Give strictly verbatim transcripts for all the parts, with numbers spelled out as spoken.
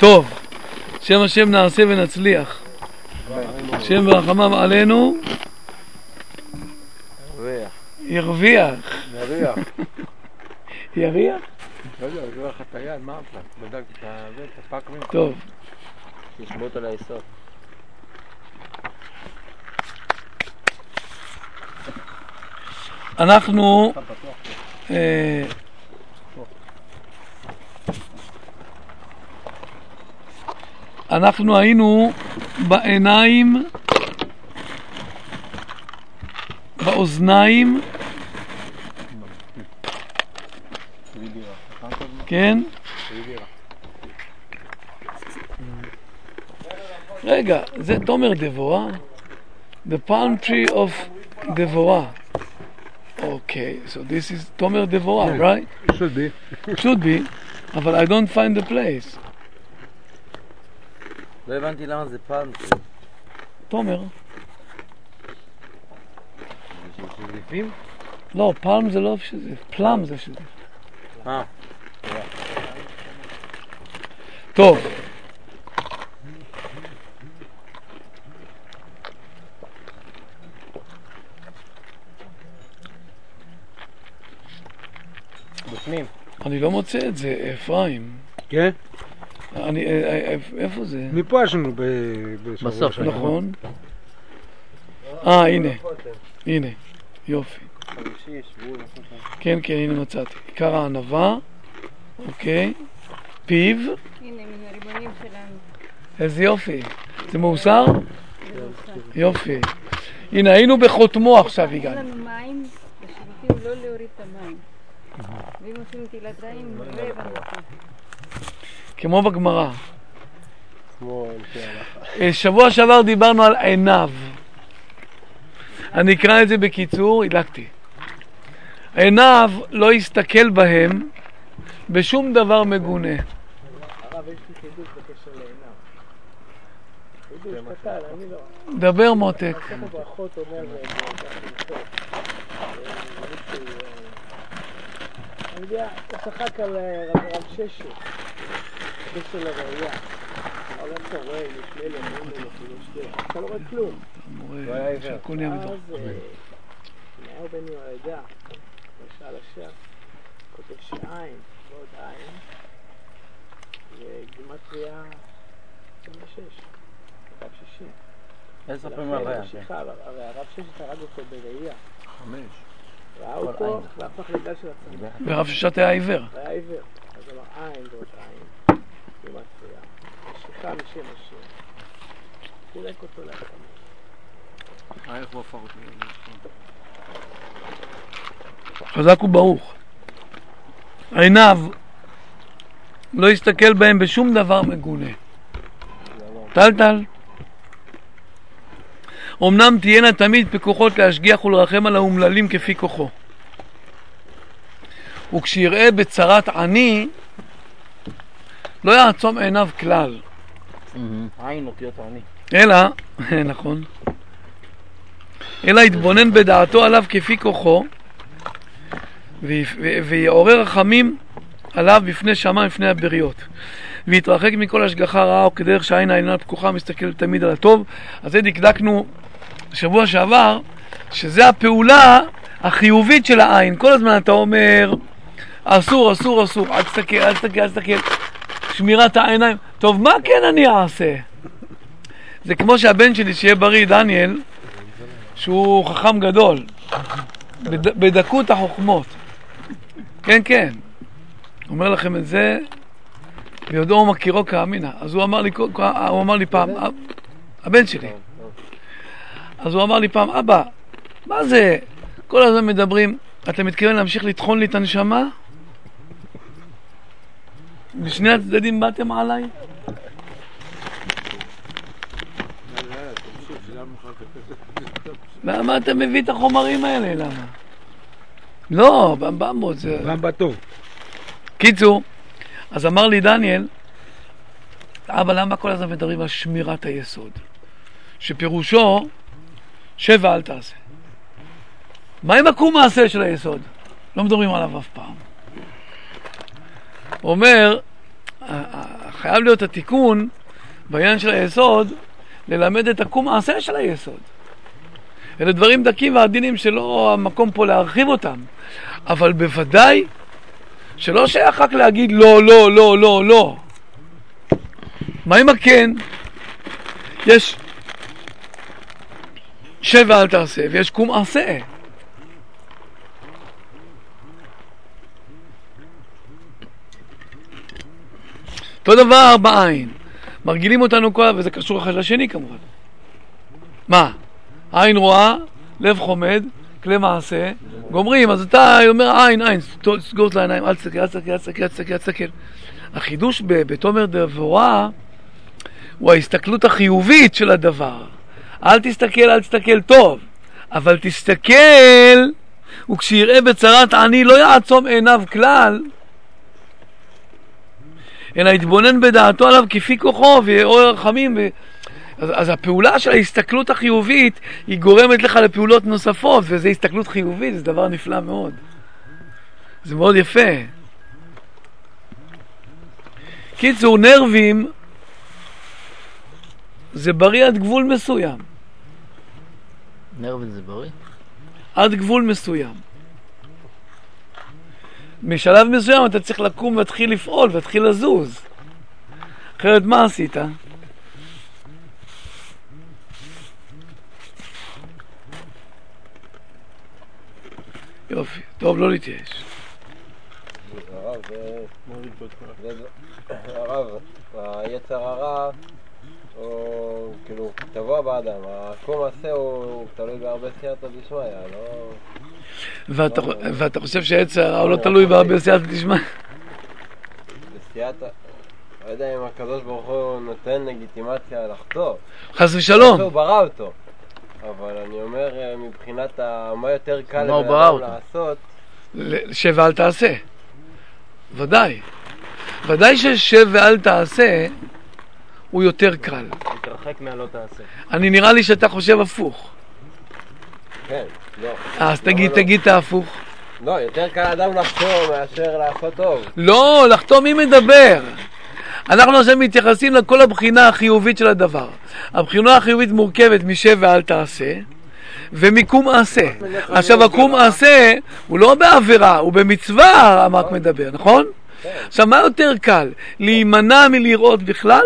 טוב, שם השם נעשה ונצליח. השם ברחמיו עלינו ירוויח. יריח. יריח? לא יודע, זה לך את היד, מה אתה? בדקתי את הפקמים. טוב. תשמעות על היסוד. אנחנו אה, אנחנו היינו בעיניים, באוזניים, כן? רגע, זה תומר דבורה? The palm tree of דבורה. Okay, so this is תומר דבורה, right? should be. should be, אבל I don't find the place. לא הבנתי למה זה פעם. תומר. זה שזיפים? לא, פלם זה לא שזיף, פלם זה שזיף. אה. טוב. בפנים. אני לא מוצא את זה, אפרים. כן? אני, איפה זה? מפה יש לנו בסוף. נכון. אה, הנה. הנה. יופי. כן, כן, הנה מצאתי. עיקר הענבה. אוקיי. פיו. הנה, מן הריבונים שלנו. איזה יופי. זה מאוסר? יופי. הנה, היינו בחותמו עכשיו הגענו. אין לנו מים, בשירותים לא להוריד את המים. ואם עושים נטילת מים, לא הבנו. כמו בגמרא. כמו אנשי הלכה. שבוע שעבר דיברנו על עיניו. אני אקרא את זה בקיצור, הדלקתי. עיניו לא יסתכל בהם בשום דבר מגונה. הרב, יש לי חידוש בקשר לעיניו. חידוש קטן, אני לא... דבר מותק. מסכת ברכות אומר... אני יודע, הוא צחק על רב ששת, בקשר לראייה. העולם אתה רואה, יש לילה, מולי, אפילו שתי. אתה לא רואה כלום. שהכל נהיה מדור. אז נאו בן יהוידע, משל השם, כותב שעין, ועוד עין, וגימטריה עשרים ושש, קו שישים. איזה פעמים הראייה? הרי הרב ששת הרג אותו בראייה. חמש. ראה אותו והפך לגל של עצמי. ורב ששת היה עיוור. היה עיוור. אז אמר עין ועוד עין, גימטריה, משיכה משם השם. חילק אותו לעצמי. איך הוא הפך אותי? חזק וברוך. עיניו לא יסתכל בהם בשום דבר מגונה. טלטל. אמנם תהיינה תמיד פקוחות להשגיח ולרחם על האומללים כפי כוחו. וכשיראה בצרת עני לא יעצום עיניו כלל. עין אותיות עני. אלא, נכון, אלא יתבונן בדעתו עליו כפי כוחו ויעורר רחמים עליו בפני שמיים בפני הבריות ויתרחק מכל השגחה רעה או כדרך שהעין העליונה פקוחה מסתכל תמיד על הטוב. אז זה דקדקנו שבוע שעבר שזה הפעולה החיובית של העין. כל הזמן אתה אומר אסור אסור אסור, אל תסתכל אל תסתכל אל תסתכל, שמירת העיניים. טוב, מה כן אני אעשה? זה כמו שהבן שלי שיהיה בריא, דניאל, שהוא חכם גדול בד... בדקות החוכמות. כן כן, אומר לכם את זה ויודעו מכירו כאמינה. אז הוא אמר לי, הוא אמר לי פעם, הבן שלי, אז הוא אמר לי פעם, אבא, מה זה? כל הזמן מדברים, אתה מתכוון להמשיך לטחון לי את הנשמה? בשני הצדדים באתם עליי? למה אתה מביא את החומרים האלה? למה? לא, במבמות זה... במבה טוב. קיצור, אז אמר לי דניאל, אבל למה כל הזמן מדברים על שמירת היסוד? שפירושו, שבע אל תעשה. מה עם הקום מעשה של היסוד? לא מדברים עליו אף פעם. הוא אומר, חייב להיות התיקון בעניין של היסוד, ללמד את הקום מעשה של היסוד. אלה דברים דקים ועדינים שלא המקום פה להרחיב אותם, אבל בוודאי שלא שייך רק להגיד לא, לא, לא, לא, לא. מה אם הכן? יש שב ואל תעשה, ויש קום עשה. אותו דבר בעין. מרגילים אותנו כל, וזה קשור אחד לשני כמובן. מה? עין רואה, לב חומד, כלי מעשה, גומרים, אז אתה אומר עין, עין, סגור את העיניים, אל תסתכל, אל תסתכל, אל תסתכל, אל תסתכל, אל תסתכל. החידוש בתומר דבורה הוא ההסתכלות החיובית של הדבר. אל תסתכל, אל תסתכל טוב, אבל תסתכל, וכשיראה בצרת עני לא יעצום עיניו כלל, אלא יתבונן בדעתו עליו כפי כוחו ויראו רחמים. ו... אז, אז הפעולה של ההסתכלות החיובית היא גורמת לך לפעולות נוספות, וזה הסתכלות חיובית, זה דבר נפלא מאוד. זה מאוד יפה. קיצור, נרבים זה בריא עד גבול מסוים. נרבים זה בריא? עד גבול מסוים. משלב מסוים אתה צריך לקום ולהתחיל לפעול ולהתחיל לזוז. אחרת מה עשית? יופי, טוב, לא להתייאש. הרב, הרב, היצר הרע הוא כאילו טבוע באדם, הקום עשה הוא תלוי בהרבה סייעתא דשמיא, לא... ואתה, ואתה חושב שהיצר הרע הוא לא תלוי בהרבה סייעתא דשמיא? בסייעתא, לא יודע אם הקדוש ברוך הוא נותן לגיטימציה לחטוא. חס ושלום. הוא ברא אותו. אבל אני אומר מבחינת מה יותר קל לבן לעשות. שב ואל תעשה. ודאי. ודאי ששב ואל תעשה הוא יותר קל. תתרחק מהלא תעשה. אני נראה לי שאתה חושב הפוך. כן, לא. אז תגיד, תגיד את ההפוך. לא, יותר קל אדם לחתום מאשר לעשות טוב. לא, לחתום מי מדבר. אנחנו עכשיו מתייחסים לכל הבחינה החיובית של הדבר. הבחינה החיובית מורכבת משב ואל תעשה ומקום עשה. עכשיו הקום עשה הוא לא בעבירה, הוא במצווה, המק מדבר, נכון? עכשיו מה יותר קל? להימנע מלראות בכלל?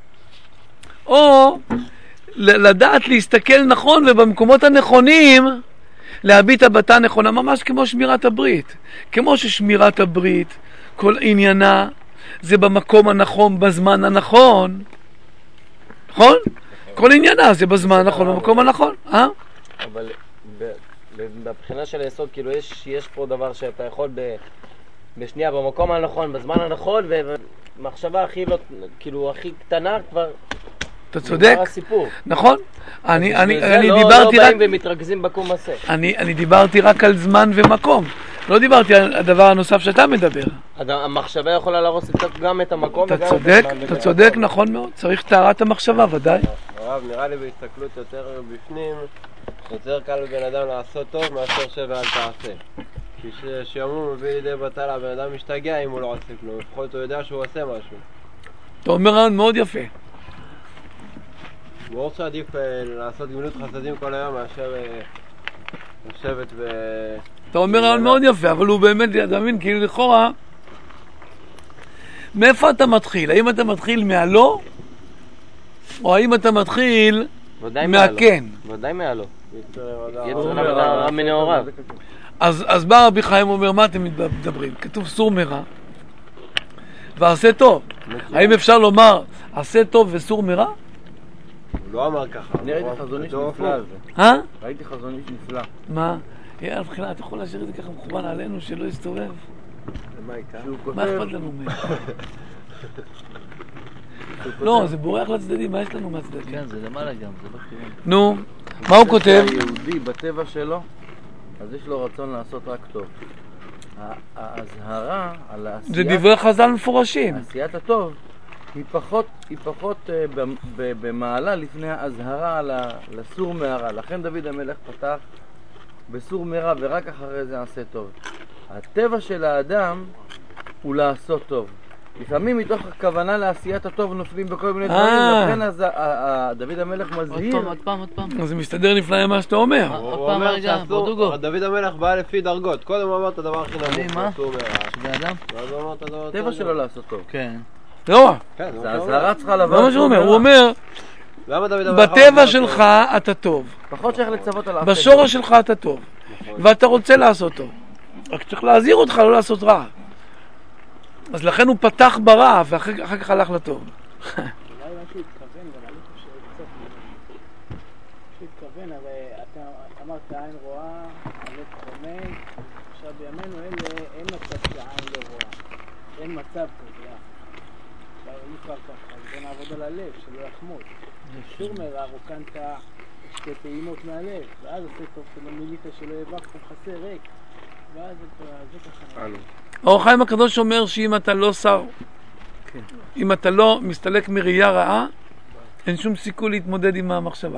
או לדעת להסתכל נכון ובמקומות הנכונים להביט הבטה נכונה, ממש כמו שמירת הברית. כמו ששמירת הברית כל עניינה זה במקום הנכון, בזמן הנכון. נכון? כל עניינה זה בזמן הנכון, במקום הנכון. אה? אבל בבחינה של היסוד, כאילו יש, יש פה דבר שאתה יכול ב, בשנייה, במקום הנכון, בזמן הנכון, ומחשבה הכי לא, כאילו הכי קטנה כבר... אתה צודק. הסיפור. נכון. אני, אני, אני לא, דיברתי לא רק... באים ומתרכזים בקום עשה. אני, אני דיברתי רק על זמן ומקום. לא דיברתי על הדבר הנוסף שאתה מדבר. המחשבה יכולה להרוס גם את המקום אתה וגם צודק, את הזמן. אתה צודק, נכון מאוד. צריך טהרת המחשבה, ודאי. הרב, נראה לי בהסתכלות יותר בפנים, יותר קל לבן אדם לעשות טוב מאשר שב ואל תעשה. כי שיאמרו מביא לידי בטלה, הבן אדם משתגע אם הוא לא עושה כלום. לפחות הוא יודע שהוא עושה משהו. אתה אומר רעיון מאוד יפה. ברור שעדיף לעשות גמילות חסדים כל היום מאשר לשבת ו... אתה אומר רעיון מאוד יפה, אבל הוא באמת, אתה מבין, כאילו לכאורה, מאיפה אתה מתחיל? האם אתה מתחיל מהלא, או האם אתה מתחיל מהכן? ודאי מהלא. יצר הרע מנעוריו. אז בא רבי חיים אומר, מה אתם מדברים? כתוב סור מרע ועשה טוב. האם אפשר לומר עשה טוב וסור מרע? הוא לא אמר ככה. אני ראיתי חזון איש נפלא על זה. אה? ראיתי חזון איש נפלא. מה? יאללה, מבחינה, אתה יכול להשאיר את זה ככה מכוון עלינו שלא יסתובב? מה איתה? מה אכפת לנו מהם? לא, זה בורח לצדדים, מה יש לנו מהצדדים? כן, זה למעלה גם, זה לא כיוון. נו, מה הוא כותב? היהודי בטבע שלו, אז יש לו רצון לעשות רק טוב. ההזהרה על העשיית... זה דברי חז"ל מפורשים. עשיית הטוב היא פחות, היא פחות uh, ב, ב, במעלה לפני ההזהרה על הסור מרע. לכן דוד המלך פתח בסור מרע ורק אחרי זה עשה טוב. הטבע של האדם הוא לעשות טוב. לפעמים מתוך הכוונה לעשיית הטוב נופלים בכל מיני דברים, אה. לכן אז ה- ה- ה- דוד המלך עוד מזהיר. פעם, עוד פעם, עוד פעם. אז זה מסתדר נפלא עם מה שאתה אומר. הוא עוד הוא פעם אומר רגע, שאסור, ברדוגו. דוד המלך בא לפי דרגות. קודם הוא אמר את הדבר הכי אני, נמוך, מה? אסור מרע. שבן אדם? ואז הוא אמר את הדבר יותר טבע גרוע. שלו לעשות טוב. כן. לא, כן, זה זה מה שהוא אומר. הזהרה צריכה לבוא. זה מה שהוא אומר. הוא אומר, למה דוד המלך בטבע אמר שלך טוב? אתה טוב. פחות שייך לצוות על אף בשורש שלך אתה טוב. ואתה רוצה לעשות טוב. רק צריך להזהיר אותך לא לעשות רע. אז לכן הוא פתח ברע, ואחר אחר כך הלך לטוב. אולי מה שהוא התכוון, גם אני חושב קצת מה שהוא התכוון, הרי אתה אמרת עין רואה, הלב חומד, עכשיו בימינו אלה אין מצב שהעין לא רואה, אין מצב כזה, אה. אם כבר ככה, אז בוא נעבוד על הלב, שלא יחמוד. שור מרע רוקנת שתי טעימות מהלב, ואז עושה טוב שלא מילית שלא יבח חסר ריק, ואז זה ככה. האור החיים הקדוש אומר שאם אתה לא שר, אם אתה לא מסתלק מראייה רעה, אין שום סיכוי להתמודד עם המחשבה.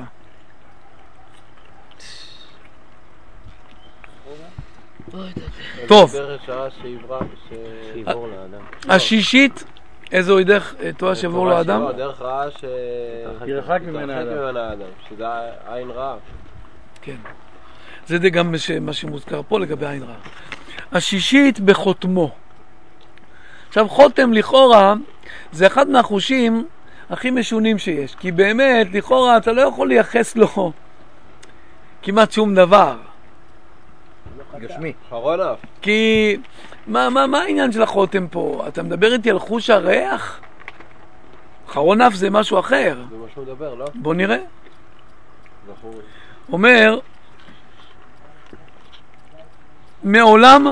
טוב. דרך שעה שיברא, שיבור לאדם. השישית, איזו דרך תורה שבור לו אדם? לא, דרך רעה ש... ירחק ממנה יתרחק האדם. ממנה האדם, שזה עין רעה. כן. זה די גם ש- מה שמוזכר פה לגבי עין רעה. השישית בחותמו. עכשיו חותם לכאורה זה אחד מהחושים הכי משונים שיש, כי באמת לכאורה אתה לא יכול לייחס לו כמעט שום דבר. גשמי. אחרון אף. כי מה, מה, מה העניין של החותם פה? אתה מדבר איתי על חוש הריח? אחרון אף זה משהו אחר. זה מה שהוא מדבר, לא? בוא נראה. זכור. אומר, מעולם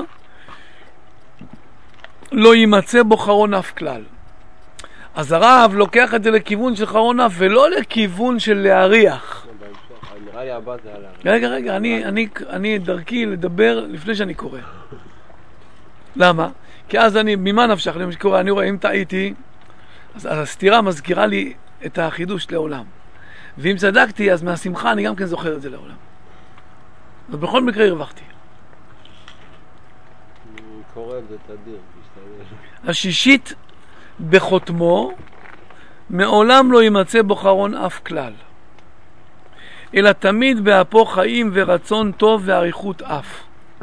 לא יימצא בו חרון אף כלל. אז הרב לוקח את זה לכיוון של חרון אף ולא לכיוון של להריח. בהמשך. נראה לי הבא זה עליו. רגע, רגע, אני, אני, אני דרכי לדבר לפני שאני קורא. למה? כי אז אני, ממה נפשך? אני קורא, אני רואה, אם טעיתי, אז הסתירה מזכירה לי את החידוש לעולם. ואם צדקתי, אז מהשמחה אני גם כן זוכר את זה לעולם. אז בכל מקרה הרווחתי. אני קורא את זה תדיר, משתדל. השישית בחותמו, מעולם לא יימצא בו חרון אף כלל, אלא תמיד באפו חיים ורצון טוב ואריכות אף.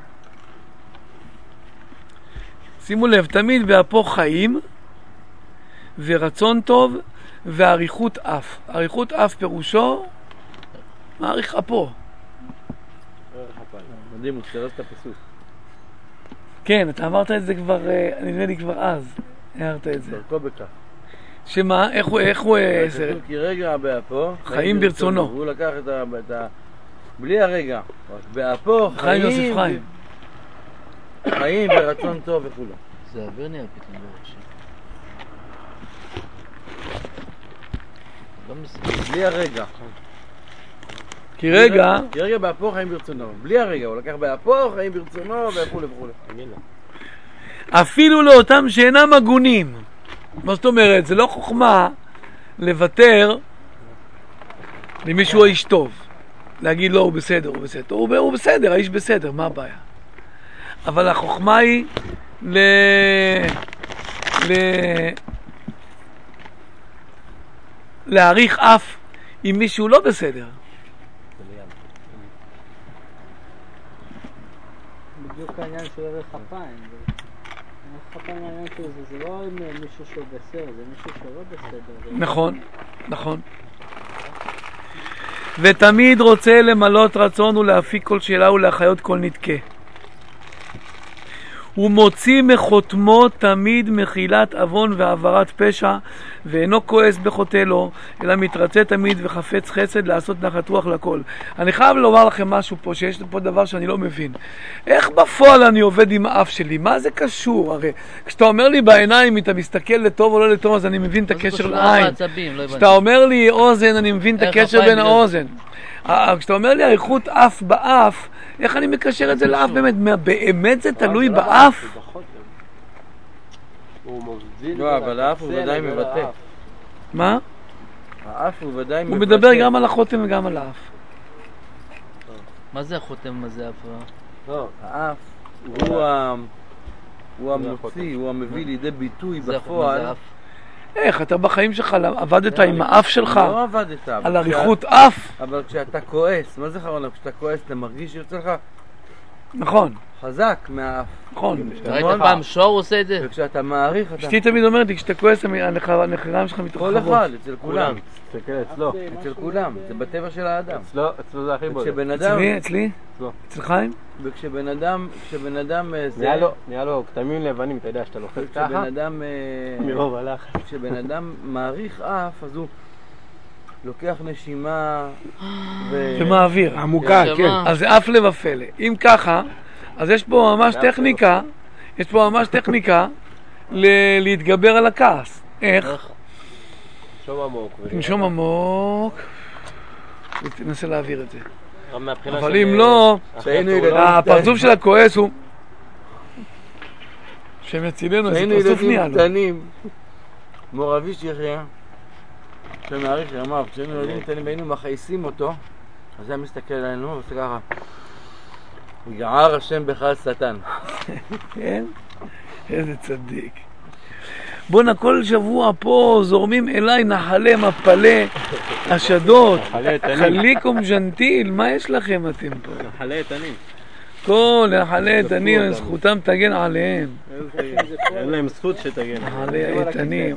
שימו לב, תמיד באפו חיים ורצון טוב ואריכות אף. אריכות אף פירושו מאריך אפו. ערך אפיים. מדהים, הוא צירס את הפסוק. כן, אתה אמרת את זה כבר, אה, נדמה לי כבר אז, הערת את זה. דרכו בכך. שמה? איך הוא, איך הוא, אה, זה- כתוב כי רגע באפו, חיים ברצונו. והוא לקח את ה... את ה- בלי הרגע. רק באפו, חיים יוסף חיים, חיים. חיים ורצון טוב וכו'. זה אוויר נהיה פתאום בראשי. לא מסתכל. בלי הרגע. כי רגע, כי רגע באפו חיים ברצונו. בלי הרגע, הוא לקח באפו חיים ברצונו וכו' וכו'. אפילו לאותם שאינם הגונים. מה זאת אומרת? זה לא חוכמה לוותר למישהו האיש טוב. להגיד לא, הוא בסדר, הוא בסדר. הוא, הוא בסדר, האיש בסדר, מה הבעיה? אבל החוכמה היא ל... ל... להעריך אף עם מישהו לא בסדר. בדיוק העניין של ערך אפיים. ערך אפיים העניין של זה, זה לא עם מישהו שהוא בסדר, זה מישהו שלא בסדר. נכון, נכון. ותמיד רוצה למלות רצון ולהפיק כל שאלה ולהחיות כל נתקה. הוא מוציא מחותמו תמיד מחילת אבון ועברת פשע, ואינו כועס בחוטא לו, אלא מתרצה תמיד וחפץ חסד לעשות נחת רוח לכל. אני חייב לומר לכם משהו פה, שיש פה דבר שאני לא מבין. איך בפועל אני עובד עם האף שלי? מה זה קשור? הרי כשאתה אומר לי בעיניים, אם אתה מסתכל לטוב או לא לטוב, אז אני מבין את הקשר לעין. כשאתה אומר לי אוזן, אני מבין את הקשר בין האוזן. כשאתה אומר לי האיכות אף באף, איך אני מקשר את זה לאף באמת? מה, באמת זה תלוי באף? הוא מבדיל לא, אבל האף הוא ודאי מבטא. מה? האף הוא ודאי מבטא. הוא מדבר גם על החותם וגם על האף. מה זה החותם הזה הפרעה? לא, האף הוא ה... הוא המוציא, הוא המביא לידי ביטוי זה בפועל. זה אף. איך, אתה בחיים שלך עבדת עם האף שלך? לא עבדת. על אריכות אף? אבל כשאתה כועס, מה זה חרון? כשאתה כועס אתה מרגיש שיוצא לך נכון, חזק מהאף. נכון. ראית פעם שור עושה את זה? וכשאתה מעריך אתה... אשתי תמיד אומרת לי, כשאתה כועס הנחיריים שלך כל מתרחבות. אחד, אצל כולם. תסתכל אצלו. אצל כולם, זה בטבע של האדם. אצלו, אצלו זה הכי בולט. וכשבן אדם... אצלי, אצלי? אצלו. אצל חיים? וכשבן אדם... כשבן אדם... אה, זה- נהיה לו, נהיה לו כתמים לבנים, אתה יודע, שאתה לוחץ כשבן ככה, אדם... אה, מרוב הלחץ. כשבן אדם מעריך אף, אז הוא לוקח נשימה ו... ומעביר. עמוקה, נשמה. כן. אז זה אף לבב פלא. אם ככה, אז יש פה ממש טכניקה, יש פה ממש טכניקה ל- להתגבר על הכעס. איך? שום עמוק. תנשום עמוק, ותנסה להעביר את זה. גם מהבחינה אבל של- אם לא, כשהיינו אחרי ילדים- הפעולה, הפרצוף של הכועס הוא... שם יצילנו, איזה כשהיינו פרצוף נהיה ילדים לו. קטנים, מורביש יחיא, שמעריך ימיו, כשהיינו ילדים קטנים והיינו מכעיסים אותו, אז היה מסתכל עלינו ועושה ככה, יגער השם בך השטן. כן? איזה צדיק. בואנה, כל שבוע פה זורמים אליי נחלי מפלי השדות. נחלי איתנים. חליקום ג'נטיל, מה יש לכם אתם פה? נחלי איתנים. כל נחלי איתנים, זכותם תגן עליהם. אין להם זכות שתגן. נחלי איתנים.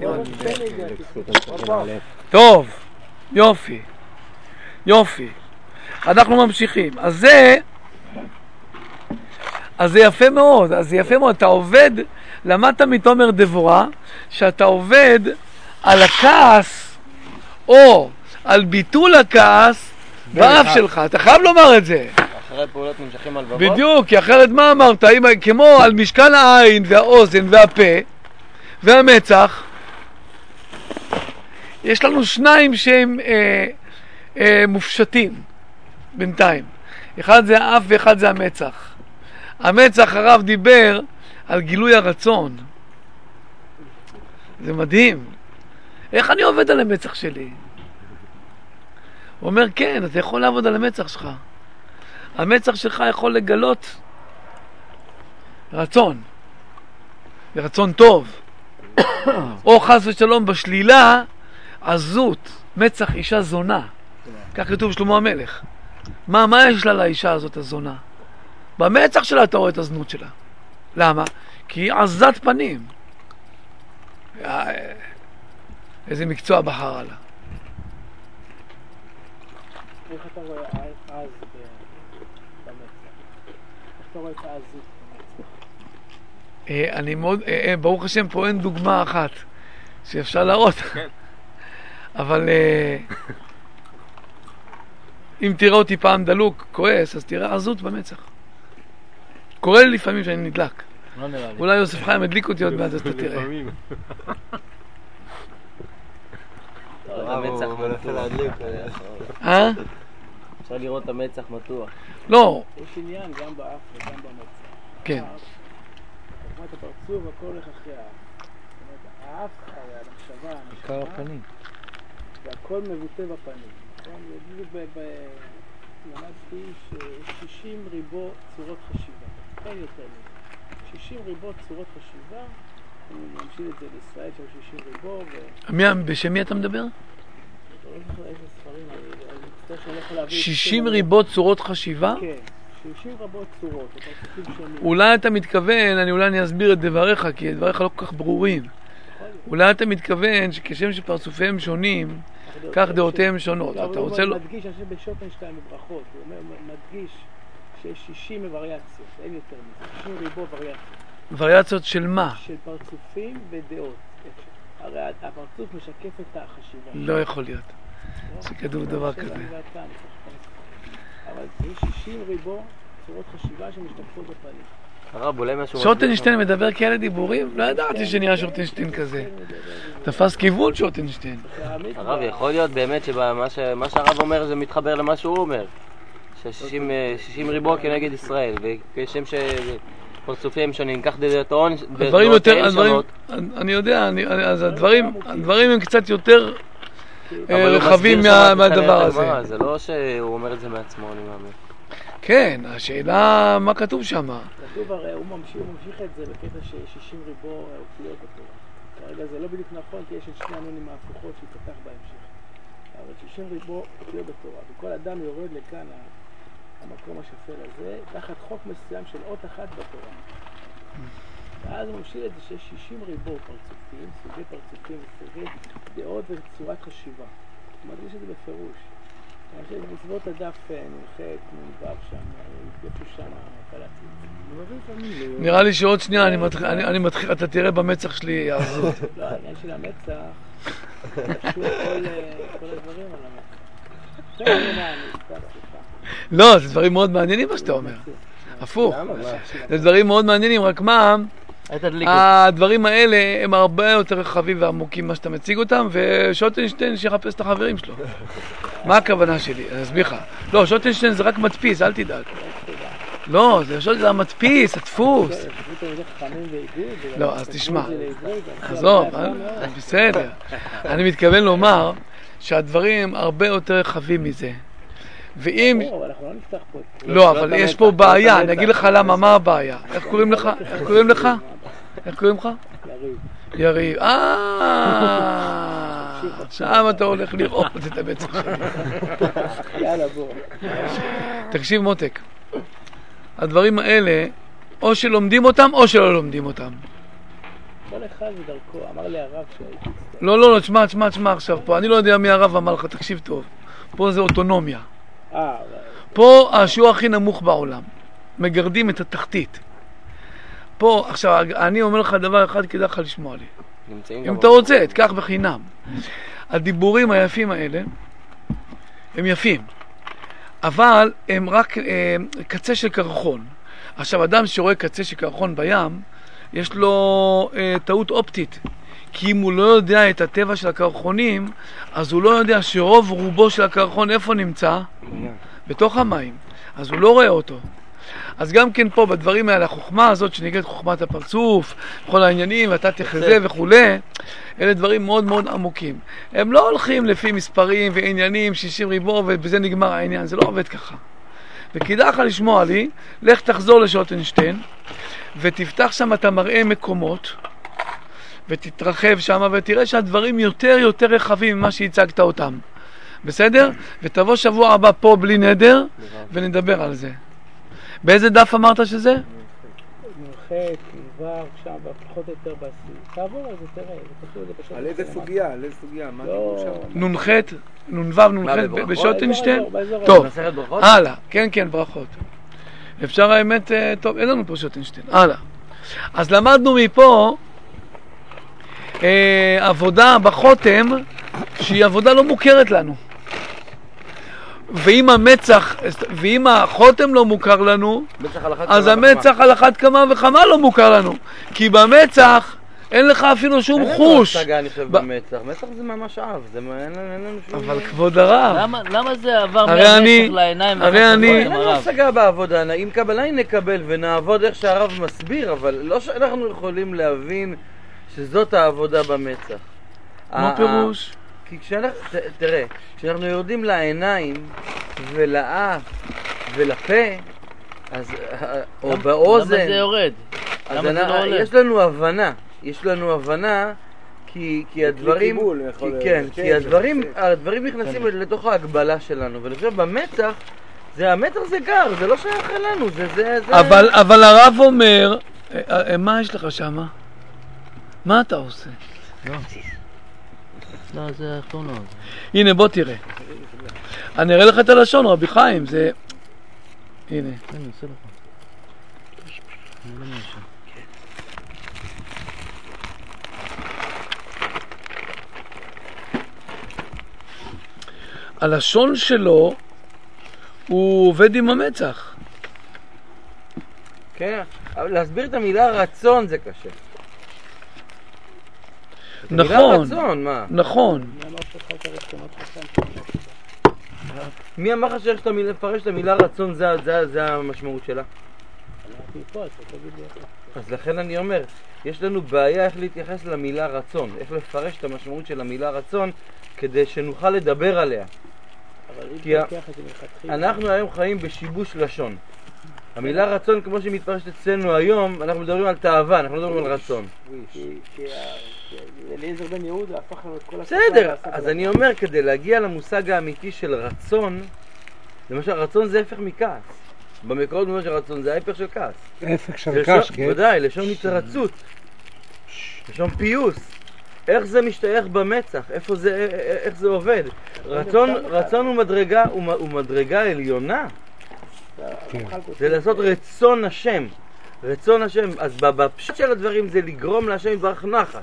טוב, יופי. יופי. אנחנו ממשיכים. אז זה... אז זה יפה מאוד, אז זה יפה מאוד, אתה עובד, למדת מתומר דבורה, שאתה עובד על הכעס, או על ביטול הכעס, באף שלך, אתה חייב לומר את זה. אחרי פעולות נמשכים על לבבות? בדיוק, כי אחרת מה אמרת? אם, כמו על משקל העין והאוזן והפה והמצח, יש לנו שניים שהם אה, אה, מופשטים בינתיים. אחד זה האף ואחד זה המצח. המצח הרב דיבר על גילוי הרצון. זה מדהים. איך אני עובד על המצח שלי? הוא אומר, כן, אתה יכול לעבוד על המצח שלך. המצח שלך יכול לגלות רצון. ורצון טוב. או חס ושלום בשלילה, עזות, מצח אישה זונה. כך כתוב שלמה המלך. מה, מה יש לה לאישה הזאת הזונה? במצח שלה אתה רואה את הזנות שלה. למה? כי היא עזת פנים. איזה מקצוע בחרה לה. איך אתה רואה אז במצח? איך אתה רואה את העזות במצח? אה, אני מאוד, אה, אה, ברוך השם פה אין דוגמה אחת שאפשר להראות. אבל אה, אם תראה אותי פעם דלוק, כועס, אז תראה עזות במצח. קורה לי לפעמים שאני נדלק. לא נראה לי. אולי יוסף חיים הדליק אותי עוד מעט, אז אתה תראה. לפעמים. המצח הוא מנסה להדליק. אה? אפשר לראות את המצח מתוח. לא, יש עניין גם באף וגם במצח. כן. חוכמת הפרצוף, הכל הולך אחרי האף. זאת אומרת, האף, המחשבה, עיקר הנשמה, הפנים. והכל מבוטא בפנים. נכון? בדיוק ב- ב- למדתי שיש שישים ריבו צורות חשיבה. אין יותר מזה. שישים ריבו צורות חשיבה, אני ממשיל את זה לישראל, שיש שישים ריבו, ו... מי- בשם מי אתה מדבר? לא זוכר איזה ספרים, אני אני מצטער שאני לא יכול להביא... את שישים שם ריבות צורות חשיבה? כן, שישים רבות צורות, הפרצופים שונים. אולי אתה מתכוון, אני אולי אני אסביר את דבריך, כי דבריך לא כל כך ברורים. אולי אתה מתכוון שכשם שפרצופיהם שונים, כך דעותיהם שונות. אתה רוצה הוא לא... מדגיש, אני חושב בשוטנשטיין בברכות, הוא אומר, מדגיש שיש שישים וריאציות, אין יותר מזה, שישים ריבו וריאציות, וריאציות של מה? של פרצופים ודעות. הרי הפרצוף משקף את החשיבה. לא יכול להיות. שכתוב דבר של כזה. אני ואתה, אני צריך אבל יש שישים ריבו צורות חשיבה שמשתקפות בפנים. הרב, אולי משהו... שוטנשטיין מדבר כאלה דיבורים? לא ידעתי שנהיה שוטנשטיין כזה. תפס כיוון שוטנשטיין. הרב, יכול להיות באמת שמה ש- מה שהרב אומר זה מתחבר למה שהוא אומר. ש-שישים ריבו כנגד ישראל, וכשם שפרצופיהם שונים, כך דעותיהם הדברים יותר, הדברים, שונות. אני יודע, אני- אז הדברים, הדברים הם קצת יותר אה, אבל הוא רחבים מסביר מה- שם מהדבר בתחילת הזה. הגמרא, זה לא שהוא אומר את זה מעצמו, אני מאמין. כן, השאלה מה כתוב שם. כתוב הרי, הוא ממשיך, הוא ממשיך את זה בקטע ש-שישים ריבו אותיות בתורה. כרגע זה לא בדיוק נכון, כי יש את שני הנונים ההפוכות שיפתח בהמשך. אבל שישים ריבו אותיות בתורה, וכל אדם יורד לכאן, המקום השפל הזה, תחת חוק מסוים של אות אחת בתורה. ואז הוא ממשיל את זה שיש שישים ריבו פרצופים, סוגי פרצופים וסוגי דעות וצורת חשיבה. הוא מדגיש את זה בפירוש. אני חושב שבסביבות הדף נ"ח, נ"ו שם, איפה שם קלטתי. נראה לי שעוד שנייה אני מתחיל, אני, אני מתחיל, אתה תראה במצח שלי יעזור. לא, העניין של המצח, קשור כל הדברים על המצח. טוב, אני מה, אני סתם סליחה. לא, זה דברים מאוד מעניינים מה שאתה אומר. הפוך. זה דברים מאוד מעניינים, רק מה, הדברים האלה הם הרבה יותר רחבים ועמוקים ממה שאתה מציג אותם, ושוטנשטיין שיחפש את החברים שלו. מה הכוונה שלי? אני אסביר לך. לא, שוטנשטיין זה רק מדפיס, אל תדאג. לא, זה המדפיס, הדפוס. לא, אז תשמע. עזוב, בסדר. אני מתכוון לומר שהדברים הרבה יותר רחבים מזה. ואם... לא, אבל יש פה בעיה, אני אגיד לך למה, מה הבעיה? איך קוראים לך? איך קוראים לך? איך קוראים לך? יריב. יריב. אה... שם אתה הולך לראות את הבצע שלי. יאללה, בוא. תקשיב מותק, הדברים האלה, או שלומדים אותם או שלא לומדים אותם. כל אחד בדרכו, אמר לי הרב שהייתי... לא, לא, לא, תשמע, תשמע, תשמע עכשיו פה, אני לא יודע מי הרב אמר לך, תקשיב טוב. פה זה אוטונומיה. פה השיעור הכי נמוך בעולם, מגרדים את התחתית. פה, עכשיו, אני אומר לך דבר אחד, כדאי לך לשמוע לי. אם אתה רוצה, תקח בחינם. הדיבורים היפים האלה, הם יפים, אבל הם רק אה, קצה של קרחון. עכשיו, אדם שרואה קצה של קרחון בים, יש לו אה, טעות אופטית. כי אם הוא לא יודע את הטבע של הקרחונים, אז הוא לא יודע שרוב רובו של הקרחון איפה נמצא? בתוך המים. אז הוא לא רואה אותו. אז גם כן פה בדברים האלה, החוכמה הזאת שנקראת חוכמת הפרצוף, כל העניינים, ואתה תחזה וכו', אלה דברים מאוד מאוד עמוקים. הם לא הולכים לפי מספרים ועניינים, שישים ריבו, ובזה נגמר העניין, זה לא עובד ככה. וכדאי לך לשמוע לי, לך תחזור לשוטנשטיין, ותפתח שם את המראה מקומות, ותתרחב שם, ותראה שהדברים יותר יותר רחבים ממה שהצגת אותם. בסדר? ותבוא שבוע הבא פה בלי נדר, ונדבר על זה. באיזה דף אמרת שזה? נ"ח, נ"ו, שם, פחות או יותר בעשי. תעבור על זה, תראה. על איזה סוגיה? על איזה סוגיה? מה דיבור שם? נ"ח, נ"ו, נ"ח בשוטנשטיין? טוב, הלאה. כן, כן, ברכות. אפשר האמת, טוב, אין לנו פה שוטנשטיין. הלאה. אז למדנו מפה אה, עבודה בחותם שהיא עבודה לא מוכרת לנו. ואם המצח, ואם החותם לא מוכר לנו, אז המצח על אחת כמה וכמה לא מוכר לנו. כי במצח אין לך אפילו שום חוש. אין לנו השגה, אני חושב, במצח. מצח זה ממש אהב, זה אין לנו שום... אבל כבוד הרב. למה זה עבר מהמצח לעיניים? הרי אני... אין לנו השגה בעבודה, אם קבלה נקבל ונעבוד איך שהרב מסביר, אבל לא שאנחנו יכולים להבין שזאת העבודה במצח. מה פירוש? כי כשאנחנו, תראה, כשאנחנו יורדים לעיניים ולאף ולפה, אז, או באוזן, למה זה יורד? אז אני, זה לא יש לנו הבנה, יש לנו הבנה, כי, כי הדברים, כי, כן, כי הדברים, הדברים נכנסים לתוך ההגבלה שלנו, ואני חושב במצח, זה, המטר זה גר, זה לא שייך אלינו, זה, זה, זה... אבל, אבל הרב אומר, מה יש לך שמה? מה אתה עושה? לא. לא, זה אחתונה. הנה, בוא תראה. אני אראה לך את הלשון, רבי חיים, זה... הנה. הנה, עושה לך. אני לא משהו. הלשון שלו, הוא עובד עם המצח. כן, אבל להסביר את המילה רצון זה קשה. נכון, רצון, מה? נכון. מי אמר לך שאתה לפרש את המילה רצון זה, זה, זה המשמעות שלה? אז לכן אני אומר, יש לנו בעיה איך להתייחס למילה רצון, איך לפרש את המשמעות של המילה רצון כדי שנוכל לדבר עליה. אבל אם כי ה- תלקח את זה מלכתחילה... אנחנו היום חיים בשיבוש לשון. המילה רצון, כמו שמתפרשת אצלנו היום, אנחנו מדברים על תאווה, אנחנו לא מדברים על רצון. כי כי ה- כי אליעזר בן יהודה הפך לנו את כל בסדר, ועשה אז בלגן. אני אומר, כדי להגיע למושג האמיתי של רצון, למשל, רצון זה הפך מכעס. במקורות אומר שרצון זה ההפך של כעס. הפך של לשון- כעס, כן? ודאי, לשון התרצות, לשון פיוס. איך זה משתייך במצח? איפה זה, איך זה עובד? רצון, רצון הוא מדרגה, הוא מ- הוא מדרגה עליונה. כן. זה לעשות רצון השם. רצון השם. אז בפשט של הדברים זה לגרום להשם יתברך נחת.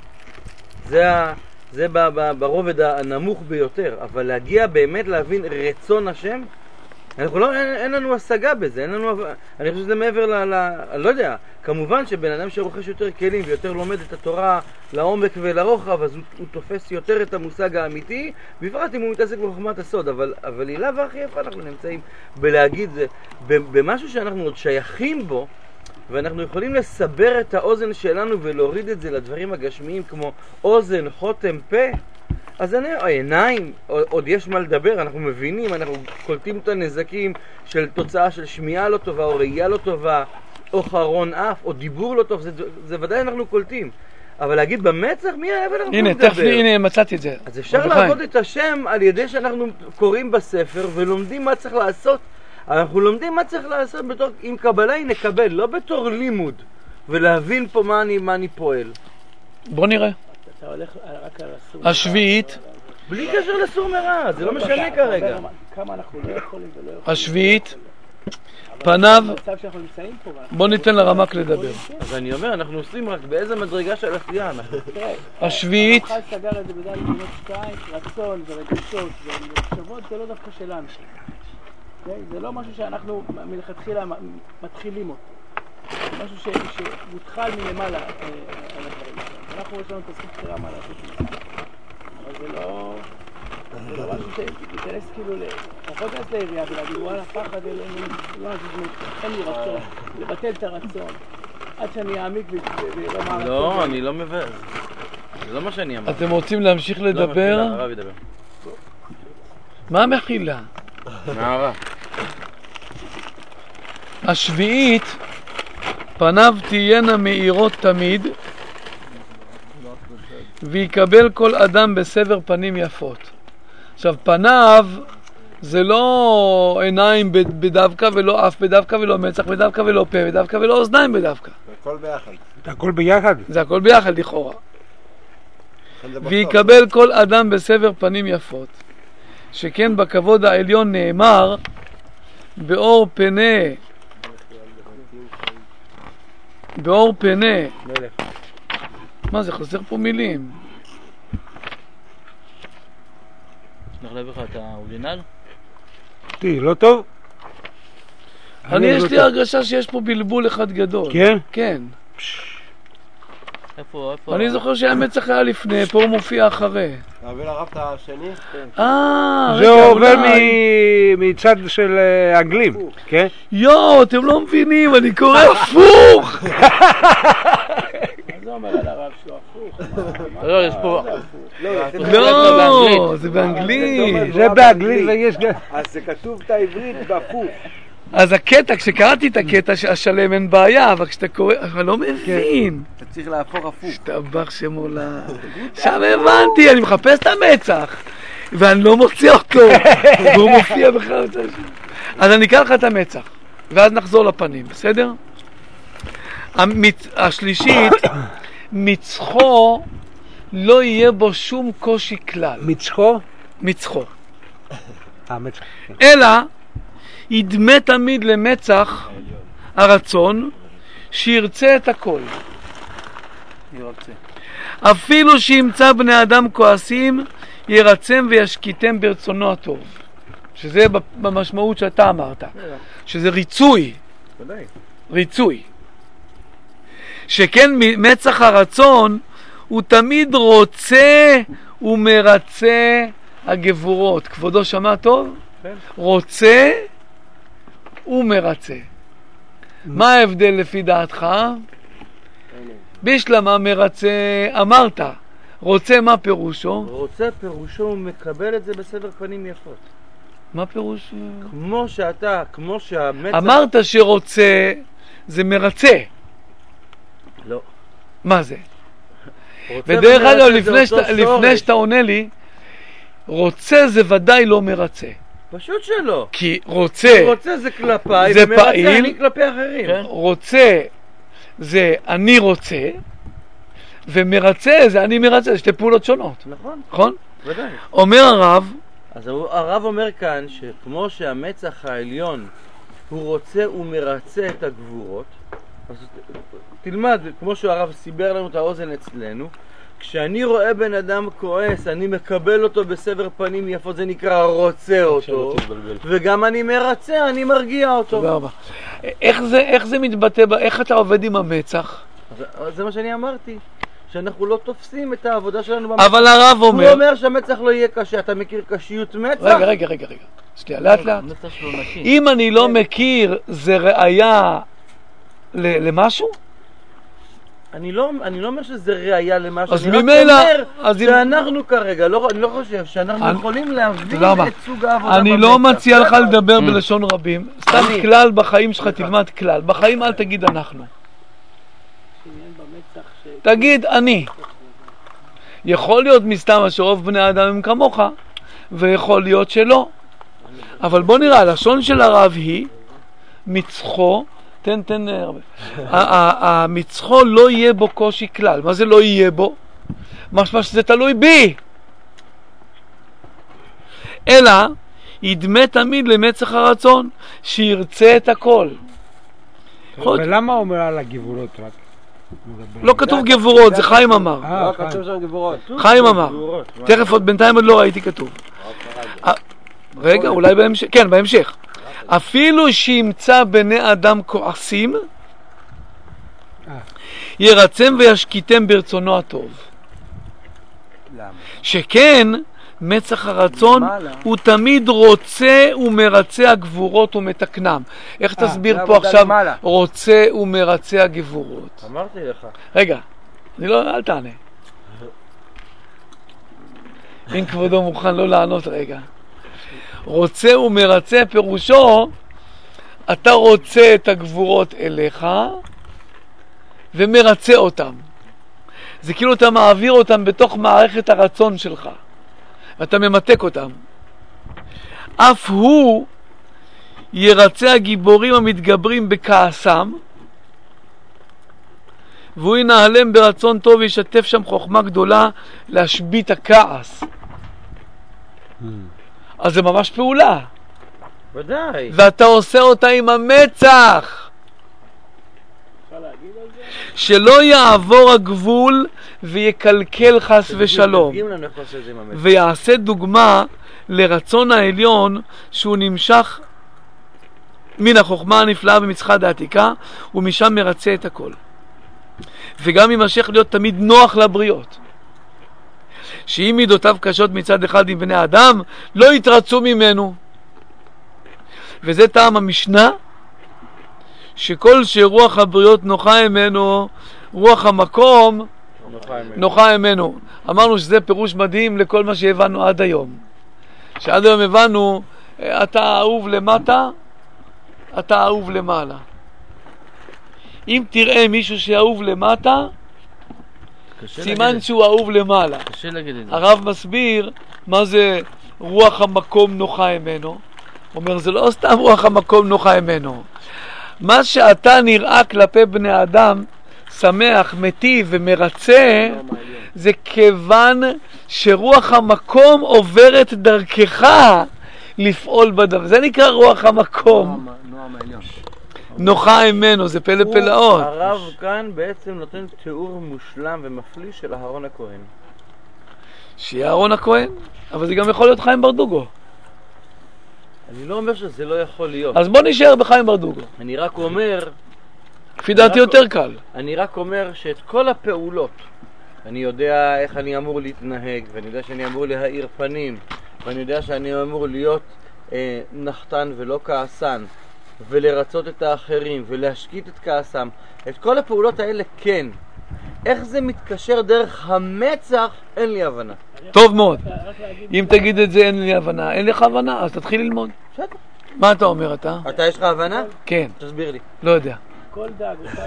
זה, ה, זה ב, ב, ברובד הנמוך ביותר. אבל להגיע באמת להבין רצון השם, אנחנו לא, אין, אין לנו השגה בזה. אין לנו, אני חושב שזה מעבר ל... ל אני לא יודע. כמובן שבן אדם שרוכש יותר כלים ויותר לומד את התורה לעומק ולרוחב, אז הוא, הוא תופס יותר את המושג האמיתי, בפרט אם הוא מתעסק בחוכמת הסוד. אבל, אבל היא לאו הכי איפה אנחנו נמצאים בלהגיד זה, במשהו שאנחנו עוד שייכים בו, ואנחנו יכולים לסבר את האוזן שלנו ולהוריד את זה לדברים הגשמיים כמו אוזן, חותם, פה. אז אני, העיניים, עוד יש מה לדבר, אנחנו מבינים, אנחנו קולטים את הנזקים של תוצאה של שמיעה לא טובה, או ראייה לא טובה, או חרון אף, או דיבור לא טוב, זה, זה ודאי אנחנו קולטים. אבל להגיד במצח, מי האבן אנחנו הנה, מדבר? תכף, הנה, מצאתי את זה. אז אפשר מרדכי. לעבוד את השם על ידי שאנחנו קוראים בספר ולומדים מה צריך לעשות. אנחנו לומדים מה צריך לעשות בתור, עם קבלה היא נקבל, לא בתור לימוד, ולהבין פה מה אני, מה אני פועל. בוא נראה. אתה הולך רק על הסור. השביעית, בלי קשר לסור מרע, זה לא משנה כרגע. כמה אנחנו לא יכולים ולא יכולים. השביעית, פניו, במצב שאנחנו נמצאים פה. ואנחנו- בוא ניתן לרמק לדבר. אז אני אומר, אנחנו עושים רק באיזה מדרגה של עשייה אנחנו. תראה, השביעית, הרמח"ל סגר את זה בדל מדינות שתיים, רצון ורגשות ומחשבות זה לא דווקא שלנו. אוקיי? זה לא משהו שאנחנו מלכתחילה מתחילים אותו. זה משהו ש- שמותחל מלמעלה אה, על הדברים. אנחנו יש לנו את הזכות בחירה מה לעשות עם זה. אבל זה לא... זה לא משהו שתיכנס כאילו ל... אתה יכול להיכנס לעירייה ולהגיד וואלה פחד אלוהים, לא נגיד, אין לי רצון, לבטל את הרצון עד שאני אעמיק ולא מה... לא, אני לא מבין. זה לא מה שאני אמר. אתם רוצים להמשיך לדבר? הרב ידבר. מה המחילה? נערה. השביעית, פניו תהיינה מאירות תמיד, ויקבל כל אדם בסבר פנים יפות. עכשיו, פניו זה לא עיניים בדווקא ולא אף בדווקא ולא מצח בדווקא ולא פה בדווקא ולא אוזניים בדווקא. הכל ביחד. הכל ביחד? זה הכל ביחד לכאורה. לכן זה בסוף. ויקבל כל אדם בסבר פנים יפות. שכן בכבוד העליון נאמר, באור פנה, באור פנה. מה זה, חסר פה מילים. צריך להביא לך את האורגינל? תראי, לא טוב? אני יש לי הרגשה שיש פה בלבול אחד גדול. כן? כן. איפה, איפה? אני זוכר שהמצח היה לפני, פה הוא מופיע אחרי. להביא לרב את השני? אה, זה רגע, עובר אולי. מ- מצד של אה, אנגלים, כן? יו, אתם לא מבינים, אני קורא הפוך. מה זה אומר על הרב שלו הפוך? לא, יש פה... לא, זה באנגלית. זה באנגלית ויש גם... אז זה כתוב את העברית בהפוך. אז הקטע, כשקראתי את הקטע השלם אין בעיה, אבל כשאתה קורא, אבל לא מבין. אתה צריך להפוך הפוך. השתבח שמו לה. שם הבנתי, אני מחפש את המצח, ואני לא מוצא אותו, והוא מופיע בכלל. אז אני אקח לך את המצח, ואז נחזור לפנים, בסדר? המצ... השלישית, מצחו לא יהיה בו שום קושי כלל. מצחו? מצחו. אה, מצח. אלא ידמה תמיד למצח הרצון שירצה את הכל. ירצה. אפילו שימצא בני אדם כועסים, ירצם וישקיטם ברצונו הטוב. שזה במשמעות שאתה אמרת. שזה ריצוי. ריצוי. שכן מצח הרצון הוא תמיד רוצה ומרצה הגבורות. כבודו שמע טוב? רוצה ומרצה. מה ההבדל לפי דעתך? בשלמה מרצה אמרת. רוצה מה פירושו? רוצה פירושו הוא מקבל את זה בסבר פנים יפות. מה פירוש? כמו שאתה, כמו שהמצח... אמרת שרוצה זה מרצה. לא. מה זה? רוצה ודרך אגב, ומרצה לפני, זה אותו שאתה, לפני שורש. שאתה עונה לי, רוצה זה ודאי לא מרצה. פשוט שלא. כי רוצה, רוצה זה כלפיי, זה ומרצה פעיל. אני כלפי אחרים. כן. רוצה זה אני רוצה, ומרצה זה אני מרצה, זה שתי פעולות שונות. נכון, נכון? ודאי. אומר הרב, אז הרב אומר כאן שכמו שהמצח העליון הוא רוצה ומרצה את הגבורות, אז תלמד, כמו שהרב סיבר לנו את האוזן אצלנו, כשאני רואה בן אדם כועס, אני מקבל אותו בסבר פנים יפות, זה נקרא רוצה אותו, וגם אני מרצה, אני מרגיע אותו. תודה רבה. איך זה, איך זה מתבטא, איך אתה עובד עם המצח? אז זה מה שאני אמרתי, שאנחנו לא תופסים את העבודה שלנו במצח. אבל הרב אומר... הוא אומר שהמצח לא יהיה קשה, אתה מכיר קשיות מצח? רגע, רגע, רגע, רגע. שנייה, לאט לאט. אם אני לא מכיר, זה ראיה ל- למשהו? אני לא, אני לא אומר שזה ראיה למשהו, אז אני רק ממילא- אומר אז אם- שאנחנו כרגע, לא, אני לא חושב שאנחנו אני- יכולים להבין תודה רבה. את סוג העבודה אני במצח. לא מציע לך זה לדבר בלשון רבים. סתם אני- כלל בחיים שלך, תלמד כלל. בחיים אל תגיד אנחנו. עניין במצח ש... תגיד אני. יכול להיות מסתם שרוב בני האדם הם כמוך, ויכול להיות שלא. אבל בוא נראה, הלשון של הרב היא מצחו, תן, תן, הרבה. המצחו לא יהיה בו קושי כלל. מה זה לא יהיה בו? משמע שזה תלוי בי. אלא ידמה תמיד למצח הרצון, שירצה את הכל. ולמה הוא אומר על הגבורות רק? לא כתוב גבורות, זה חיים אמר. אה, לא כתוב שם גבורות. חיים אמר. תכף עוד בינתיים עוד לא ראיתי כתוב. אה, רגע, אולי בהמשך, כן, בהמשך. אפילו שימצא בני אדם כועסים, ירצם וישקיטם ברצונו הטוב. שכן מצח הרצון הוא תמיד רוצה ומרצה הגבורות ומתקנם. איך תסביר פה עכשיו רוצה ומרצה הגבורות? אמרתי לך. רגע, אני לא, אל תענה. אם כבודו מוכן לא לענות רגע. רוצה ומרצה פירושו, אתה רוצה את הגבורות אליך ומרצה אותם. זה כאילו אתה מעביר אותם בתוך מערכת הרצון שלך. אתה ממתק אותם. אף הוא ירצה הגיבורים המתגברים בכעסם, והוא ינהלם ברצון טוב וישתף שם חוכמה גדולה להשבית הכעס. אז זה ממש פעולה. ודאי. ואתה עושה אותה עם המצח. שלא יעבור הגבול ויקלקל חס ושלום. תדגים לנו איך עושה את זה עם המצח. ויעשה דוגמה לרצון העליון שהוא נמשך מן החוכמה הנפלאה במצחד העתיקה, ומשם מרצה את הכל. וגם יימשך להיות תמיד נוח לבריות. שאם מידותיו קשות מצד אחד עם בני האדם, לא יתרצו ממנו. וזה טעם המשנה, שכל שרוח הבריות נוחה ממנו, רוח המקום נוחה ממנו. אמרנו שזה פירוש מדהים לכל מה שהבנו עד היום. שעד היום הבנו, אתה אהוב למטה, אתה אהוב למעלה. אם תראה מישהו שאהוב למטה, סימן שהוא אהוב למעלה. קשה להגיד את זה. הרב מסביר מה זה רוח המקום נוחה ממנו. אומר, זה לא סתם רוח המקום נוחה ממנו. מה שאתה נראה כלפי בני אדם, שמח, מטיב ומרצה, זה כיוון שרוח המקום עוברת דרכך לפעול בדבר. זה נקרא רוח המקום. נוחה ממנו, זה פלא פלאות. הרב כאן בעצם נותן תיאור מושלם ומפליא של אהרון הכהן. שיהיה אהרון הכהן, אבל זה גם יכול להיות חיים ברדוגו. אני לא אומר שזה לא יכול להיות. אז בוא נשאר בחיים ברדוגו. אני רק אומר, לפי דעתי יותר קל. אני רק אומר שאת כל הפעולות, אני יודע איך אני אמור להתנהג, ואני יודע שאני אמור להאיר פנים, ואני יודע שאני אמור להיות אה, נחתן ולא כעסן, ולרצות את האחרים, ולהשקיט את כעסם. את כל הפעולות האלה כן. איך זה מתקשר דרך המצח, אין לי הבנה. אז טוב מאוד. רק להגיד... אם תגיד את זה אין לי הבנה, אין לך הבנה, אז תתחיל ללמוד. מה אתה אומר אתה? אתה יש לך הבנה? כן, תסביר לי. לא יודע. כל דאגותיו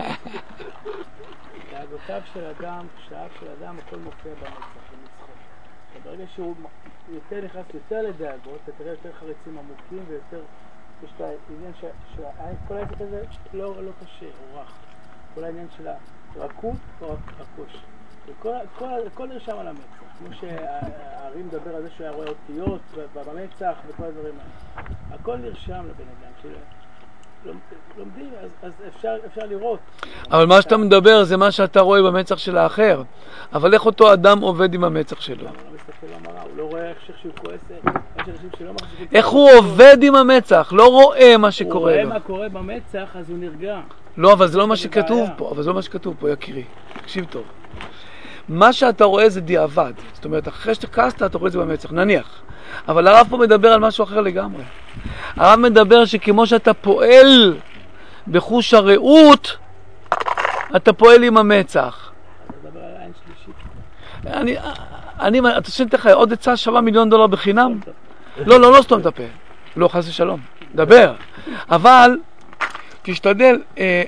דאגותיו של אדם, שאף של אדם, הכל מופיע במצח, במצחו. ברגע שהוא יותר נכנס יותר לדאגות, אתה תראה יותר חריצים עמוקים ויותר... יש את העניין שכל העסק הזה לא קשה, הוא רך. כל העניין של הרכות או הקוש. הכל נרשם על המצח. כמו שהארי מדבר על זה שהוא היה רואה אותיות במצח וכל הדברים האלה. הכל נרשם לבן אדם. לומדים, אז אפשר לראות. אבל מה שאתה מדבר זה מה שאתה רואה במצח של האחר. אבל איך אותו אדם עובד עם המצח שלו? הוא לא מסתכל למראה, הוא לא רואה איך שהוא כועס. יש אנשים שלא מחזיקים... איך הוא עובד עם המצח, לא רואה מה שקורה לו. הוא רואה מה קורה במצח, אז הוא נרגע. לא, אבל זה לא מה שכתוב פה, אבל זה לא מה שכתוב פה, יקירי. תקשיב טוב. מה שאתה רואה זה דיעבד. זאת אומרת, אחרי שכעסת, אתה רואה את זה במצח, נניח. אבל הרב פה מדבר על משהו אחר לגמרי. הרב מדבר שכמו שאתה פועל בחוש הרעות, אתה פועל עם המצח. אתה מדבר על עין שלישית. אני, אני, אתה שואל לך, עוד עצה שווה מיליון דולר בחינם? לא, לא, לא סתום את הפה. לא, חס ושלום. דבר. אבל, תשתדל, אה,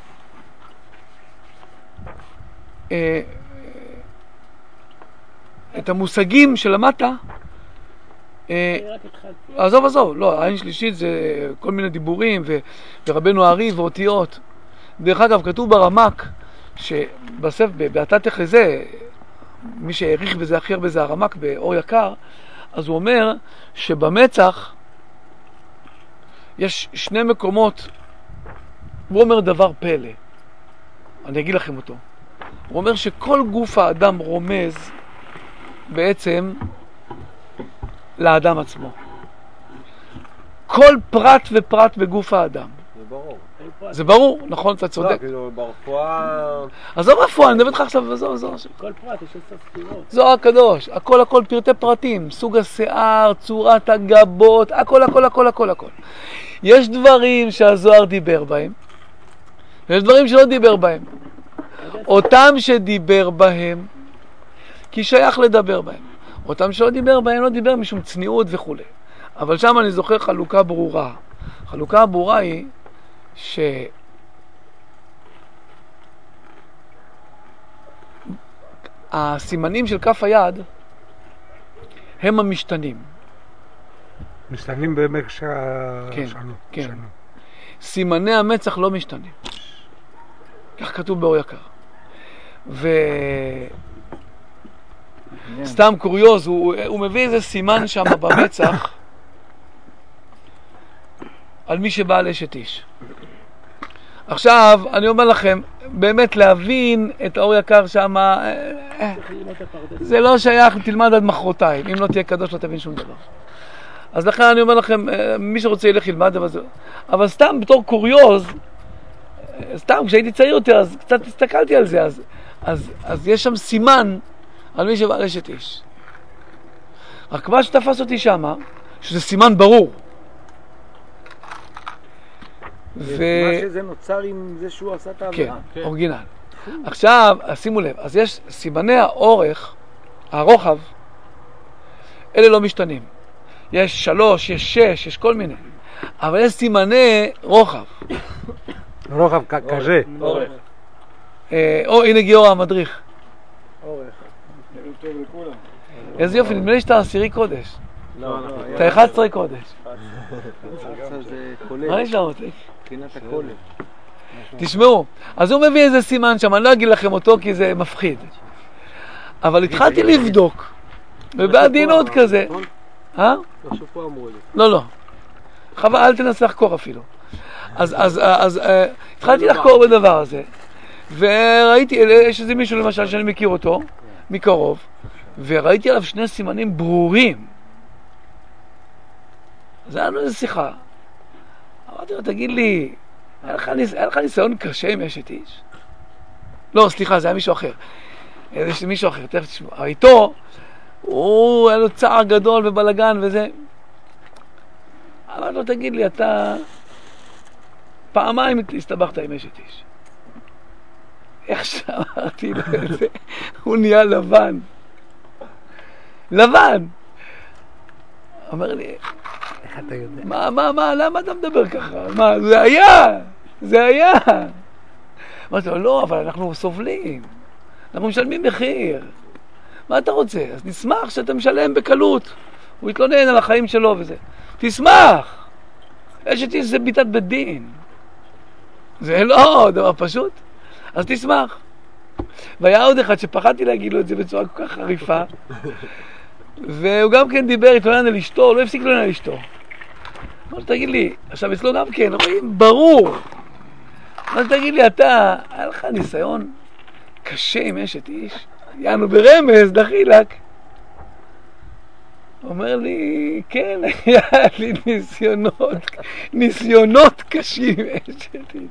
אה, את המושגים שלמדת, עזוב עזוב, לא, העין שלישית זה כל מיני דיבורים ורבנו הארי ואותיות. דרך אגב, כתוב ברמק שבספר, בהתתך לזה, מי שהעריך בזה הכי הרבה זה הרמק באור יקר, אז הוא אומר שבמצח יש שני מקומות, הוא אומר דבר פלא, אני אגיד לכם אותו. הוא אומר שכל גוף האדם רומז בעצם לאדם עצמו. כל פרט ופרט בגוף האדם. זה ברור. זה ברור, נכון, אתה צודק. לא, כאילו, ברפואה... עזוב רפואה, אני מדבר איתך עכשיו, עזוב, עזוב. כל פרט יש עשר ספירות. זוהר הקדוש, הכל הכל פרטי פרטים, סוג השיער, צורת הגבות, הכל הכל הכל הכל הכל. יש דברים שהזוהר דיבר בהם, ויש דברים שלא דיבר בהם. אותם שדיבר בהם, כי שייך לדבר בהם. אותם שלא דיבר בהם, לא דיבר משום צניעות וכו'. אבל שם אני זוכר חלוקה ברורה. חלוקה ברורה היא ש... הסימנים של כף היד הם המשתנים. משתנים במשך שנו. כן, כן. סימני המצח לא משתנים. כך כתוב באור יקר. ו... סתם קוריוז, הוא, הוא מביא איזה סימן שם במצח על מי שבא על אשת איש. עכשיו, אני אומר לכם, באמת להבין את האור יקר שם, זה לא שייך, תלמד עד מחרתיים, אם לא תהיה קדוש לא תבין שום דבר. אז לכן אני אומר לכם, מי שרוצה ילך ילמד, אבל, זה... אבל סתם בתור קוריוז, סתם כשהייתי צעיר יותר, אז קצת הסתכלתי על זה, אז, אז, אז יש שם סימן על מי שבא אשת איש. רק מה שתפס אותי שמה, שזה סימן ברור. ו... מה שזה נוצר עם זה שהוא עשה את העבירה. כן, אורגינל. עכשיו, שימו לב, אז יש סימני האורך, הרוחב, אלה לא משתנים. יש שלוש, יש שש, יש כל מיני. אבל יש סימני רוחב. רוחב כזה. אורך. או, הנה גיאור המדריך. אורך. טוב לכולם. איזה יופי, נדמה לי שאתה עשירי קודש. לא, לא. אתה אחד עשרה קודש. זה כולל. מה נשאר אותי? מבחינת הכולל. תשמעו, אז הוא מביא איזה סימן שם, אני לא אגיד לכם אותו כי זה מפחיד. אבל התחלתי לבדוק, ובעדינות כזה. אה? משהו פה אמרו לי. לא, לא. חבל, אל תנסה לחקור אפילו. אז, אז, אז, התחלתי לחקור בדבר הזה, וראיתי, יש איזה מישהו למשל שאני מכיר אותו, מקרוב, וראיתי עליו שני סימנים ברורים. אז היה לנו איזו שיחה. אמרתי לו, תגיד לי, היה לך, ניס... היה לך ניסיון קשה עם אשת איש? לא, סליחה, זה היה מישהו אחר. זה מישהו אחר, תכף תשמעו. אבל איתו, הוא, היה לו צער גדול ובלגן וזה. אמרתי לו, תגיד לי, אתה פעמיים הסתבכת עם אשת איש. איך שאמרתי לו את זה, הוא נהיה לבן. לבן. אומר לי, איך אתה יודע? מה, מה, מה, למה אתה מדבר ככה? מה, זה היה, זה היה. אמרתי לו, לא, אבל אנחנו סובלים, אנחנו משלמים מחיר. מה אתה רוצה? אז נשמח שאתה משלם בקלות. הוא יתלונן על החיים שלו וזה. תשמח! אשת איש זה ביטת בית דין. זה לא דבר פשוט. אז תשמח. והיה עוד אחד שפחדתי להגיד לו את זה בצורה כל כך חריפה, והוא גם כן דיבר, התלונן על אשתו, לא הפסיק להתלונן על אשתו. אמר, תגיד לי, עכשיו אצלו גם כן, רואים, ברור. אז תגיד לי, אתה, היה לך ניסיון קשה עם אשת איש? יענו ברמז, דחילק. אומר לי, כן, היה לי ניסיונות, ניסיונות קשים עם אשת איש.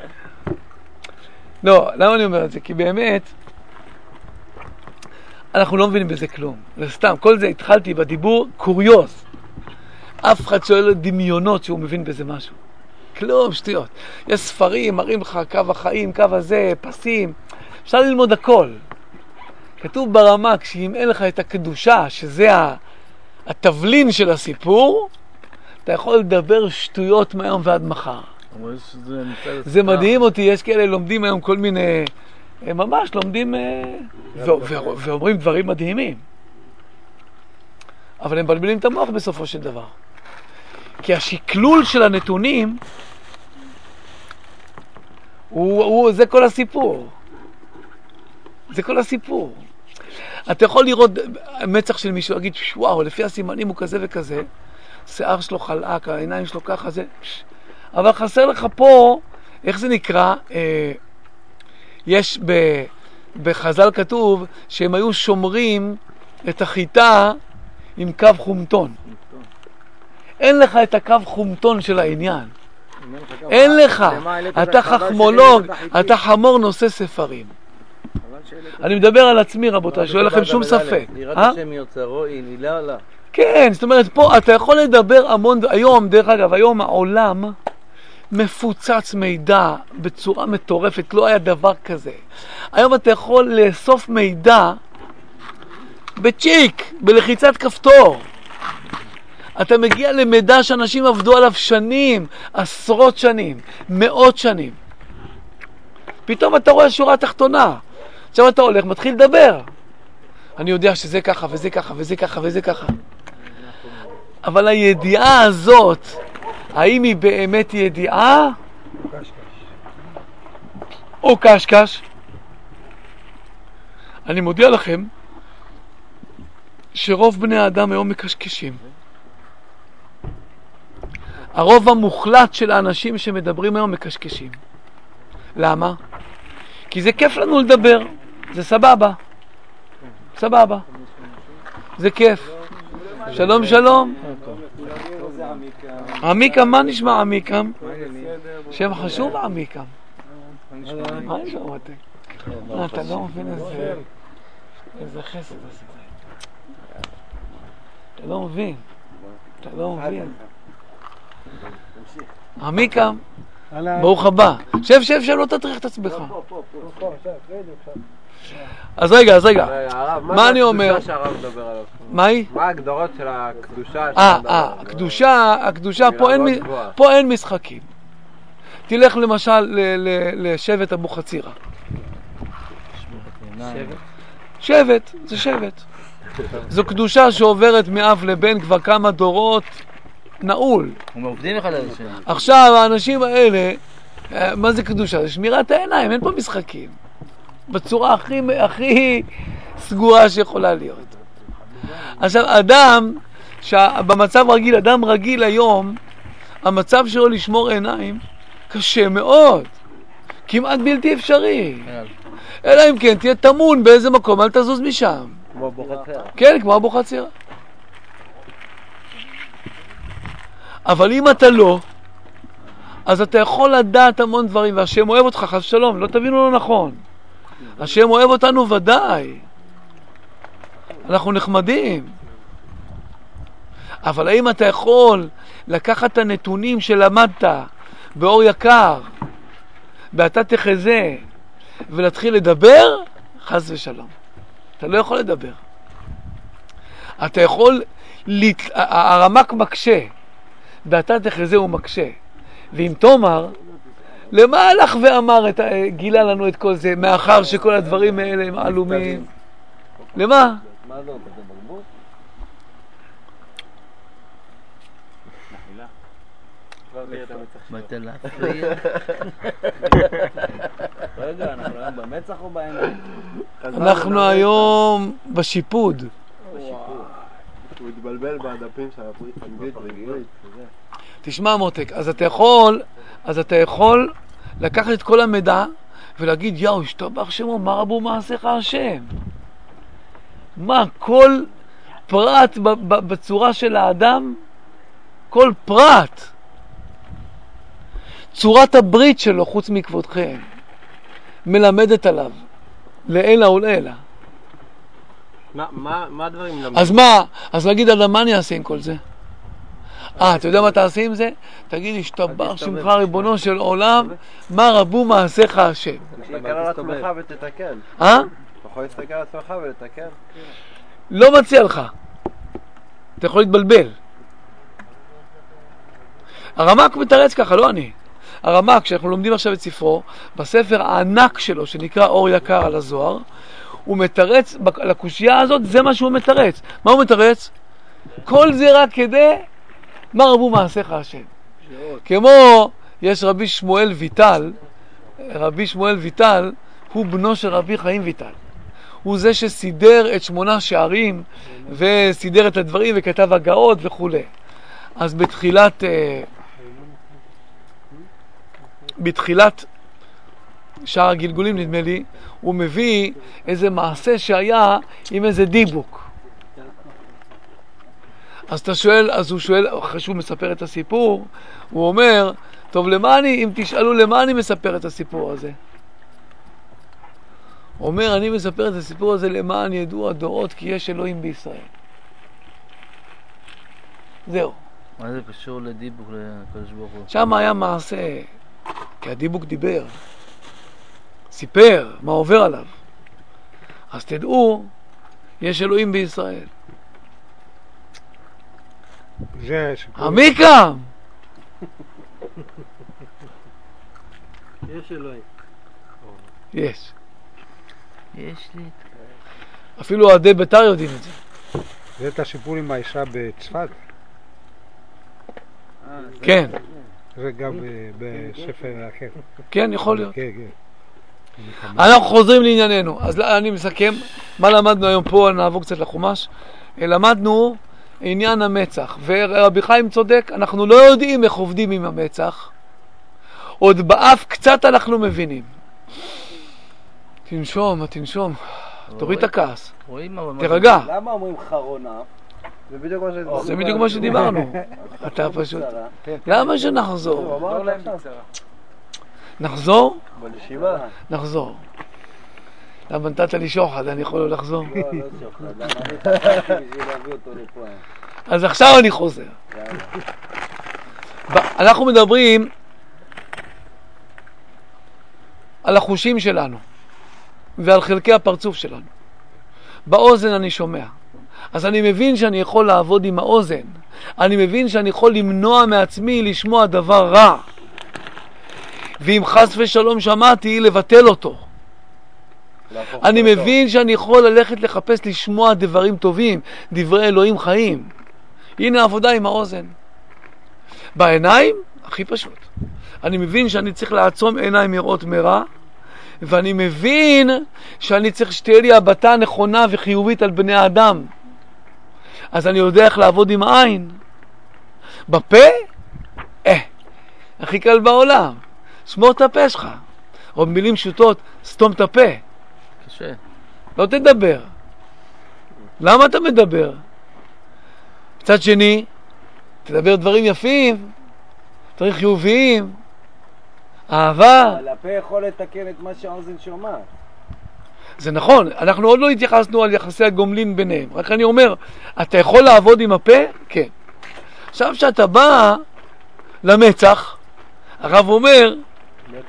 לא, למה אני אומר את זה? כי באמת, אנחנו לא מבינים בזה כלום. זה סתם, כל זה התחלתי בדיבור קוריוז. אף אחד שואל דמיונות שהוא מבין בזה משהו. כלום, שטויות. יש ספרים, מראים לך קו החיים, קו הזה, פסים. אפשר ללמוד הכל. כתוב ברמה, כשאם אין לך את הקדושה, שזה התבלין של הסיפור, אתה יכול לדבר שטויות מהיום ועד מחר. זה מדהים אותי, יש כאלה לומדים היום כל מיני, ממש לומדים ואומרים דברים מדהימים. אבל הם מבלבלים את המוח בסופו של דבר. כי השקלול של הנתונים, הוא, הוא, זה כל הסיפור. זה כל הסיפור. אתה יכול לראות מצח של מישהו, להגיד, וואו, לפי הסימנים הוא כזה וכזה, שיער שלו חלק, העיניים שלו ככה, זה... אבל חסר לך פה, איך זה נקרא? אה, יש ב, בחז"ל כתוב שהם היו שומרים את החיטה עם קו חומטון. אין לך את הקו חומטון של העניין. אין לך. אתה חכמולוג, אתה חמור נושא ספרים. אני מדבר על עצמי, רבותיי, שואל לכם שום ספק. יראת השם יוצרו, היא מילה עלה. כן, זאת אומרת, פה אתה יכול לדבר המון, היום, דרך אגב, היום העולם מפוצץ מידע בצורה מטורפת, לא היה דבר כזה. היום אתה יכול לאסוף מידע בצ'יק, בלחיצת כפתור. אתה מגיע למידע שאנשים עבדו עליו שנים, עשרות שנים, מאות שנים. פתאום אתה רואה שורה תחתונה. עכשיו אתה הולך, מתחיל לדבר. אני יודע שזה ככה וזה ככה וזה ככה וזה ככה. אבל הידיעה הזאת, האם היא באמת ידיעה? או קשקש? אני מודיע לכם שרוב בני האדם היום מקשקשים. הרוב המוחלט של האנשים שמדברים היום מקשקשים. למה? כי זה כיף לנו לדבר. זה סבבה. סבבה. זה כיף. שלום שלום. עמיקם, מה נשמע עמיקם? שם חשוב עמיקם. מה נשמע אותך? אתה לא מבין איזה איזה חסד עשית. אתה לא מבין. אתה לא מבין. עמיקם, ברוך הבא. שב שב שב, לא תטריח את עצמך. אז רגע, אז רגע, מה אני אומר? מה היא? מה ההגדרות של הקדושה? אה, אה, הקדושה, הקדושה, פה אין משחקים. תלך למשל לשבט אבו חצירה. שבט, זה שבט. זו קדושה שעוברת מאב לבן כבר כמה דורות, נעול. הם עובדים אחד על זה. עכשיו, האנשים האלה, מה זה קדושה? זה שמירת העיניים, אין פה משחקים. בצורה הכי, הכי סגורה שיכולה להיות. עכשיו, אדם, במצב רגיל, אדם רגיל היום, המצב שלו לשמור עיניים קשה מאוד. כמעט בלתי אפשרי. אלא אם כן, תהיה תמון באיזה מקום, אל תזוז משם. כמו אבו חצירה. כן, כמו אבו חצירה. אבל אם אתה לא, אז אתה יכול לדעת המון דברים, והשם אוהב אותך, חס שלום, לא תבינו לא נכון. השם אוהב אותנו ודאי. אנחנו נחמדים. אבל האם אתה יכול לקחת את הנתונים שלמדת באור יקר, ואתה תחזה, ולהתחיל לדבר? חס ושלום. אתה לא יכול לדבר. אתה יכול, לת... הרמק מקשה, ואתה תחזה הוא מקשה. ואם תומר, למה הלך ואמר, את... גילה לנו את כל זה, מאחר שכל הדברים האלה הם עלומים? למה? מה זה, זה בקבוק? באת להפריע. רגע, אנחנו היום במצח או בעיניים? אנחנו היום בשיפוד. הוא התבלבל בדפים של הברית, אנגלית ועברית. תשמע מותק, אז אתה יכול, אז אתה יכול לקחת את כל המידע ולהגיד, יאו, השתבח שמו, מה רבו מעשיך השם? מה, כל פרט בצורה של האדם, כל פרט, צורת הברית שלו, חוץ מכבודכם, מלמדת עליו, לעילה ולעילה. מה, מה, מה הדברים למדים? אז מה? אז להגיד, אדם, מה אני אעשה עם כל זה? אה, אתה יודע מה תעשה עם זה? תגיד, השתבח שמך ריבונו של עולם, מה רבו מעשיך השם? תסתכל על עצמך ותתקן. אה? אתה יכול להסתכל על עצמך ולתקן. לא מציע לך. אתה יכול להתבלבל. הרמק מתרץ ככה, לא אני. הרמק, שאנחנו לומדים עכשיו את ספרו, בספר הענק שלו, שנקרא אור יקר על הזוהר, הוא מתרץ, לקושייה הזאת, זה מה שהוא מתרץ. מה הוא מתרץ? כל זה רק כדי, מה רבו מעשיך השם? כמו, יש רבי שמואל ויטל, רבי שמואל ויטל, הוא בנו של רבי חיים ויטל. הוא זה שסידר את שמונה שערים, וסידר את הדברים, וכתב הגאות וכו'. אז בתחילת, בתחילת שער הגלגולים, נדמה לי, הוא מביא איזה מעשה שהיה עם איזה דיבוק. אז אתה שואל, אז הוא שואל, אחרי שהוא מספר את הסיפור, הוא אומר, טוב, למה אני, אם תשאלו למה אני מספר את הסיפור הזה? הוא אומר, אני מספר את הסיפור הזה למען ידעו הדורות, כי יש אלוהים בישראל. זהו. מה זה קשור לדיבוק לקדוש ברוך הוא? שם היה מעשה, כי הדיבוק דיבר, סיפר מה עובר עליו. אז תדעו, יש אלוהים בישראל. זה סיפור. עמיקם! יש אלוהים. יש. יש לי... אפילו עדי בית"ר יודעים את זה. זה את הסיפור עם האישה בצפת? כן, זה גם ב- בספר אחר. כן, יכול להיות. כן, כן. אנחנו חוזרים לענייננו. אז אני מסכם, מה למדנו היום פה, נעבור קצת לחומש. למדנו עניין המצח, ורבי חיים צודק, אנחנו לא יודעים איך עובדים עם המצח, עוד באף קצת אנחנו מבינים. תנשום, תנשום, תוריד את הכעס, רואים אבל... תרגע. למה אומרים חרון אף? זה בדיוק מה שדיברנו. זה בדיוק מה שדיברנו. אתה פשוט... למה שנחזור? אמר להם בקצרה. נחזור? בנשימה. נחזור. למה נתת לי שוחד, אני יכול לא לחזור? לא, לא שוחד. למה אני חשבתי בשביל להביא אותו לפה. אז עכשיו אני חוזר. אנחנו מדברים על החושים שלנו ועל חלקי הפרצוף שלנו. באוזן אני שומע. אז אני מבין שאני יכול לעבוד עם האוזן. אני מבין שאני יכול למנוע מעצמי לשמוע דבר רע. ואם חס ושלום שמעתי, לבטל אותו. אני מבין שאני יכול ללכת לחפש לשמוע דברים טובים, דברי אלוהים חיים. הנה העבודה עם האוזן. בעיניים, הכי פשוט. אני מבין שאני צריך לעצום עיניים מראות מרע, ואני מבין שאני צריך שתהיה לי הבטה נכונה וחיובית על בני האדם. אז אני יודע איך לעבוד עם העין. בפה? אה, הכי קל בעולם. שמור את הפה שלך. או במילים פשוטות, סתום את הפה. קשה. לא תדבר. למה אתה מדבר? מצד שני, תדבר דברים יפים, דברים חיוביים, אהבה. אבל הפה יכול לתקן את מה שהאוזן שומעת. זה נכון, אנחנו עוד לא התייחסנו על יחסי הגומלין ביניהם. רק אני אומר, אתה יכול לעבוד עם הפה? כן. עכשיו שאתה בא למצח, הרב אומר,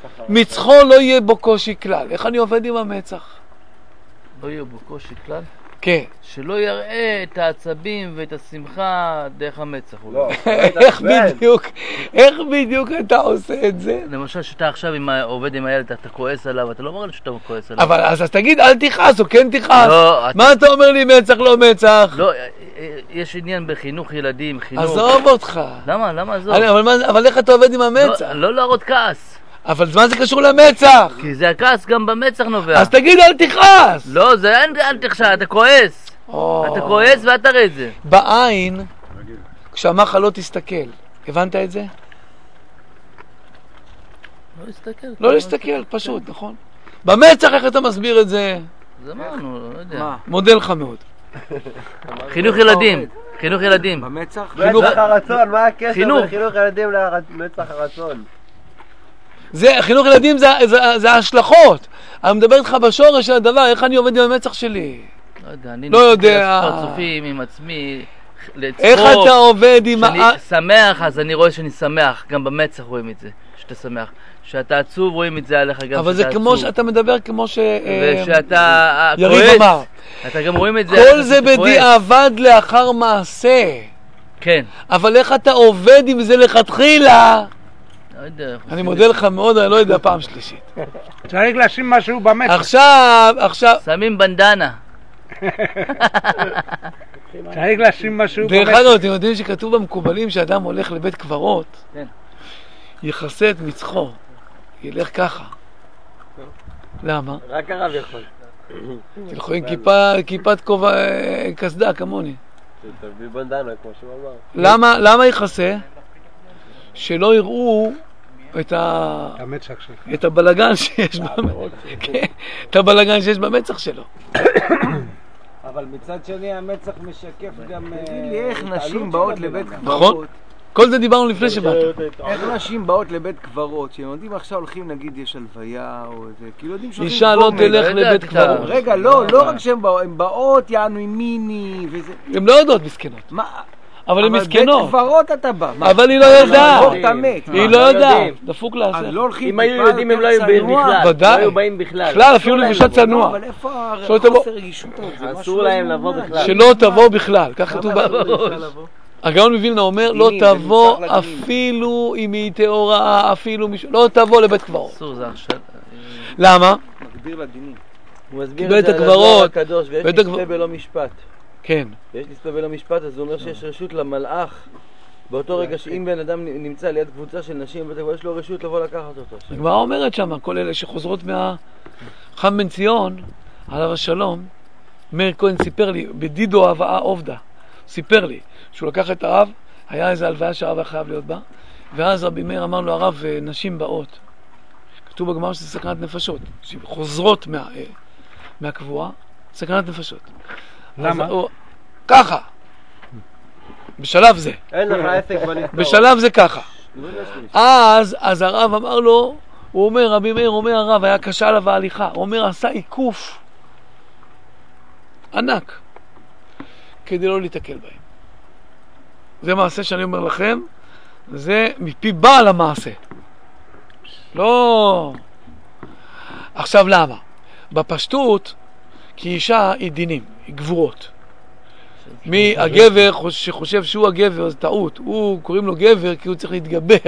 מצחו לא יהיה בו קושי כלל. איך אני עובד עם המצח? לא יהיה בו קושי כלל? כן. שלא יראה את העצבים ואת השמחה דרך המצח. לא. איך בדיוק, איך בדיוק אתה עושה את זה? למשל שאתה עכשיו עובד עם הילד, אתה כועס עליו, אתה לא אומר לו שאתה כועס עליו. אבל אז תגיד אל תכעס או כן תכעס. לא, מה אתה אומר לי מצח לא מצח? לא, יש עניין בחינוך ילדים, חינוך. עזוב אותך. למה? למה עזוב? אבל איך אתה עובד עם המצח? לא להראות כעס. אבל מה זה קשור למצח? כי זה הכעס גם במצח נובע. אז תגיד אל תכעס. לא, זה אין אל תכעס, אתה כועס. אתה כועס ואתה תראה את זה. בעין, כשאמר לך לא תסתכל, הבנת את זה? לא להסתכל. לא להסתכל, פשוט, נכון? במצח איך אתה מסביר את זה? זה אמרנו, לא יודע. מודה לך מאוד. חינוך ילדים, חינוך ילדים. במצח? מצח הרצון, מה הקשר חינוך. בין חינוך ילדים למצח הרצון? זה, חינוך ילדים זה, זה, זה ההשלכות. אני מדבר איתך בשורש של הדבר, איך אני עובד עם המצח שלי? לא יודע, אני לא יודע. פרצופים עם עצמי, לצחוק. איך אתה עובד עם... כשאני שמח, אז אני רואה שאני שמח, גם במצח רואים את זה, שאתה שמח. כשאתה עצוב רואים את זה עליך גם שאתה עצוב. אבל זה כמו שאתה מדבר כמו ש... ושאתה יריב אמר. אתה גם רואים את זה... כל זה בדיעבד לאחר מעשה. כן. אבל איך אתה עובד עם זה לכתחילה? לא יודע. אני מודה לך מאוד, אני לא יודע פעם שלישית. צריך לשים משהו במצח. עכשיו, עכשיו... שמים בנדנה. צריך לשים משהו דרך במצח. אגב, אתם יודעים שכתוב במקובלים שאדם הולך לבית קברות, כן. יכסה את מצחו, ילך ככה. למה? רק הרב יכול. תלכו עם כיפה, כיפת כובע, קסדה כמוני. תביא בנדנה, כמו שהוא אמר. למה, למה יכסה? שלא יראו את ה... המצח שלך. את הבלגן שיש במצח. כן, את הבלגן שיש במצח שלו. אבל מצד שני המצח משקף גם... תגיד לי, איך נשים באות לבית נכון? קברות? כל זה דיברנו לפני שבאת. איך נשים באות לבית קברות, שהם יודעים עכשיו הולכים, נגיד יש הלוויה או איזה, כאילו יודעים שהולכים... אישה לא חומר. תלך לבית קברות. רגע, לא, לא רק שהן באות, הן באות, יענו עם מיני וזה... הן לא יודעות מסכנות. מה? אבל הן בית מסכנות. קברות אתה בא. מה? אבל היא לא יודעת. לעבור את המת. היא מה? לא יודעת. יודעים. דפוק אז לעשות. לא הולכים... אם היו טיפה יודעים הם לא יותר היו באים צנוע. בכלל. ודאי. לא היו באים בכלל. בכלל, אפילו לבושה צנוע. אבל איפה שלא תבוא. החוסר רגישות הזאת? זה משהו אסור להם לבוא ממש. בכלל. שלא תבוא בכלל. כך כתוב. הגאון מווילנה אומר, לא דינים, תבוא זה נמשך לדינים. אפילו אם היא טהורה, אפילו מישהו, לא תבוא לבית קברות. אסור זה עכשיו. למה? מגביר לדינים. הוא מסביר בית את זה על הקברות, הזוהר הקדוש, ויש בית נספה הקבר- בלא משפט. כן. ויש נספה בלא משפט, אז הוא אומר שיש רשות למלאך. באותו רגע שאם בן אדם נמצא ליד קבוצה של נשים בבית הקברות, יש לו רשות לבוא לקחת אותו. הגמרא אומרת שם, כל אלה שחוזרות מהחם בן ציון, עליו השלום, מאיר כהן סיפר לי, בדידו הבאה עובדה, סיפר לי, שהוא לקח את הרב, היה איזו הלוויה שהרב היה חייב להיות בה, ואז רבי מאיר אמר לו, הרב, נשים באות. כתוב בגמרא שזה סכנת נפשות, שחוזרות מה, מהקבורה, סכנת נפשות. למה? אז הוא, ככה, בשלב זה, אין לך עסק בנסתור. בשלב זה ככה. אז, אז הרב אמר לו, הוא אומר, רבי מאיר אומר, הרב, היה קשה עליו ההליכה, הוא אומר, עשה עיקוף ענק כדי לא להתקל בהם. זה מעשה שאני אומר לכם, זה מפי בעל המעשה. לא... עכשיו למה? בפשטות, כי אישה היא דינים, היא גבורות. מי הגבר שחושב שהוא הגבר, זה טעות. הוא, קוראים לו גבר כי הוא צריך להתגבר.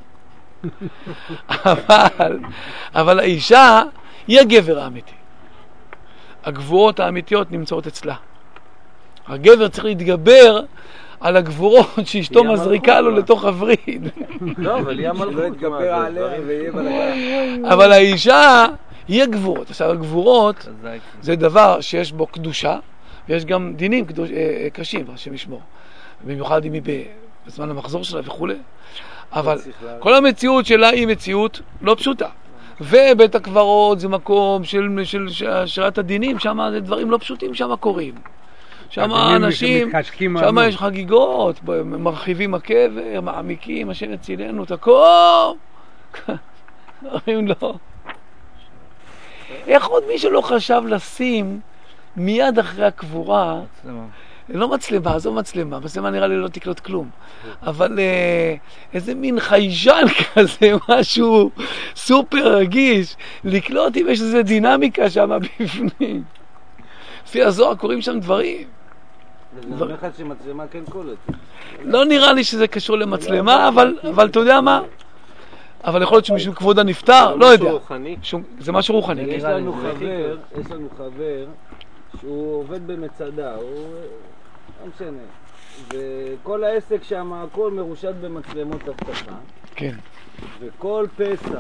אבל, אבל האישה היא הגבר האמיתי. הגבורות האמיתיות נמצאות אצלה. הגבר צריך להתגבר על הגבורות שאשתו מזריקה לו לתוך הווריד. לא, אבל היא המלכות. לא יתגבר עליה ויהיה בלגן. אבל האישה היא הגבורות. עכשיו הגבורות זה דבר שיש בו קדושה, ויש גם דינים קדוש, אה, קשים, השם ישמור. במיוחד אם היא בזמן המחזור שלה וכו'. אבל כל המציאות שלה היא מציאות לא פשוטה. ובית הקברות זה מקום של, של, של שירת הדינים, שם זה דברים לא פשוטים שם קורים. שם אנשים, שם יש חגיגות, מרחיבים הקבר, מעמיקים, השם יצילנו את הכל. אומרים לו, איך עוד מישהו לא חשב לשים מיד אחרי הקבורה, לא מצלמה, זו מצלמה, מצלמה נראה לי לא תקלוט כלום, אבל איזה מין חיישן כזה, משהו סופר רגיש, לקלוט אם יש איזה דינמיקה שם בפנים. לפי הזוהר קוראים שם דברים. זה אומר לך שמצלמה כן קולט. לא נראה לי שזה קשור למצלמה, אבל אבל אתה יודע מה? אבל יכול להיות שמשום כבוד הנפטר, לא יודע. זה משהו רוחני. יש לנו חבר, יש לנו חבר שהוא עובד במצדה, הוא לא משנה. וכל העסק שם, הכל מרושת במצלמות אבטחה. כן. וכל פסח,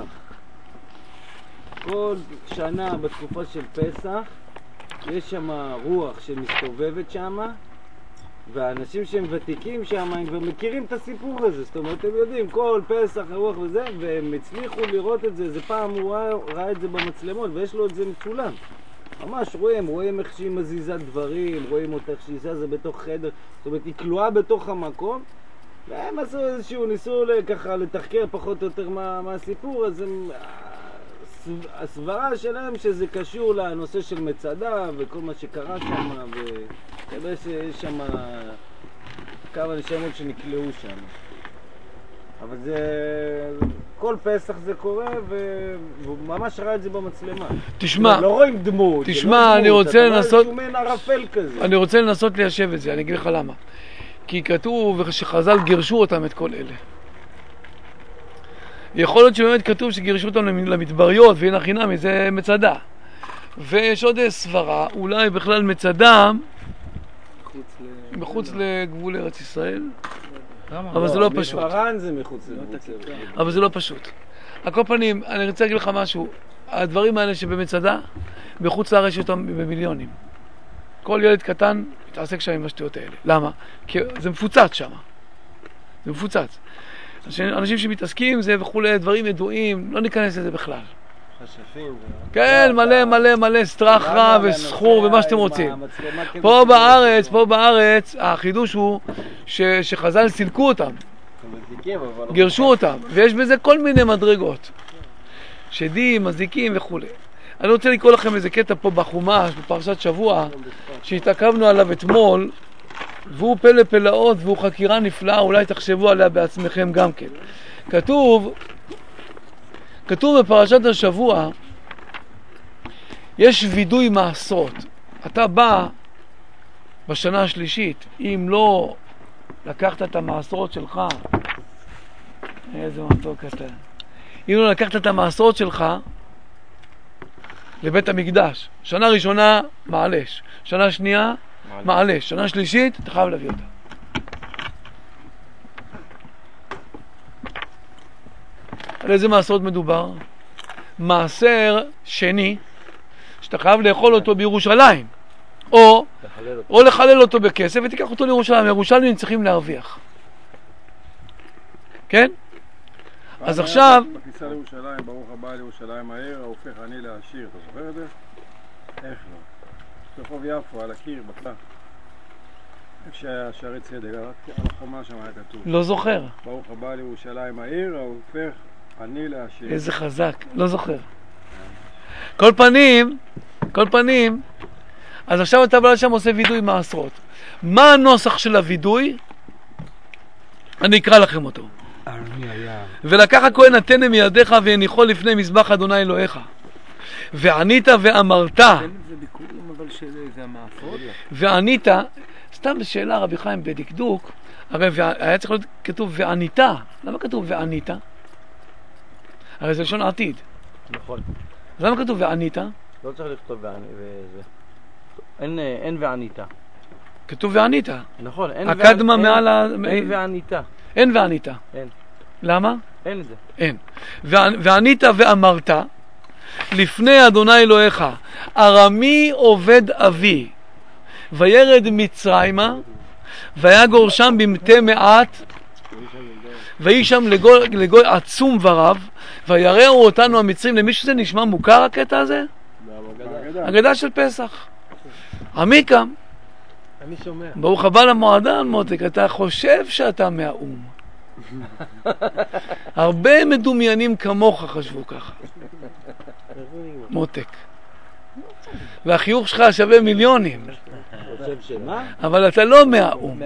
כל שנה בתקופה של פסח, יש שם רוח שמסתובבת שם, והאנשים שהם ותיקים שם, הם כבר מכירים את הסיפור הזה. זאת אומרת, הם יודעים, כל פסח, הרוח וזה, והם הצליחו לראות את זה. זה פעם הוא ראה, ראה את זה במצלמות, ויש לו את זה מצולם. ממש רואים, רואים איך שהיא מזיזה דברים, רואים אותה איך שהיא זזה בתוך חדר. זאת אומרת, היא כלואה בתוך המקום, והם עשו איזשהו, ניסו ככה לתחקר פחות או יותר מה, מה הסיפור, אז הם... הסברה שלהם שזה קשור לנושא של מצדה וכל מה שקרה שם, וכדי שיש שם כמה נשמות שנקלעו שם. אבל זה... כל פסח זה קורה, והוא ממש ראה את זה במצלמה. תשמע, לא רואים דמות. תשמע, אני רוצה לנסות... ערפל כזה. אני רוצה לנסות ליישב את זה, אני אגיד לך למה. כי כתוב שחז"ל גירשו אותם את כל אלה. יכול להיות שבאמת כתוב שגירשו אותם למדבריות, והנה חינמי, זה מצדה. ויש עוד סברה, אולי בכלל מצדה מחוץ לגבול ארץ ישראל. אבל זה לא פשוט. פרן זה מחוץ לגבול. אבל זה לא פשוט. על כל פנים, אני רוצה להגיד לך משהו. הדברים האלה שבמצדה, בחוץ לארץ יש אותם במיליונים. כל ילד קטן מתעסק שם עם השטויות האלה. למה? כי זה מפוצץ שם. זה מפוצץ. אנשים שמתעסקים זה וכולי, דברים ידועים, לא ניכנס לזה בכלל. חשפים. כן, מלא מלא מלא סטרחה וסחור ומה שאתם רוצים. פה בארץ, פה בארץ, החידוש הוא שחז"ל סילקו אותם. גירשו אותם, ויש בזה כל מיני מדרגות. שדים, מזיקים וכולי. אני רוצה לקרוא לכם איזה קטע פה בחומש, בפרשת שבוע, שהתעכבנו עליו אתמול, והוא פלא פלאות והוא חקירה נפלאה, אולי תחשבו עליה בעצמכם גם כן. כתוב, כתוב בפרשת השבוע, יש וידוי מעשרות. אתה בא בשנה השלישית, אם לא לקחת את המעשרות שלך, איזה מתוק אתה, אם לא לקחת את המעשרות שלך לבית המקדש, שנה ראשונה מעלש, שנה שנייה מעלש, שנה שלישית אתה חייב להביא אותה. על איזה מעשרות מדובר? מעשר שני שאתה חייב לאכול אותו בירושלים, או או לחלל אותו בכסף ותיקח אותו לירושלים. ירושלים צריכים להרוויח, כן? אז עכשיו בכניסה לירושלים, ברוך הבא לירושלים העיר, ההופך אני לעשיר, אתה זוכר את זה? איך לא? ברחוב יפו, על הקיר, בצד. איך שהיה שערי צדק, על החומה שם היה כתוב. לא זוכר. ברוך הבא לירושלים העיר, ההופך אני לעשיר. איזה חזק, לא זוכר. כל פנים, כל פנים, אז עכשיו אתה בא לשם עושה וידוי מעשרות. מה הנוסח של הוידוי? אני אקרא לכם אותו. ולקח הכהן התנא מידיך והניחו לפני מזבח אדוני אלוהיך. וענית ואמרת. וענית, סתם בשאלה רבי חיים בדקדוק, הרי היה צריך להיות כתוב וענית. למה כתוב וענית? הרי זה לשון עתיד. נכון. אז למה כתוב וענית? לא צריך לכתוב וענית. אין, אין וענית. כתוב וענית. נכון. אין הקדמה מעל ה... אין וענית. אין וענית. אין. למה? אין את זה. אין. וענית ואמרת לפני אדוני אלוהיך, ארמי עובד אבי, וירד מצרימה, ויגור שם במתי מעט, ויהי שם לגוי, לגוי עצום ורב, ויראו אותנו המצרים. למישהו זה נשמע מוכר הקטע הזה? הגדה של פסח. עמיקם. אני שומע. ברוך הבא למועדן, מותק, אתה חושב שאתה מהאום. הרבה מדומיינים כמוך חשבו ככה. מותק. והחיוך שלך שווה מיליונים. אבל אתה לא מהאום.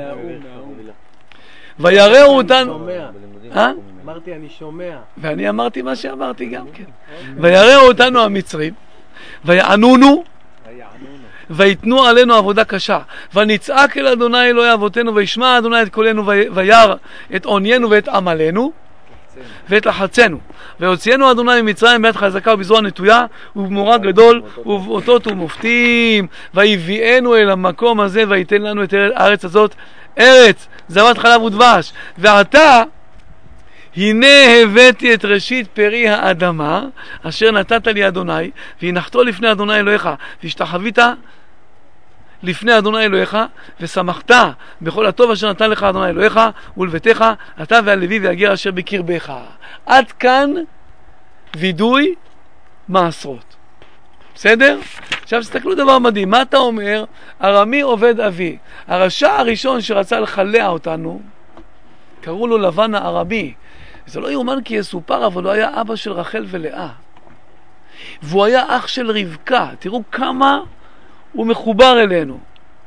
ויראו אותנו. אמרתי אני שומע. ואני אמרתי מה שאמרתי גם כן. ויראו אותנו המצרים, ויענונו, ויתנו עלינו עבודה קשה, ונצעק אל אדוני אלוהי אבותינו, וישמע אדוני את קולנו, וירא את עוניינו ואת עמלנו, ואת לחצנו, ויוציאנו אדוני ממצרים ביד חזקה ובזרוע נטויה ובמורא גדול ובאותות ומופתים, ויביאנו אל המקום הזה וייתן לנו את הארץ הזאת, ארץ זבת חלב ודבש. ועתה הנה הבאתי את ראשית פרי האדמה אשר נתת לי אדוני, והנחתו לפני אדוני אלוהיך, והשתחווית לפני אדוני אלוהיך, ושמחת בכל הטוב אשר נתן לך אדוני אלוהיך ולביתך, אתה והלוי והגר אשר בקרבך. עד כאן וידוי מעשרות. בסדר? עכשיו תסתכלו דבר מדהים. מה אתה אומר? ארמי עובד אבי. הרשע הראשון שרצה לחלע אותנו, קראו לו לבן הארמי. זה לא יאומן כי יסופר, אבל הוא היה אבא של רחל ולאה. והוא היה אח של רבקה. תראו כמה הוא מחובר אלינו.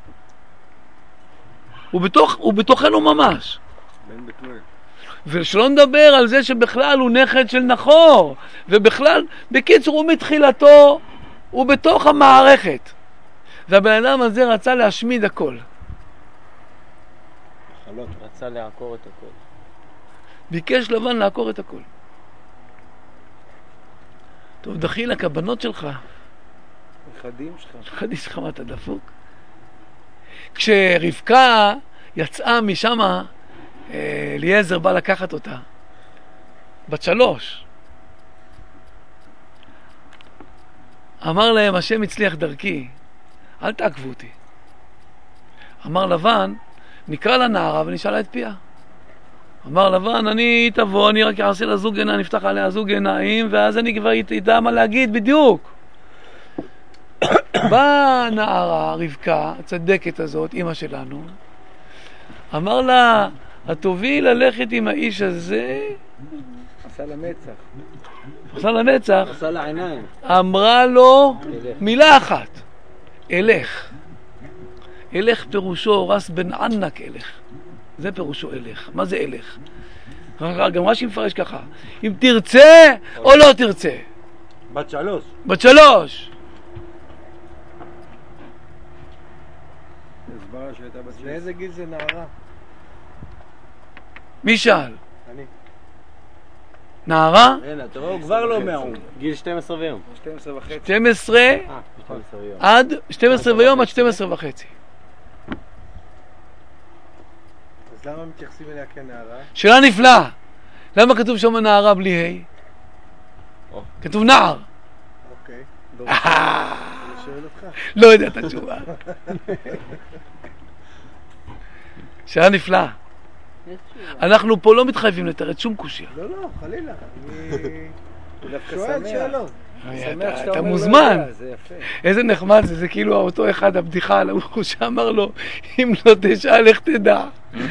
הוא, בתוך, הוא בתוכנו ממש. בן בתואל. ושלא נדבר על זה שבכלל הוא נכד של נחור. ובכלל, בקיצור, הוא מתחילתו, הוא בתוך המערכת. והבן אדם הזה רצה להשמיד הכל. חלות, רצה לעקור את הכל. ביקש לבן לעקור את הכל. טוב, דחילק, הבנות שלך. נכדים שלך. נכדים שלך, מה אתה דפוק? כשרבקה יצאה משם, אליעזר בא לקחת אותה. בת שלוש. אמר להם, השם הצליח דרכי, אל תעקבו אותי. אמר לבן, נקרא לנערה ונשאלה את פיה. אמר לבן, אני תבוא, אני רק אעשה לה זוג עיניים, נפתח עליה זוג עיניים, ואז אני כבר ידע מה להגיד בדיוק. באה נערה, רבקה, הצדקת הזאת, אמא שלנו, אמר לה, הטובי ללכת עם האיש הזה, עשה למצח. עשה לנצח, עשה לעיניים. אמרה לו מילה אחת, אלך. אלך פירושו רס בן ענק אלך. זה פירושו אלך. מה זה אלך? גם רש"י מפרש ככה, אם תרצה או לא תרצה. בת שלוש. בת שלוש. הסברה שהייתה בת שלוש. לאיזה גיל זה נערה? מי שאל? אני. נערה? הנה, אתה רואה, הוא כבר לא מהאום. גיל שתים עשרה ויום. שתים עשרה וחצי. שתים עשרה אה, שתים עשרה ויום. עד שתים עשרה ויום עד שתים עשרה וחצי. אז למה מתייחסים אליה כנערה? שאלה נפלאה. למה כתוב שם נערה בלי ה'? כתוב נער. אוקיי. אני שואל אותך. לא יודע את התשובה. שאלה נפלאה. אנחנו פה לא מתחייבים לתרץ שום קושיה. לא, לא, חלילה. אני דווקא שואל שאלות. אתה מוזמן. איזה נחמד זה, זה כאילו אותו אחד, הבדיחה על ההוא שאמר לו, אם לא תשאל איך תדע.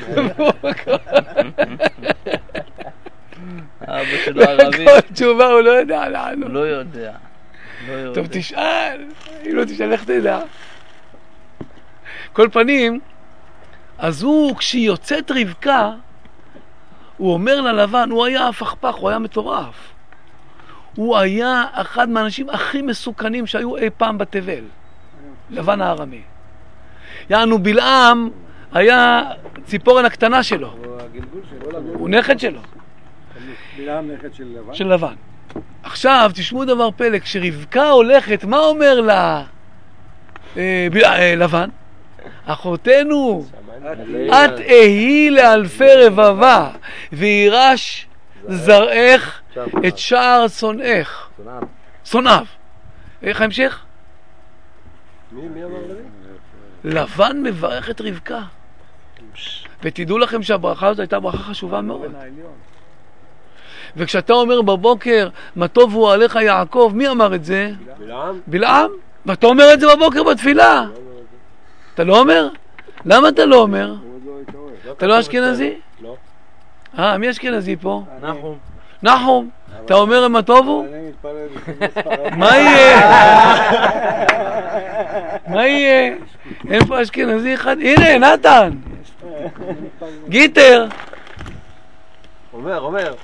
אבא שלו ערבי. כל תשובה הוא לא יודע לענות. לא יודע. טוב, תשאל. אם לא תשאל איך תדע. כל פנים, אז הוא, כשהיא יוצאת רבקה, הוא אומר ללבן, הוא היה הפכפך, הוא היה מטורף. הוא היה אחד מהאנשים הכי מסוכנים שהיו אי פעם בתבל. לבן הארמי. יענו בלעם היה ציפורן הקטנה שלו. הוא הגלגול שלו. הוא נכד שלו. בלעם נכד של לבן. של לבן. עכשיו תשמעו דבר פלא, כשרבקה הולכת, מה אומר לה אה, ב, אה, לבן? אחותנו, את אהי לאלפי רבבה וירש זרעך את שער שונאך. שונאיו. איך ההמשך? מי? מי אמר לי? לבן מברך את רבקה. ותדעו לכם שהברכה הזאת הייתה ברכה חשובה מאוד. וכשאתה אומר בבוקר, מה טוב הוא עליך יעקב, מי אמר את זה? בלעם? בלעם? ואתה אומר את זה בבוקר בתפילה. אתה לא אומר? למה אתה לא אומר? אתה לא אשכנזי? לא. אה, מי אשכנזי פה? נחום. נחום. אתה אומר מה טוב הוא? אני מתפלל בספרד. מה יהיה? מה יהיה? אין פה אשכנזי אחד? הנה, נתן. גיטר. אומר, אומר.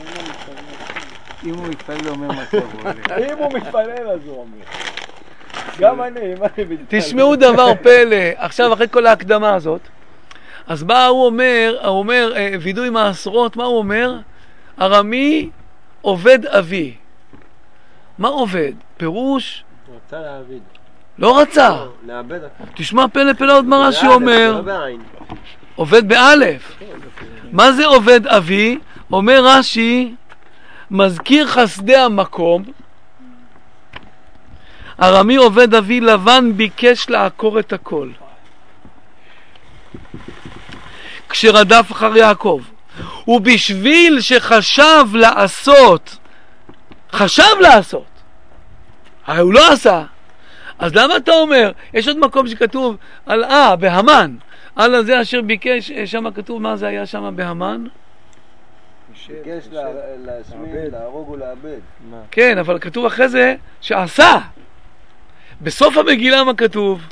אם הוא מתפלל אומר מה טוב הוא. אם הוא מתפלל אז הוא אומר. גם אני, מה אני... תשמעו דבר פלא. עכשיו, אחרי כל ההקדמה הזאת, אז בא הוא אומר, הוא אומר, וידוי מעשרות, מה הוא אומר? ארמי עובד אבי. מה עובד? פירוש? רצה להעביד. לא רצה. לעבד. תשמע פלא פלא עוד מה רש"י אומר. עובד באלף. מה זה עובד אבי? אומר רש"י, מזכיר חסדי המקום. ארמי עובד אבי, לבן ביקש לעקור את הכל. כשרדף אחר יעקב. ובשביל שחשב לעשות, חשב לעשות, הרי הוא לא עשה. אז למה אתה אומר? יש עוד מקום שכתוב על אה, בהמן, על הזה אשר ביקש, שם כתוב מה זה היה שם בהמן? ביקש להשמיד, להרוג ולאבד. כן, אבל כתוב אחרי זה שעשה. בסוף המגילה מה כתוב?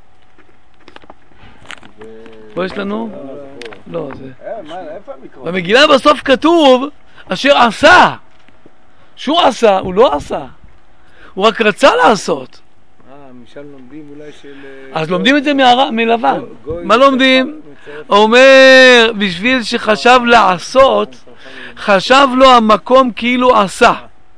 פה יש לנו? לא, זה... איפה המקרא? במגילה בסוף כתוב אשר עשה. שהוא עשה, הוא לא עשה. הוא רק רצה לעשות. אה, משל לומדים אולי של... אז לומדים את זה מלבן. מה לומדים? אומר, בשביל שחשב לעשות, חשב לו המקום כאילו עשה.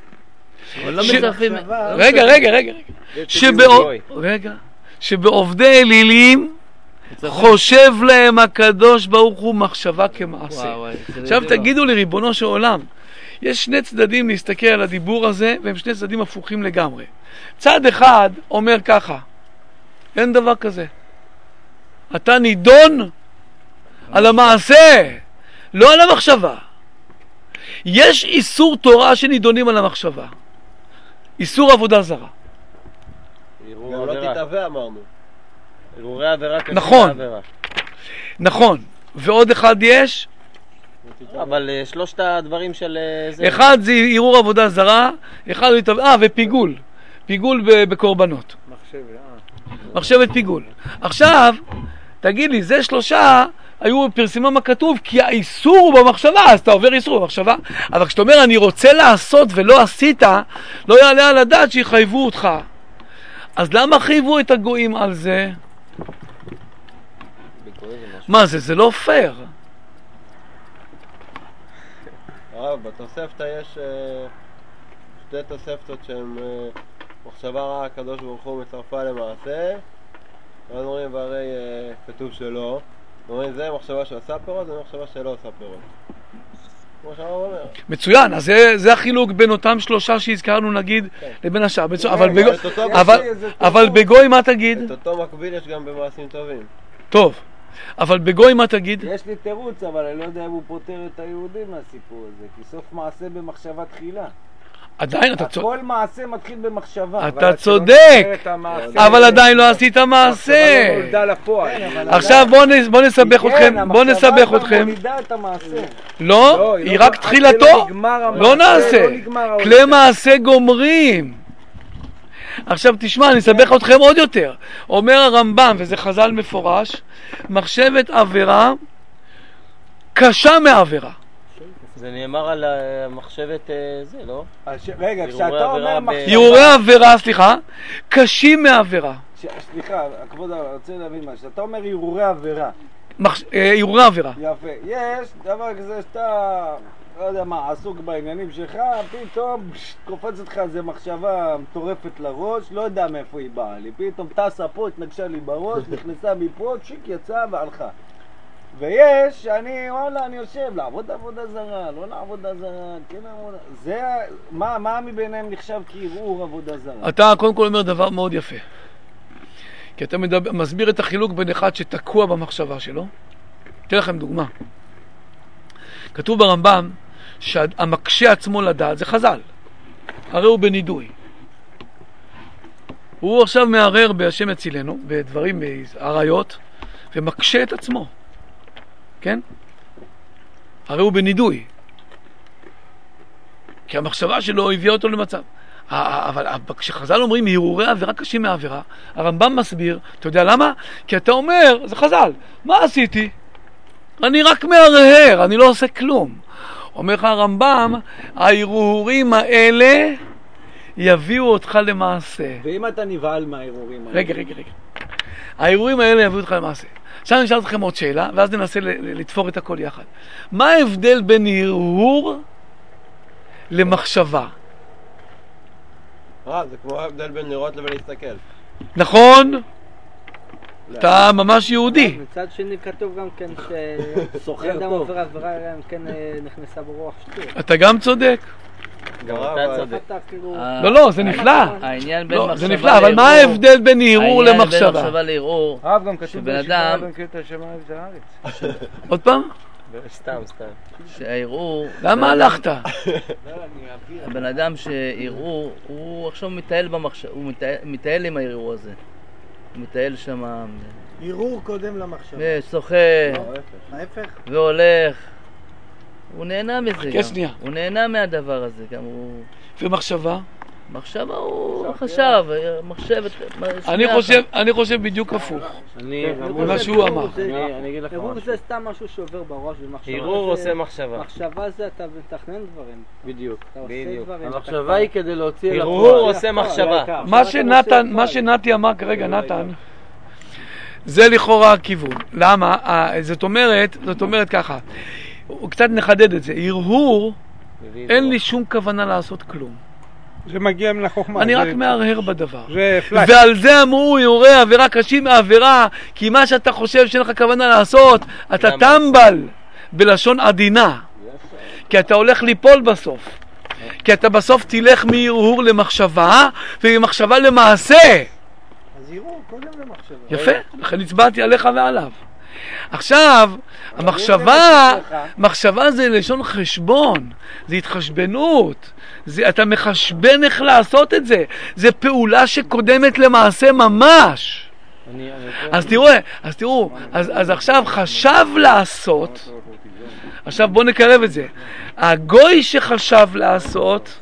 רגע, רגע, רגע. רגע. שבעובדי אלילים חושב להם הקדוש ברוך הוא מחשבה כמעשה. עכשיו תגידו לי, ריבונו של עולם, יש שני צדדים להסתכל על הדיבור הזה, והם שני צדדים הפוכים לגמרי. צד אחד אומר ככה, אין דבר כזה. אתה נידון על המעשה, לא על המחשבה. יש איסור תורה שנידונים על המחשבה. איסור עבודה זרה. גם לא תתאווה אמרנו. ערעורי עבירה קשים נכון. לעבירה. נכון. ועוד אחד יש? אבל שלושת הדברים של זה... אחד זה ערעור עבודה זרה, אחד הוא התאווה, אה, ופיגול. פיגול בקורבנות. מחשבת, אה. מחשבת פיגול. עכשיו, תגיד לי, זה שלושה היו פרסמה מה כתוב, כי האיסור הוא במחשבה, אז אתה עובר איסור במחשבה. אבל כשאתה אומר, אני רוצה לעשות ולא עשית, לא יעלה על הדעת שיחייבו אותך. אז למה חייבו את הגויים על זה? מה זה? זה לא פייר. הרב, בתוספתא יש שתי תוספתות שהן מחשבה רעה, הקדוש ברוך הוא מצרפה למעשה, ואז אומרים, והרי כתוב שלא, אומרים, זה מחשבה שעושה פירות, זה מחשבה שלא עושה פירות. כמו שהרב אומר. מצוין, אז זה, זה החילוק בין אותם שלושה שהזכרנו נגיד לבין השאר. אבל בגוי מה תגיד? את אותו מקביל יש גם במעשים טובים. טוב, אבל בגוי מה תגיד? יש לי תירוץ, אבל אני לא יודע אם הוא פותר את היהודים מהסיפור הזה, כי סוף מעשה במחשבה תחילה. עדיין אתה צודק. הכל מעשה מתחיל במחשבה. אתה צודק, אבל עדיין לא עשית מעשה. עכשיו בוא נסבך אתכם, בוא נסבך אתכם. לא, היא רק תחילתו. לא נעשה. כלי מעשה גומרים. עכשיו תשמע, אני אסבך אתכם עוד יותר. אומר הרמב"ם, וזה חז"ל מפורש, מחשבת עבירה קשה מעבירה. זה נאמר על מחשבת זה, לא? רגע, כשאתה אומר מחשבה... הרהורי עבירה, סליחה, קשים מעבירה. סליחה, כבוד, אני רוצה להבין מה, כשאתה אומר הרהורי עבירה... הרהורי עבירה. יפה. יש דבר כזה שאתה, לא יודע מה, עסוק בעניינים שלך, פתאום קופצת לך איזו מחשבה מטורפת לראש, לא יודע מאיפה היא באה לי, פתאום טסה פה, התנגשה לי בראש, נכנסה מפה, צ'יק יצאה והלכה. ויש, אני, וואלה, אני יושב, לעבוד עבודה זרה, לא לעבודה זרה, כן עבודה... זה, מה, מה מביניהם נחשב כערעור עבודה זרה? אתה קודם כל אומר דבר מאוד יפה. כי אתה מדבר, מסביר את החילוק בין אחד שתקוע במחשבה שלו. אתן לכם דוגמה. כתוב ברמב"ם שהמקשה עצמו לדעת זה חז"ל. הרי הוא בנידוי. הוא עכשיו מערער בהשם הצילנו, בדברים, בעריות, ומקשה את עצמו. כן? הרי הוא בנידוי. כי המחשבה שלו הביאה אותו למצב. אבל כשחז"ל אומרים הרהורי עבירה קשים מעבירה, הרמב"ם מסביר, אתה יודע למה? כי אתה אומר, זה חז"ל, מה עשיתי? אני רק מהרהר, אני לא עושה כלום. אומר לך הרמב"ם, ההרהורים האלה יביאו אותך למעשה. ואם אתה נבהל מהערעורים האלה? רגע, רגע, רגע. הערעורים האלה יביאו אותך למעשה. עכשיו אני אשאל אתכם עוד שאלה, ואז ננסה לתפור את הכל יחד. מה ההבדל בין הרהור למחשבה? אה, זה כמו ההבדל בין לראות לבין להסתכל. נכון? אתה ממש יהודי. מצד שני כתוב גם כן סוחר שאדם טוב. עובר עבירה גם כן נכנסה ברוח שטות. אתה גם צודק. גם אה, אתה אבל- צודק. אתה כאילו... לא, לא, זה נפלא. העניין בין לא, מחשבה זה נפלא, אבל מה ההבדל בין הרהור העניין בין למחשבה? מחשבה לערעור, הרב גם כתוב שבן בשביל אדם- בן קטע שמיים זה הארץ. עוד פעם? סתם, סתם. שהערעור... למה הלכת? הבן אדם שערעור, הוא עכשיו מטייל במחשב, הוא מטייל- מטייל עם הערעור הזה. הוא מטייל שם, ערעור קודם למחשבה. ושוחה, ההפך? והולך. הוא נהנה מזה חכה גם. שנייה. הוא נהנה מהדבר הזה גם. הוא... ומחשבה? מחשבה הוא חשב, מחשבת... אני שנייה חושב, אחת. אני חושב בדיוק הפוך. אני ממה שהוא אמר. אני- אני אגיד לך ערעור משהו. זה סתם משהו שעובר בראש, ומחשבה ערעור זה- עושה מחשבה. מחשבה זה אתה מתכנן דברים. בדיוק. אתה עושה בדיוק. דברים. אתה המחשבה כבר- היא כדי להוציא אל ערעור הפועל. עושה מחשבה. מה שנתן, מה שנתי אמר כרגע, נתן, זה לכאורה הכיוון. למה? אה, זאת אומרת, זאת אומרת ככה, הוא קצת נחדד את זה. הרהור, אין לי שום כוונה לעשות כלום. זה מגיע מן החוכמה. אני זה- רק מהרהר בדבר. זה פלאש. ועל זה אמרו, יורה עבירה קשים מעבירה, כי מה שאתה חושב שאין לך כוונה לעשות, אתה טמבל, בלשון עדינה. כי אתה הולך ליפול בסוף. כי אתה בסוף תלך מהרהור למחשבה, וממחשבה למעשה. אז ערעור קודם למחשבה. יפה, לכן הצבעתי עליך ועליו. עכשיו, המחשבה, מחשבה זה לשון חשבון, זה התחשבנות, זה, אתה מחשבן איך לעשות את זה, זה פעולה שקודמת למעשה ממש. אני- אני רוצה- אז תראו, אז תראו, אז, אז עכשיו חשב לעשות, עכשיו בוא נקרב את זה, הגוי שחשב לעשות,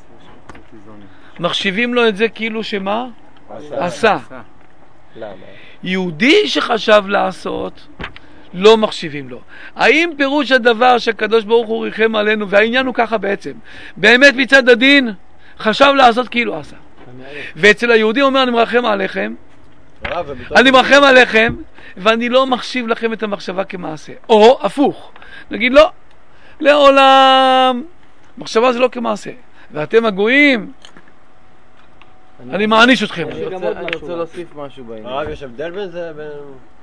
מחשיבים לו את זה כאילו שמה? עשה. למה? יהודי שחשב לעשות, לא מחשיבים לו. האם פירוש הדבר שהקדוש ברוך הוא ריחם עלינו, והעניין הוא ככה בעצם, באמת מצד הדין, חשב לעשות כאילו עשה. ואצל היהודי אומר, אני מרחם עליכם, הרב, ובתור- אני מרחם עליכם, ואני לא מחשיב לכם את המחשבה כמעשה. או הפוך, נגיד לא, לעולם, מחשבה זה לא כמעשה. ואתם הגויים, אני מעניש אתכם. אני רוצה- אני רוצה להוסיף משהו בעניין. הרב, יש הבדל בין זה? בין...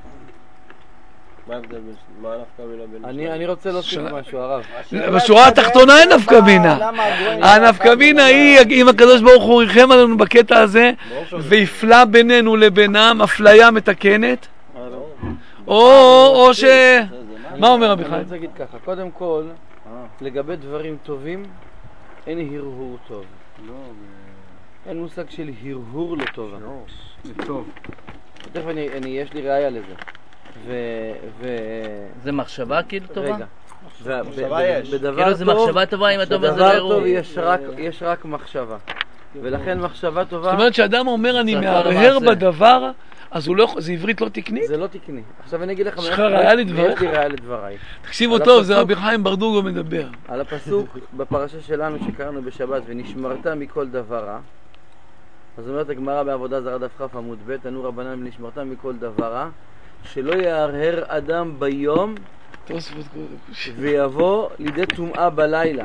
מה ההבדל בין... מה נפקא מינה בין... אני אני רוצה להוסיף שלה- משהו, הרב. בשורה התחתונה אין נפקא מינה. הנפקא מינה היא, אם הקדוש ברוך הוא ריחם עלינו בקטע הזה, והפלה בינינו לבינם, אפליה מתקנת, או או ש... מה אומר רבי אני חיים? רוצה להגיד ככה, קודם כל, לגבי דברים טובים, אין הרהור טוב. אין מושג של הרהור לטובה. טוב. תכף אני, אני, יש לי ראיה לזה. ו... ו... זה מחשבה כאילו טובה? רגע. ו- ב- מחשבה ב- יש. בדבר כאילו זה טוב- מחשבה טובה אם אתה אומר זה בדבר לערעור. טוב יש רק, יש רק מחשבה. ולכן מחשבה טובה זאת אומרת שאדם אומר אני זה מהרהר למעשה. בדבר, אז הוא לא יכול, זה עברית לא תקנית? זה לא תקני. עכשיו אני אגיד לך... יש לך מאיפה- ראיה לדבריך? יש לי ראיה לדבריי. תקשיבו על טוב, זה הפסוק- רבי חיים ברדוגו מדבר. על הפסוק בפרשה שלנו שקראנו בשבת, ונשמרת מכל דבר רע. אז אומרת הגמרא בעבודה זרה דף כ' עמוד ב', ענו רבנן ונשמרת מכל דבר רע, שלא יהרהר אדם ביום תוספות קודש. ויבוא לידי טומאה בלילה.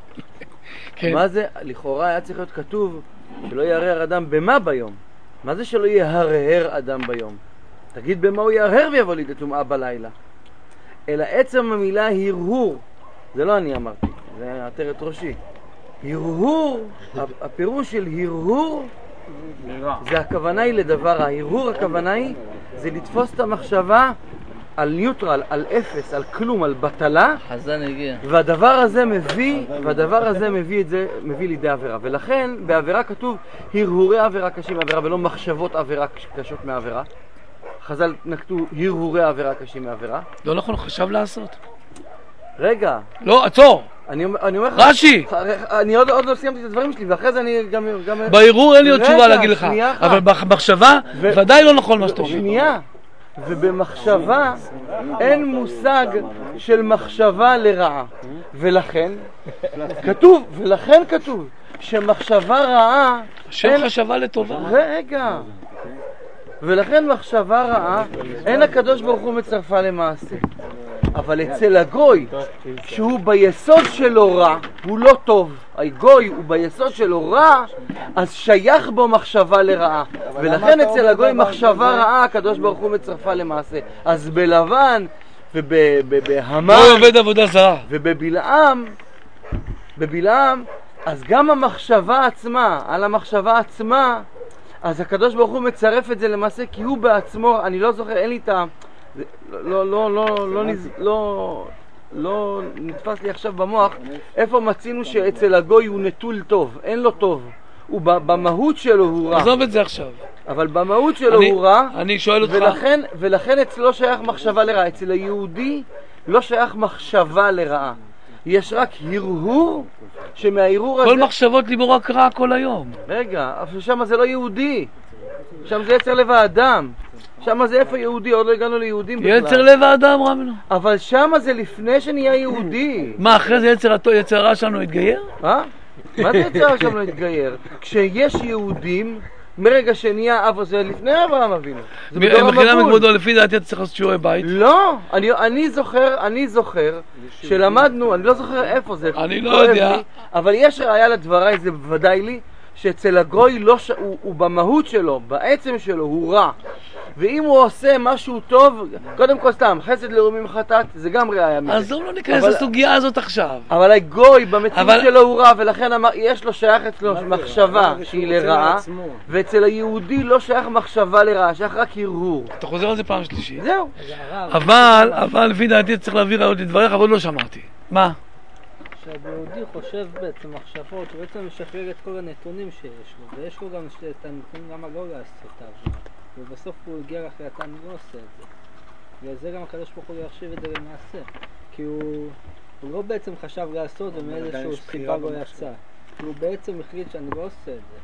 כן. מה זה? לכאורה היה צריך להיות כתוב שלא יהרהר אדם במה ביום. מה זה שלא יהרהר אדם ביום? תגיד במה הוא יהרהר ויבוא לידי טומאה בלילה. אלא עצם המילה הרהור, זה לא אני אמרתי, זה עטרת ראשי. הרהור, הפירוש של הרהור, זה הכוונה היא לדבר רע. הרהור הכוונה היא, זה לתפוס את המחשבה על ניוטרל, על אפס, על כלום, על בטלה, חזן הגיע. והדבר הזה מביא, והדבר הזה מביא את זה, מביא לידי עבירה. ולכן בעבירה כתוב הרהורי עבירה קשים מעבירה ולא מחשבות עבירה קשות מעבירה. חז"ל נקטו הרהורי עבירה קשים מעבירה. לא נכון, חשב לעשות. רגע, לא, עצור. אני אומר אני אומר לך, רש"י. אני עוד עוד לא סיימתי את הדברים שלי, ואחרי זה אני גם גם בערעור אין לי עוד רגע, תשובה להגיד לך, שנייה אחת. אבל במחשבה ו- ודאי לא נכון מה שאתה אומר. שנייה. ובמחשבה אין מושג של מחשבה לרעה. ולכן כתוב, ולכן כתוב שמחשבה רעה... השם חשבה לטובה. רגע. ולכן מחשבה רעה, אין הקדוש ברוך הוא מצרפה למעשה. אבל אצל הגוי, שהוא ביסוד שלו רע, הוא לא טוב. הגוי הוא ביסוד שלו רע, אז שייך בו מחשבה לרעה. ולכן אצל הגוי מחשבה רעה, הקדוש ברוך הוא מצרפה למעשה. אז בלבן ובהמן לא עובד עבודה זרה. ובבלעם, בבלעם, אז גם המחשבה עצמה, על המחשבה עצמה, אז הקדוש ברוך הוא מצרף את זה למעשה, כי הוא בעצמו, אני לא זוכר, אין לי את ה... לא, לא, לא, לא, לא, לא נתפס לי עכשיו במוח, איפה מצינו שאצל הגוי הוא נטול טוב, אין לו טוב, הוא במהות שלו הוא רע. עזוב את זה עכשיו. אבל במהות שלו הוא רע, אני שואל אותך. ולכן, ולכן אצלו שייך מחשבה לרעה, אצל היהודי לא שייך מחשבה לרעה. יש רק הרהור שמההרהור הזה... כל מחשבות ליבו רק רע כל היום. רגע, אבל שם זה לא יהודי. שם זה יצר לב האדם. שם זה איפה יהודי, עוד לא הגענו ליהודים בכלל. יצר לב האדם רמנו. אבל שם זה לפני שנהיה יהודי. מה, אחרי זה יצר יצר רע שלנו התגייר? אה? מה זה יצר רע שלנו התגייר? כשיש יהודים... מרגע שנהיה אבו זה לפני אברהם אבינו. זה בדור המבול. מחילה מכבודו, לפי דעתי אתה צריך לעשות שיעורי בית. לא, אני, אני זוכר, אני זוכר שלמדנו, אני לא זוכר איפה זה. אני לא יודע. לי, אבל יש ראיה לדבריי, זה בוודאי לי, שאצל הגוי לא ש... הוא, הוא במהות שלו, בעצם שלו, הוא רע. ואם הוא עושה משהו טוב, קודם כל סתם, חסד לאומים חטאת, זה גם ראיה מזה. אז לא ניכנס לסוגיה הזאת עכשיו. אבל הגוי במציאות אבל... שלו הוא רע, ולכן יש לו שייך אצלו מחשבה שהיא לרעה, ואצל היהודי לא שייך מחשבה לרעה, שייך רק הרהור. אתה חוזר על זה פעם שלישית. זהו. אבל, אבל לפי דעתי צריך להביא ראיות לדבריך, אבל לא שמעתי. מה? שהיהודי חושב בעצם מחשבות, הוא בעצם משחרר את כל הנתונים שיש לו, ויש לו גם את הנתונים גם לא לעשות אותם. ובסוף הוא הגיע להחלטה, אני לא עושה את זה. וזה גם הקדוש ברוך הוא יחשיב את זה למעשה. כי הוא, הוא לא בעצם חשב לעשות ומאיזשהו סיבה לא יצא. הוא בעצם החליט שאני לא עושה את זה.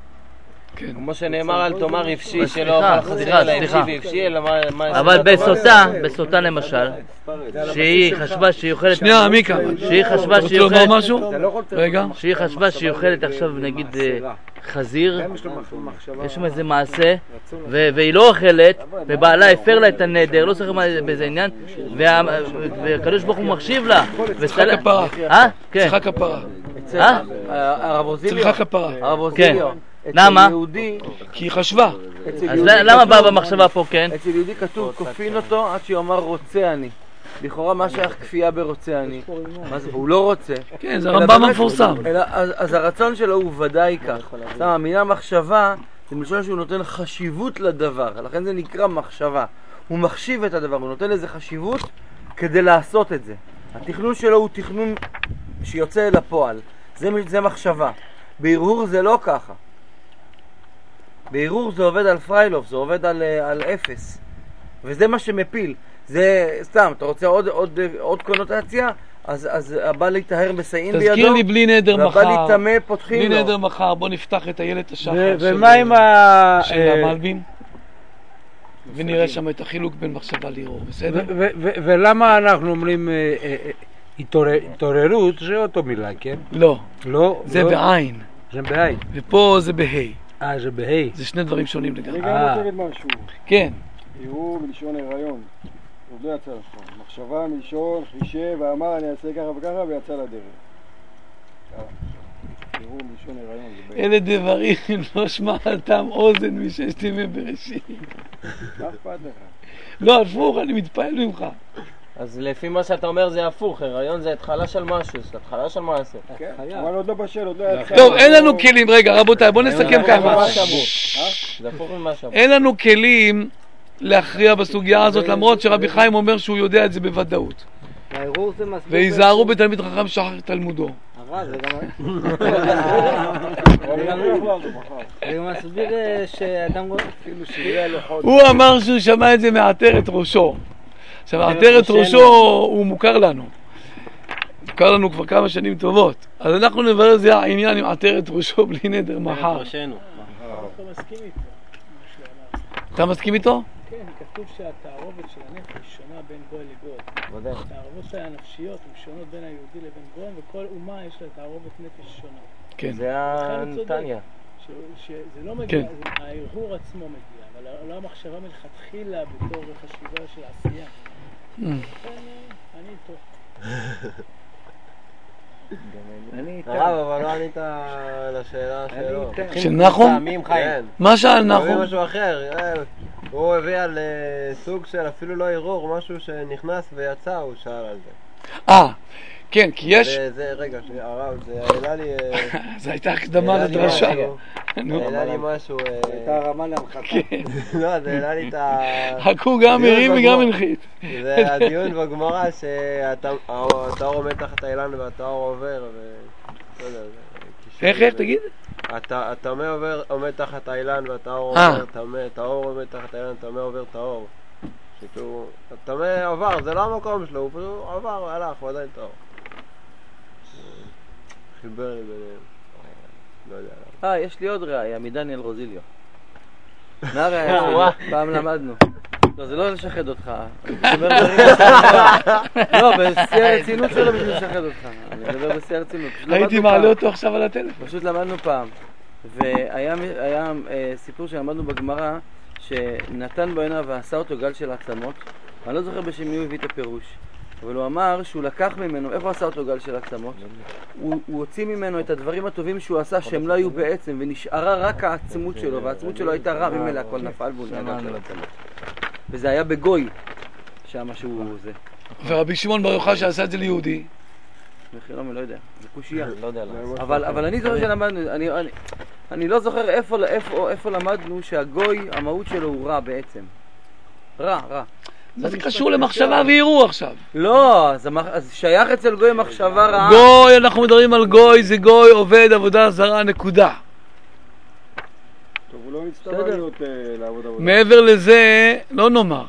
כמו שנאמר על תומר אפשי שלא אבל חזיר על האפשי ואפשי אלא מה... אבל בסוטה, בסוטה למשל, שהיא חשבה שהיא אוכלת... שנייה, מיקה. שהיא חשבה שהיא אוכלת... אוכלת... משהו? רגע. שהיא חשבה שהיא אוכלת עכשיו נגיד חזיר, יש שם איזה מעשה, והיא לא אוכלת, ובעלה הפר לה את הנדר, לא צריך באיזה עניין, והקדוש ברוך הוא מחשיב לה. צריכה כפרה. אה? כן. צריכה כפרה. אה? הרב אוזיליו. צריכה כפרה. הרב אוזיליו. למה? כי היא חשבה. אז למה בא במחשבה פה כן? אצל יהודי כתוב כופין אותו עד שיאמר רוצה אני. לכאורה מה שייך כפייה ברוצה אני? הוא לא רוצה. כן, זה הרמב"ם המפורסם. אז הרצון שלו הוא ודאי כך. המילה מחשבה זה מלשון שהוא נותן חשיבות לדבר, לכן זה נקרא מחשבה. הוא מחשיב את הדבר, הוא נותן לזה חשיבות כדי לעשות את זה. התכנון שלו הוא תכנון שיוצא אל הפועל. זה מחשבה. בהרהור זה לא ככה. בהרהור זה עובד על פריילוף, זה עובד על, על אפס. וזה מה שמפיל. זה סתם, אתה רוצה עוד, עוד, עוד קונוטציה? אז, אז הבא להתאהר מסייעים בידו. תזכיר לי בלי נדר מחר. והבא להתאמה פותחים לו. בלי נדר מחר, בוא נפתח את איילת השחר ומה עם ה... של המלבים. ונראה שם את החילוק בין מחשבה להרהור, בסדר? ולמה אנחנו אומרים התעוררות? זה אותו מילה, כן? לא. לא? זה בעין. זה בעין. ופה זה בהי. אה, זה בהי. זה שני דברים שונים לגמרי. אני גם רוצה להגיד משהו. כן. ערעור מלשון הריון. עוד לא יצא לך. מחשבה מלשון חישב ואמר אני אעשה ככה וככה ויצא לדרך. ערעור מלשון הריון. אלה דברים לא שמעתם אוזן מששת ימי בראשית. מה אכפת לך? לא, הפוך, אני מתפעל ממך. אז לפי מה שאתה אומר זה הפוך, הריון זה התחלה של משהו, זה התחלה של מעשה. כן, אבל עוד לא בשל, עוד לא יצא. טוב, אין לנו כלים, רגע רבותיי, בוא נסכם ככה. זה הפוך ממה שאמרו. אין לנו כלים להכריע בסוגיה הזאת, למרות שרבי חיים אומר שהוא יודע את זה בוודאות. ויזהרו בתלמיד חכם שחר תלמודו. זה מסביר שאדם הוא אמר שהוא שמע את זה מעטרת ראשו. עכשיו, מעטרת ראשו הוא מוכר לנו. מוכר לנו כבר כמה שנים טובות. אז אנחנו נברר זה העניין עם מעטרת ראשו בלי נדר מחר. אתה מסכים איתו? כן, כתוב שהתערובת של הנפש שונה בין גוי לגוי. התערובות הנפשיות הן שונות בין היהודי לבין גוי, וכל אומה יש לה תערובת נפש שונה. כן. זה הנתניה. שזה לא מגיע, ההרהור עצמו מגיע, אבל לא המחשבה מלכתחילה בתור חשיבה של עשייה. לכן אני איתו. הרב, אבל לא ענית לשאלה שלו. של נחום? מה שאל נחום? הוא משהו אחר. הוא הביא על סוג של אפילו לא ערעור, משהו שנכנס ויצא, הוא שאל על זה. אה, כן, כי יש... זה, רגע, הרב, זה העלה לי... זה הייתה הקדמה לדרשה. העלה לי משהו... הייתה הרמה להנחתה. לא, זה העלה לי את ה... חכו גם הרים וגם הנחית. זה הדיון בגמרא שהטהור עומד תחת האילן והטהור עובר ו... איך, איך, תגיד? הטמא עומד תחת האילן והטהור עובר טמא, טהור עומד תחת האילן, טמא עובר טהור. הטמא עבר, זה לא המקום שלו, הוא פשוט עבר, הלך, הוא עדיין טהור. חיבר לי ביניהם. לא יודע למה. אה, יש לי עוד ראיה, מדניאל רוזיליו. מה ראיה שלי? פעם למדנו. לא, זה לא לשחד אותך. לא, בשיא הרצינות שלו בשביל לשחד אותך. אני מדבר בשיא הרצינות. הייתי מעלה אותו עכשיו על הטלפון. פשוט למדנו פעם. והיה סיפור שלמדנו בגמרא, שנתן בו עיניו ועשה אותו גל של עצמות. אני לא זוכר בשם מי הוא הביא את הפירוש. אבל הוא אמר שהוא לקח ממנו, איפה עשה אותו גל של עצמות? הוא, הוא הוציא ממנו את הדברים הטובים שהוא עשה שהם לא היו בעצם, ונשארה רק העצמות שלו, והעצמות שלו הייתה רע, ממילא הכל נפל והוא נהיה גל של עצמות. וזה היה בגוי, שמה שהוא זה. ורבי שמעון בר יוחאי שעשה את זה ליהודי? מחירם, לא יודע, זה קושייה. לא יודע למה. אבל, אבל אני זוכר שלמדנו, אני, אני, אני לא זוכר איפה, איפה, איפה למדנו שהגוי, המהות שלו הוא רע בעצם. רע, רע. זה קשור למחשבה ועירור עכשיו. לא, אז שייך אצל גוי מחשבה רעה. גוי, אנחנו מדברים על גוי, זה גוי עובד עבודה זרה, נקודה. טוב, הוא לא מצטבר להיות לעבוד עבודה. מעבר לזה, לא נאמר.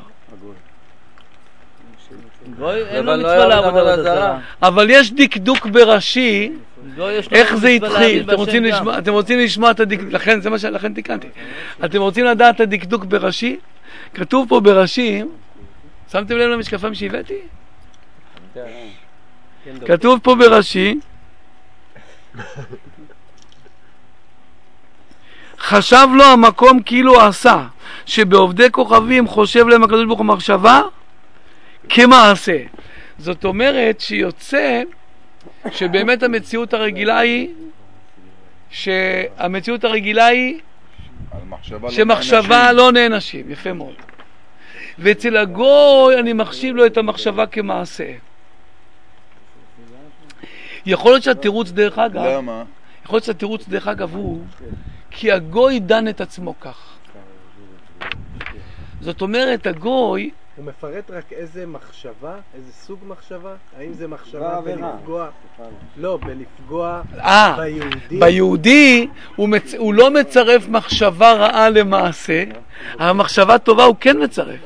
גוי, אין לו מצווה לעבוד עבודה זרה. אבל יש דקדוק ברש"י, איך זה התחיל. אתם רוצים לשמוע את הדקדוק, לכן תיקנתי. אתם רוצים לדעת את הדקדוק ברש"י? כתוב פה ברש"י, שמתם לב למשקפיים שהבאתי? כתוב פה ברש"י, חשב לו המקום כאילו עשה, שבעובדי כוכבים חושב להם הקדוש ברוך הוא מחשבה כמעשה. זאת אומרת שיוצא שבאמת המציאות הרגילה היא שהמציאות הרגילה היא שמחשבה לא נענשים. יפה מאוד. ואצל הגוי אני מחשיב לו את המחשבה כמעשה. יכול להיות שהתירוץ דרך אגב, למה? יכול להיות שהתירוץ דרך אגב הוא כי הגוי דן את עצמו כך. זאת אומרת הגוי הוא מפרט רק איזה מחשבה, איזה סוג מחשבה, האם זה מחשבה בלפגוע, לא, בלפגוע ביהודי. ביהודי הוא, מצ... הוא לא מצרף מחשבה רעה למעשה, המחשבה טובה הוא כן מצרף.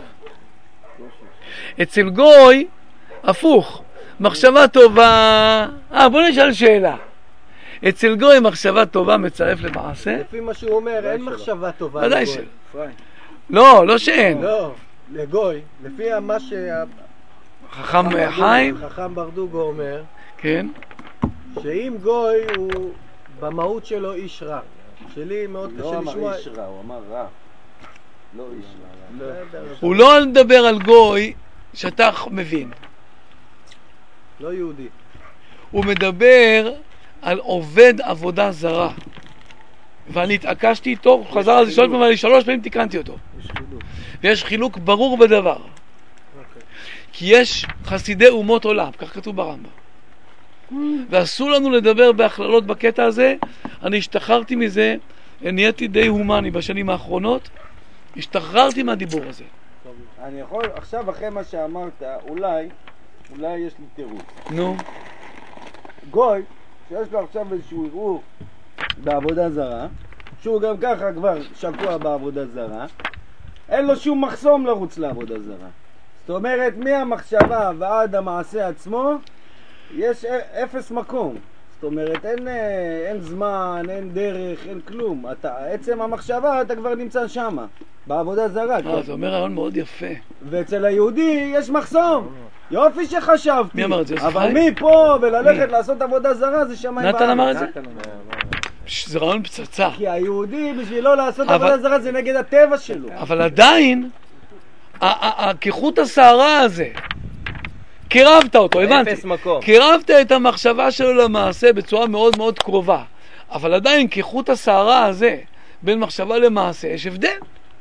אצל גוי, הפוך, מחשבה טובה, אה בוא נשאל שאלה. אצל גוי מחשבה טובה מצרף למעשה? לפי מה שהוא אומר, אין מחשבה טובה. ודאי של. לא, לא שאין. לא. לגוי, לפי מה ש... חכם חיים? חכם ברדוגו אומר, כן. שאם גוי הוא במהות שלו איש רע. שלי מאוד קשה לשמוע... לא אמר איש רע, הוא אמר רע. לא איש רע. הוא לא מדבר על גוי שאתה מבין. לא יהודי. הוא מדבר על עובד עבודה זרה. ואני התעקשתי איתו, חזר על זה שלוש פעמים, ואני שלוש פעמים תיקנתי אותו. יש חילוק. ויש חילוק ברור בדבר. כי יש חסידי אומות עולם, כך כתוב ברמב"ם. ואסור לנו לדבר בהכללות בקטע הזה. אני השתחררתי מזה, נהייתי די הומני בשנים האחרונות, השתחררתי מהדיבור הזה. אני יכול, עכשיו אחרי מה שאמרת, אולי, אולי יש לי תירוץ. נו. גוי, שיש לו עכשיו איזשהו ערעור בעבודה זרה, שהוא גם ככה כבר שקוע בעבודה זרה, אין לו שום מחסום לרוץ לעבודה זרה. זאת אומרת, מהמחשבה ועד המעשה עצמו, יש אפס מקום. זאת אומרת, אין, אין זמן, אין דרך, אין כלום. אתה, עצם המחשבה, אתה כבר נמצא שמה, בעבודה זרה. אה, זה אומר רעיון מאוד יפה. ואצל היהודי יש מחסום. יופי שחשבתי. מי אמר את זה? אבל מי פה וללכת לעשות עבודה זרה זה שמיים. נתן אמר את זה? זה רעיון פצצה. כי היהודי בשביל לא לעשות עבודה זרה זה נגד הטבע שלו. אבל עדיין, כחוט השערה הזה, קירבת אותו, הבנתי. קירבת את המחשבה שלו למעשה בצורה מאוד מאוד קרובה. אבל עדיין כחוט השערה הזה, בין מחשבה למעשה, יש הבדל.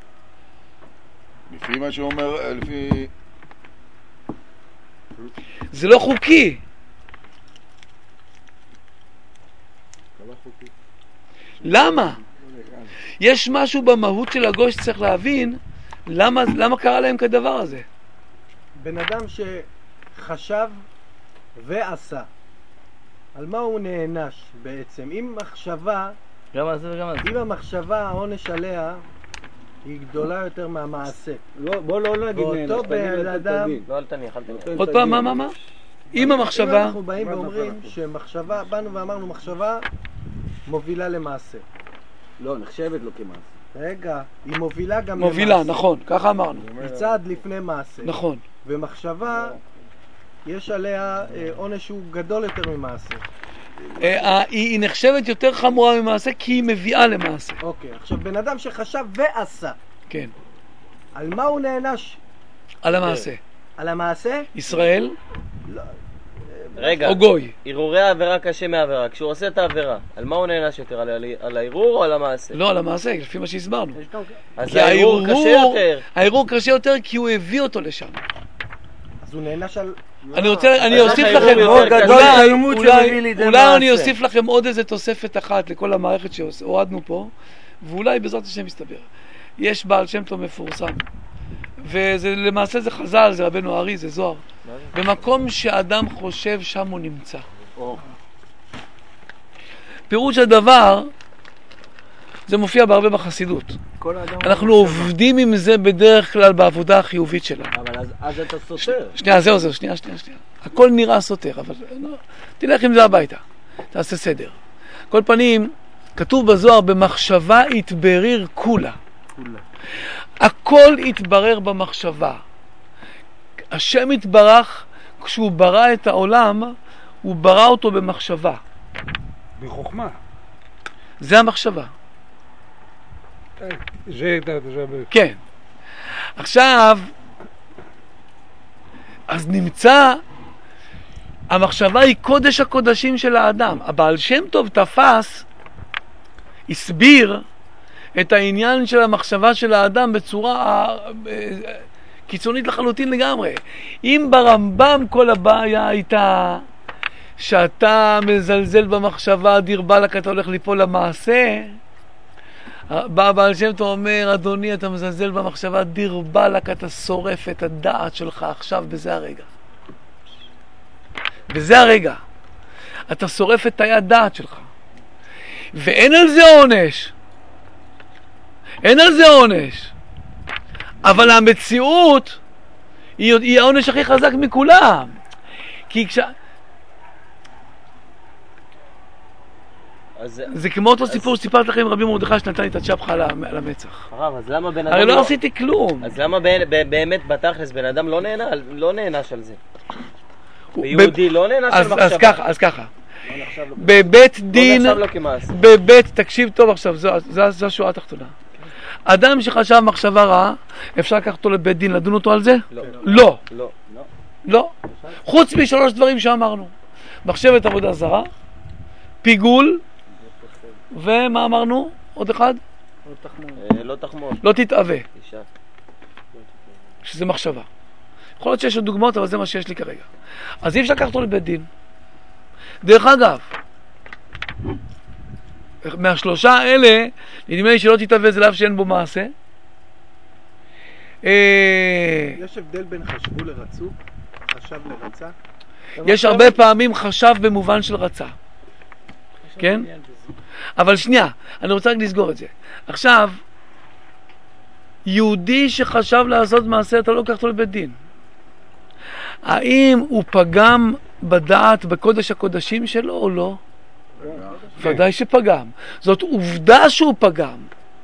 לפי מה שהוא אומר, לפי... זה לא חוקי. למה? יש משהו במהות של הגוי שצריך להבין למה, למה קרה להם כדבר הזה. בן אדם שחשב ועשה, על מה הוא נענש בעצם? אם מחשבה, גם על זה וגם על זה. אם המחשבה, העונש עליה היא גדולה יותר מהמעשה. לא, בוא לא נגיד נענש. ואותו בן אדם... לא, אל תניח, אל תניח. עוד פעם, מה, מה, מה? אם המחשבה... אם אנחנו באים ואומרים שמחשבה, באנו ואמרנו מחשבה מובילה למעשה. לא, נחשבת לו כמעשה. רגע, היא מובילה גם מובילה, למעשה. נכון, ככה אמרנו. היא צעד לפני מעשה. נכון. ומחשבה, יש עליה אה, עונש שהוא גדול יותר ממעשה. אה, היא, היא נחשבת יותר חמורה ממעשה כי היא מביאה למעשה. אוקיי, עכשיו בן אדם שחשב ועשה. כן. על מה הוא נענש? על המעשה. על המעשה? ישראל? לא. רגע, או גוי. ערעורי העבירה קשה מהעבירה. כשהוא עושה את העבירה, על מה הוא נענש יותר? על, על הערעור או על המעשה? לא, על המעשה, לפי מה שהסברנו. אז הערעור קשה יותר. הערעור קשה יותר כי הוא הביא אותו לשם. אז הוא נענש על... אני רוצה, אני אוסיף לכם, אולי אני אוסיף לכם עוד איזה תוספת אחת לכל המערכת שהורדנו פה, ואולי בעזרת השם מסתבר. יש בעל שם טוב מפורסם, ולמעשה זה חז"ל, זה רבנו ארי, זה זוהר. במקום שאדם חושב שם הוא נמצא. פירוש הדבר, זה מופיע בהרבה בחסידות. אנחנו עובדים עם זה בדרך כלל בעבודה החיובית שלנו. אבל אז אתה סותר. שנייה, זהו, זהו, שנייה, שנייה, שנייה. הכל נראה סותר, אבל תלך עם זה הביתה. תעשה סדר. כל פנים, כתוב בזוהר, במחשבה יתברר כולה. הכל יתברר במחשבה. השם יתברך, כשהוא ברא את העולם, הוא ברא אותו במחשבה. בחוכמה. זה המחשבה. זה... כן. עכשיו, אז נמצא, המחשבה היא קודש הקודשים של האדם. הבעל שם טוב תפס, הסביר את העניין של המחשבה של האדם בצורה קיצונית לחלוטין לגמרי. אם ברמב"ם כל הבעיה הייתה שאתה מזלזל במחשבה, דיר באלק, אתה הולך ליפול למעשה, בא בעל שם טוב אומר, אדוני, אתה מזלזל במחשבה, דיר באלק, אתה שורף את הדעת שלך עכשיו בזה הרגע. בזה הרגע. אתה שורף את היד דעת שלך. ואין על זה עונש. אין על זה עונש. אבל המציאות היא, היא העונש הכי חזק מכולם. כי כש... אז, זה כמו אותו סיפור שסיפרת לכם רבי מרדכי שנתן לי את הצ'פחה על המצח. הרב, אז למה בן אדם הרי לא עשיתי כלום. אז למה באמת בתכלס בן אדם לא נהנה, לא נהנש על זה? ויהודי לא נהנש על מחשבה. אז ככה, אז ככה. בבית דין, בבית, תקשיב טוב עכשיו, זו השורה התחתונה. אדם שחשב מחשבה רעה, אפשר לקחת אותו לבית דין, לדון אותו על זה? לא. לא. לא. חוץ משלוש דברים שאמרנו. מחשבת עבודה זרה, פיגול, ומה אמרנו? עוד אחד? לא תחמוד. לא תתאווה. שזה מחשבה. יכול להיות שיש עוד דוגמאות, אבל זה מה שיש לי כרגע. אז אי אפשר לקחת אותו לבית דין. דרך אגב, מהשלושה האלה, נדמה לי שלא תתאווה זה לאו שאין בו מעשה. יש הבדל בין חשבו לרצו, חשב לרצה? יש הרבה פעמים חשב במובן של רצה. כן? אבל שנייה, אני רוצה רק לסגור את זה. עכשיו, יהודי שחשב לעשות מעשה, אתה לא לוקח אותו לבית דין. האם הוא פגם בדעת, בקודש הקודשים שלו או לא? ודאי שפגם. זאת עובדה שהוא פגם.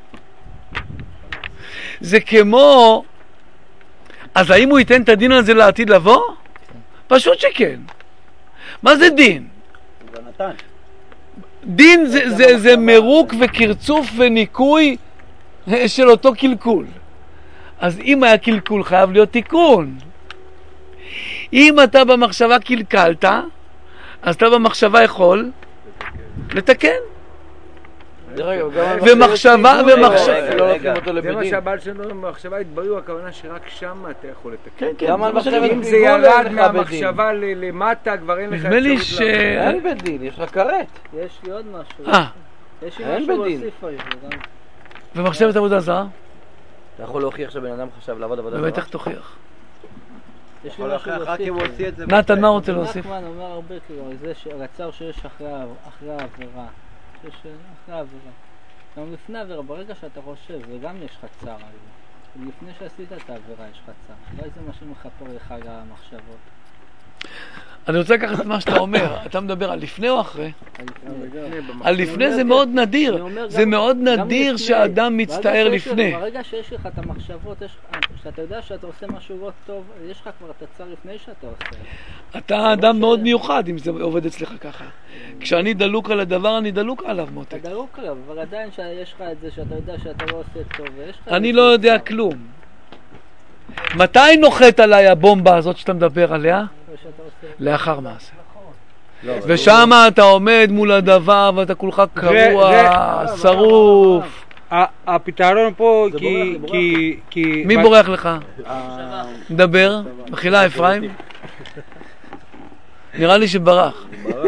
זה כמו, אז האם הוא ייתן את הדין על זה לעתיד לבוא? פשוט שכן. מה זה דין? דין זה, זה, זה מרוק וקרצוף וניקוי של אותו קלקול. אז אם היה קלקול חייב להיות תיקון. אם אתה במחשבה קלקלת, אז אתה במחשבה יכול לתקן. ומחשבה ומחשבה. זה מה שהבעל שלנו במחשבה התבריאו, הכוונה שרק שם אתה יכול לתקן. אם זה ירד מהמחשבה למטה, כבר אין לך נדמה לי ש... אין בדין, יש לך כרת. יש לי עוד משהו. אה. יש לי משהו להוסיף היום. ומחשבת עבודה זרה? אתה יכול להוכיח שבן אדם חשב לעבוד עבודה זרה? ובטח תוכיח. יש לי משהו להוסיף. נתן, מה רוצה להוסיף? נחמן אומר הרבה כאילו, זה הרצר שיש אחרי העבירה. שיש אחרי העבירה. גם לפני העבירה, ברגע שאתה חושב, וגם יש לך צער על זה. לפני שעשית את העבירה יש לך צער. אולי זה מה שמחפר לך על המחשבות. אני רוצה לקחת את מה שאתה אומר. אתה מדבר על לפני או אחרי? על לפני זה מאוד נדיר. זה מאוד נדיר שאדם מצטער לפני. ברגע שיש לך את המחשבות, שאתה יודע שאתה עושה משהו לא טוב, יש לך כבר את הצער לפני שאתה עושה. אתה אדם מאוד מיוחד אם זה עובד אצלך ככה. כשאני דלוק על הדבר, אני דלוק עליו, מותק. אתה דלוק עליו, אבל עדיין יש לך את זה שאתה יודע שאתה לא עושה טוב. אני לא יודע כלום. מתי נוחת עליי הבומבה הזאת שאתה מדבר עליה? לאחר מעשה. ושם אתה עומד מול הדבר ואתה כולך קרוע, שרוף. הפתרון פה כי... מי בורח לך? מדבר, מחילה אפרים. נראה לי שברח.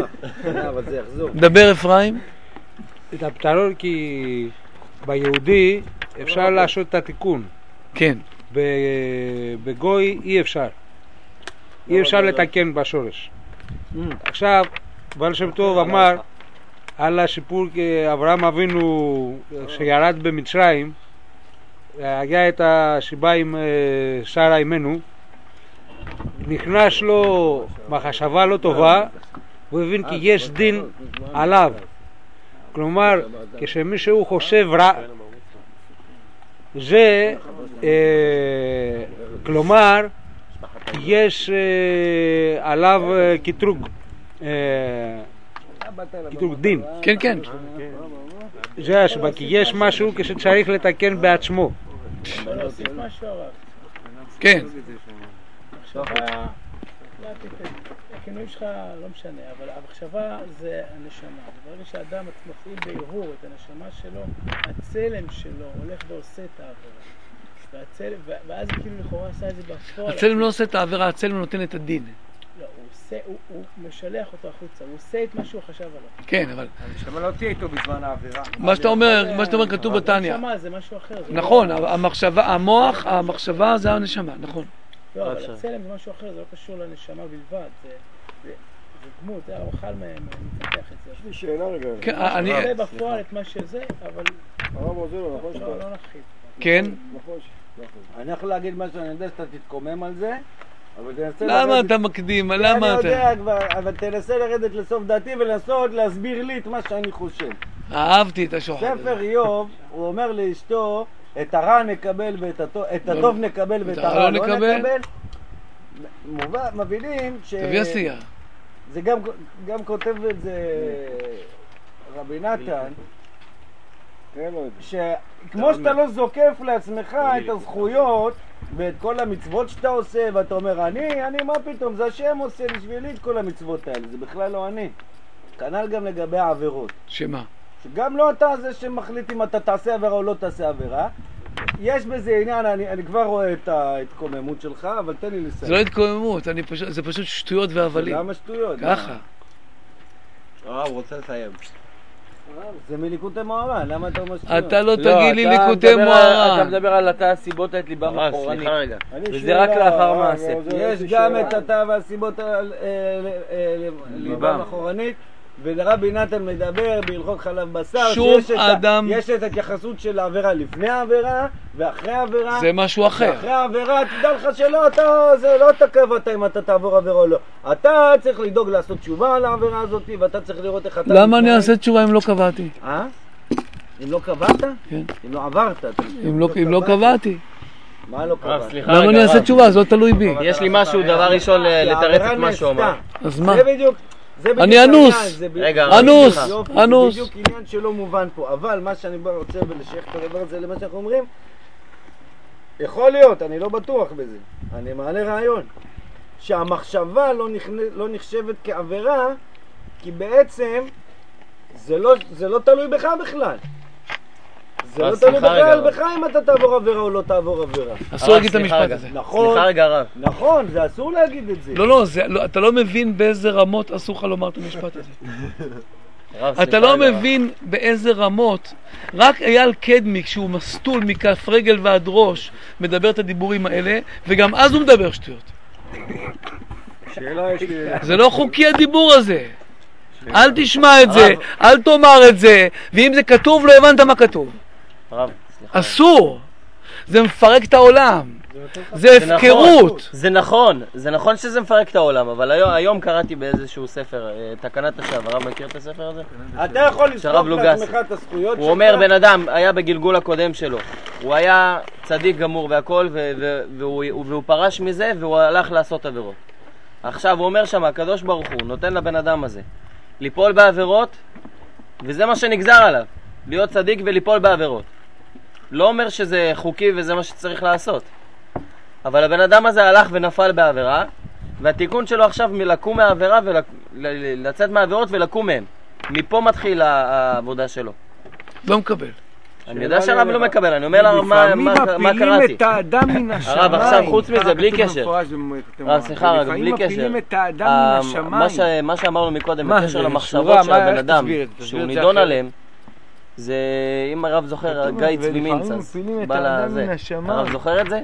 מדבר אפרים. את הפתרון כי ביהודי אפשר לעשות את התיקון. כן. בגוי אי אפשר. אי אפשר לתקן בשורש. עכשיו, בעל שם טוב אמר על הסיפור אברהם אבינו שירד במצרים, היה את הסיבה עם שרה אימנו, נכנס לו מחשבה לא טובה, הוא הבין כי יש דין עליו. כלומר, כשמישהו חושב רע, זה, אה, כלומר, יש אה, עליו אה, קטרוג, אה, קטרוג דין. כן, כן. זה השבא, כי יש משהו כשצריך לתקן בעצמו. כן. הכינוי שלך לא משנה, אבל המחשבה זה הנשמה. ברגע שהאדם מפעיל בהרהור את הנשמה שלו, הצלם שלו הולך ועושה את העבירה. והצלם, ואז כאילו לכאורה עשה את זה בפועל. הצלם לא עושה את העבירה, הצלם נותן את הדין. לא, הוא, עושה, הוא, הוא משלח אותו החוצה, הוא עושה את מה שהוא חשב עליו. כן, אבל... הנשמה לא תהיה איתו בזמן העבירה. מה שאתה אומר, מה שאתה אומר כתוב בתניא. הנשמה זה משהו אחר. נכון, המחשבה, המוח, המחשבה זה הנשמה, נכון. לא, אבל הצלם זה משהו אחר, זה לא קשור לנשמה בלבד. זה דמות, זה האוכל מפתח את זה. יש לי שאלה רגע. כן, אני... זה בפועל את מה שזה, אבל... הרב עוזר לו, נכון שאתה... לא נרחיב. כן? נכון אני יכול להגיד משהו, אני יודע שאתה תתקומם על זה, אבל תנסה... למה אתה מקדים? למה אתה... אני יודע כבר, אבל תנסה לרדת לסוף דעתי ולנסות להסביר לי את מה שאני חושב. אהבתי את השוחד. ספר איוב, הוא אומר לאשתו, את הרע נקבל ואת הטוב, את הטוב נקבל ואת הרע לא נקבל. מבינים ש... תביא עשייה. זה גם, גם כותב את זה רבי נתן, שכמו שאתה לא זוקף לעצמך את הזכויות ואת כל המצוות שאתה עושה, ואתה אומר, אני, אני, מה פתאום, זה השם עושה בשבילי את כל המצוות האלה, זה בכלל לא אני. כנ"ל גם לגבי העבירות. שמה? שגם לא אתה זה שמחליט אם אתה תעשה עבירה או לא תעשה עבירה. יש בזה עניין, אני, אני כבר רואה את ההתקוממות שלך, אבל תן לי לסיים. זה לא התקוממות, פשוט, זה פשוט שטויות והבלים. למה שטויות? ככה. הרב רוצה לסיים. זה מליקוטי מוהר"ן, למה אתה אומר שטויות? אתה לא תגיד לי ליקוטי מוהר"ן. אתה מדבר על התא הסיבות את ליבם אחורנית. וזה רק לאחר מעשה. יש גם את התא והסיבות ליבם אחורנית. ולרבי נתן מדבר בהלכות חלב בשר, שוב אדם... יש את ההתייחסות של העבירה לפני העבירה ואחרי העבירה. זה משהו אחר. ואחרי העבירה תדע לך שלא, אתה, זה לא אתה קבעת אם אתה תעבור עבירה או לא. אתה צריך לדאוג לעשות תשובה על העבירה הזאת, ואתה צריך לראות איך אתה... למה אני אעשה תשובה אם לא קבעתי? אה? אם לא קבעת? כן. אם לא עברת? אם לא, אם לא קבעתי. מה לא קבעת? למה אני אעשה תשובה? זה לא תלוי בי. יש לי משהו, דבר ראשון, לתרץ את מה שאומר. אז מה? זה בדיוק... אני אנוס. רגע, אנוס, יופי, אנוס. זה בדיוק עניין שלא מובן פה, אבל מה שאני בא רוצה ולשייך את הדבר הזה למה שאנחנו אומרים, יכול להיות, אני לא בטוח בזה, אני מעלה רעיון, שהמחשבה לא, נכנ... לא נחשבת כעבירה, כי בעצם זה לא, זה לא תלוי בך בכלל. זה לא תלוי בכלל בך אם אתה תעבור עבירה או לא תעבור עבירה. אסור להגיד את המשפט הזה. נכון, סליחה רגע הרב. נכון, זה אסור להגיד את זה. לא, לא, זה, לא, אתה לא מבין באיזה רמות אסור לך לומר את המשפט הזה. אתה לא מבין באיזה רמות. רק אייל קדמי, כשהוא מסטול מכף רגל ועד ראש, מדבר את הדיבורים האלה, וגם אז הוא מדבר שטויות. זה לא חוקי הדיבור הזה. אל תשמע את זה, אל תאמר את זה, ואם זה כתוב לא הבנת מה כתוב. אסור. זה מפרק את העולם. זה הפקרות. זה נכון, זה נכון שזה מפרק את העולם, אבל היום קראתי באיזשהו ספר, תקנת השב, הרב מכיר את הספר הזה? אתה יכול לזכור לעצמך את הזכויות שלך. הוא אומר, בן אדם היה בגלגול הקודם שלו, הוא היה צדיק גמור והכל, והוא פרש מזה והוא הלך לעשות עבירות. עכשיו הוא אומר שם, הקדוש ברוך הוא נותן לבן אדם הזה ליפול בעבירות, וזה מה שנגזר עליו, להיות צדיק וליפול בעבירות. לא אומר שזה חוקי וזה מה שצריך לעשות, אבל הבן אדם הזה הלך ונפל בעבירה, והתיקון שלו עכשיו מלקום מהעבירה ולצאת מהעבירות ולקום מהם. מפה מתחיל העבודה שלו. לא מקבל. אני יודע שהרב לא מקבל, אני אומר לה מה קראתי. מפילים את האדם מן השמיים. הרב עכשיו חוץ מזה בלי קשר. רב סליחה רגע, בלי קשר. מפילים את האדם מן השמיים. מה שאמרנו מקודם בקשר למחשבות של הבן אדם שהוא נידון עליהם, זה אם הרב זוכר גיא צבי מינצס בא לזה, הרב זוכר את זה?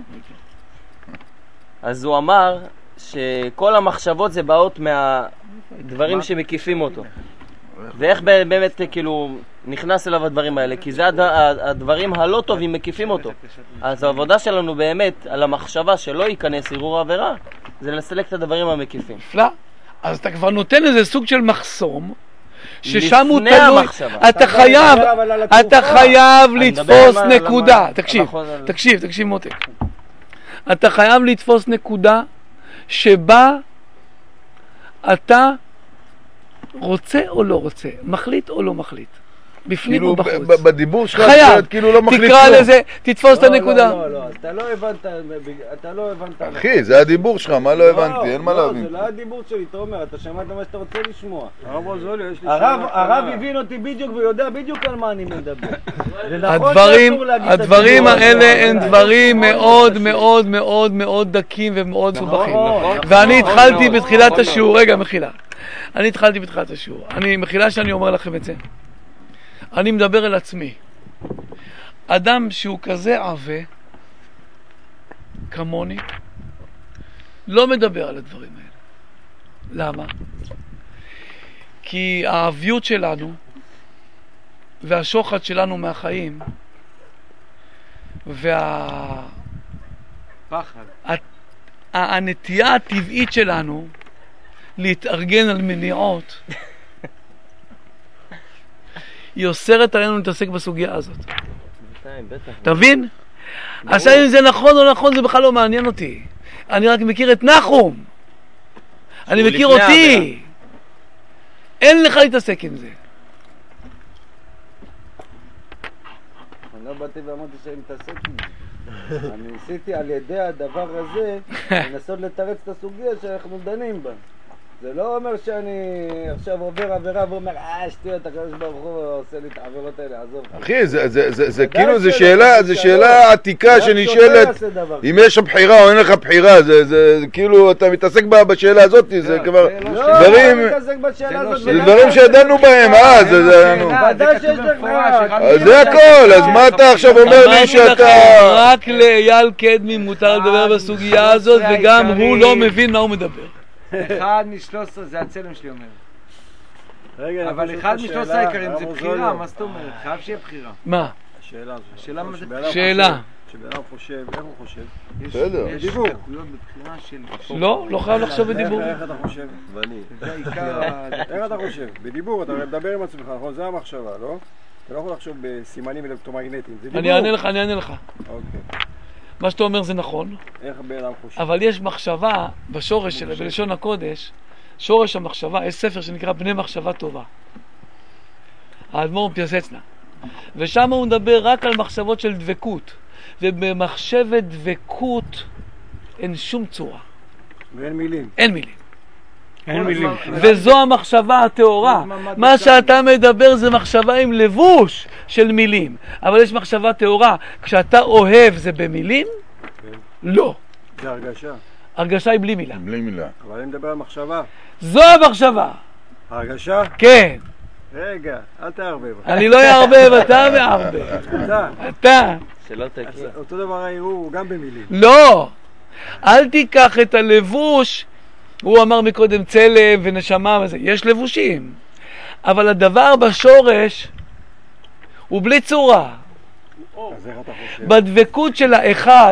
אז הוא אמר שכל המחשבות זה באות מהדברים שמקיפים אותו, ואיך באמת כאילו נכנס אליו הדברים האלה, כי זה הדברים הלא טובים מקיפים אותו. אז העבודה שלנו באמת על המחשבה שלא ייכנס ערעור עבירה, זה לסלק את הדברים המקיפים. נפלא. אז אתה כבר נותן איזה סוג של מחסום ששם הוא תלוי, אתה חייב, אתה חייב לתפוס נקודה. תקשיב, תקשיב, תקשיב מותק. אתה חייב לתפוס נקודה שבה אתה רוצה או לא רוצה, מחליט או לא מחליט, בפנים או בחוץ. בדיבור שלך חייב, כאילו לא מחליט. תקרא לזה, תתפוס את הנקודה. לא, לא, אתה לא הבנת, אתה לא הבנת. אחי, זה הדיבור שלך, מה לא הבנתי, אין מה להבין. זה לא הדיבור שלי, אתה אומר, אתה שמעת מה שאתה רוצה לשמוע. הרב הבין אותי בדיוק ויודע בדיוק על מה אני מדבר. הדברים האלה הם דברים מאוד מאוד מאוד מאוד דקים ומאוד מסובכים. ואני התחלתי בתחילת השיעור, רגע מחילה. אני התחלתי בתחילת השיעור. אני מחילה שאני אומר לכם את זה. אני מדבר אל עצמי. אדם שהוא כזה עווה, כמוני, לא מדבר על הדברים האלה. למה? כי העביות שלנו והשוחד שלנו מהחיים וה... פחד. הנטייה הטבעית שלנו להתארגן על מניעות היא אוסרת עלינו להתעסק בסוגיה הזאת. אתה מבין? עכשיו אם זה נכון או נכון זה בכלל לא מעניין אותי. אני רק מכיר את נחום, אני מכיר אותי. אין לך להתעסק עם זה. אני לא באתי ואמרתי שאני מתעסק עם זה. אני ניסיתי על ידי הדבר הזה לנסות לתרץ את הסוגיה שאנחנו דנים בה. זה לא אומר שאני עכשיו עובר עבירה ואומר, אה, שטויות, הקדוש ברוך הוא עושה לי את העבירות האלה, עזוב. אחי, זה כאילו, זה שאלה, זה שאלה עתיקה שנשאלת, אם יש לך בחירה או אין לך בחירה, זה כאילו, אתה מתעסק בשאלה הזאת, זה כבר דברים, זה דברים שידענו בהם, אה, זה, זה הכל, אז מה אתה עכשיו אומר לי שאתה... רק לאייל קדמי מותר לדבר בסוגיה הזאת, וגם הוא לא מבין מה הוא מדבר. אחד משלוש עשרה זה הצלם שלי אומר. אבל אחד משלוש עשרה העיקרים זה בחירה, מה זאת אומרת? חייב שיהיה בחירה. מה? השאלה הזאת. השאלה מה זה בחירה? שאלה. שבאדם חושב, איך הוא חושב? בסדר. יש דקויות בבחירה של... לא, לא חייב לחשוב בדיבור. איך אתה חושב? איך אתה חושב? בדיבור, אתה מדבר עם עצמך, נכון? זה המחשבה, לא? אתה לא יכול לחשוב בסימנים אלקטרומגנטיים. אני אענה לך, אני אענה לך. אוקיי. מה שאתה אומר זה נכון, איך בן אדם חושב? אבל יש מחשבה בשורש שלה, בלשון הקודש, שורש המחשבה, יש ספר שנקרא בני מחשבה טובה. האדמו"ר פיאסצנה. ושם הוא מדבר רק על מחשבות של דבקות. ובמחשבת דבקות אין שום צורה. ואין מילים. אין מילים. אין מילים. וזו המחשבה הטהורה. מה שאתה מדבר זה מחשבה עם לבוש של מילים. אבל יש מחשבה טהורה. כשאתה אוהב זה במילים? לא. זה הרגשה. הרגשה היא בלי מילה. בלי מילה. אבל אני מדבר על מחשבה. זו המחשבה. הרגשה? כן. רגע, אל תערבב. אני לא יערבב, אתה מערבב. אתה. אתה. שלא תקיא. אותו דבר הערעור הוא גם במילים. לא. אל תיקח את הלבוש. הוא אמר מקודם צלם ונשמה וזה. יש לבושים. אבל הדבר בשורש הוא בלי צורה. אז איך אתה חושב? בדבקות של האחד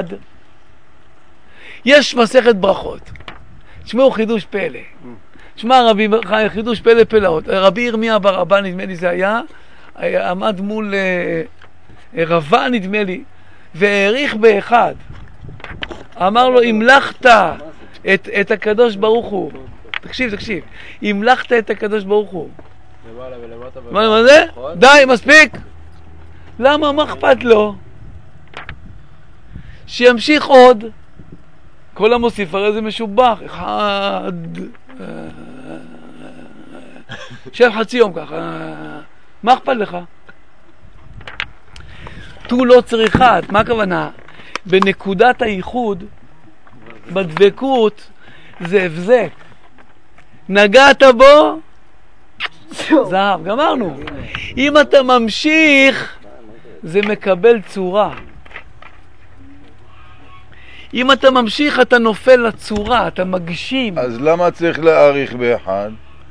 יש מסכת ברכות. תשמעו חידוש פלא. תשמע רבי חידוש פלא פלאות. רבי ירמיה בר אבא נדמה לי זה היה, עמד מול רבה נדמה לי, והעריך באחד. אמר לו, המלכת את, את הקדוש ברוך הוא. תקשיב, תקשיב. המלכת את הקדוש ברוך הוא. למעלה ולמטה. מה, מה זה? די, מספיק. למה? מה אכפת לו? שימשיך עוד. כל המוסיף הרי זה משובח. אחד. שב חצי יום ככה. מה אכפת לך? תו לא צריכה. מה הכוונה? בנקודת הייחוד, בדבקות, זה הבזק. נגעת בו, זהב, גמרנו. אם אתה ממשיך, זה מקבל צורה. אם אתה ממשיך, אתה נופל לצורה, אתה מגשים. אז למה צריך להאריך באחד?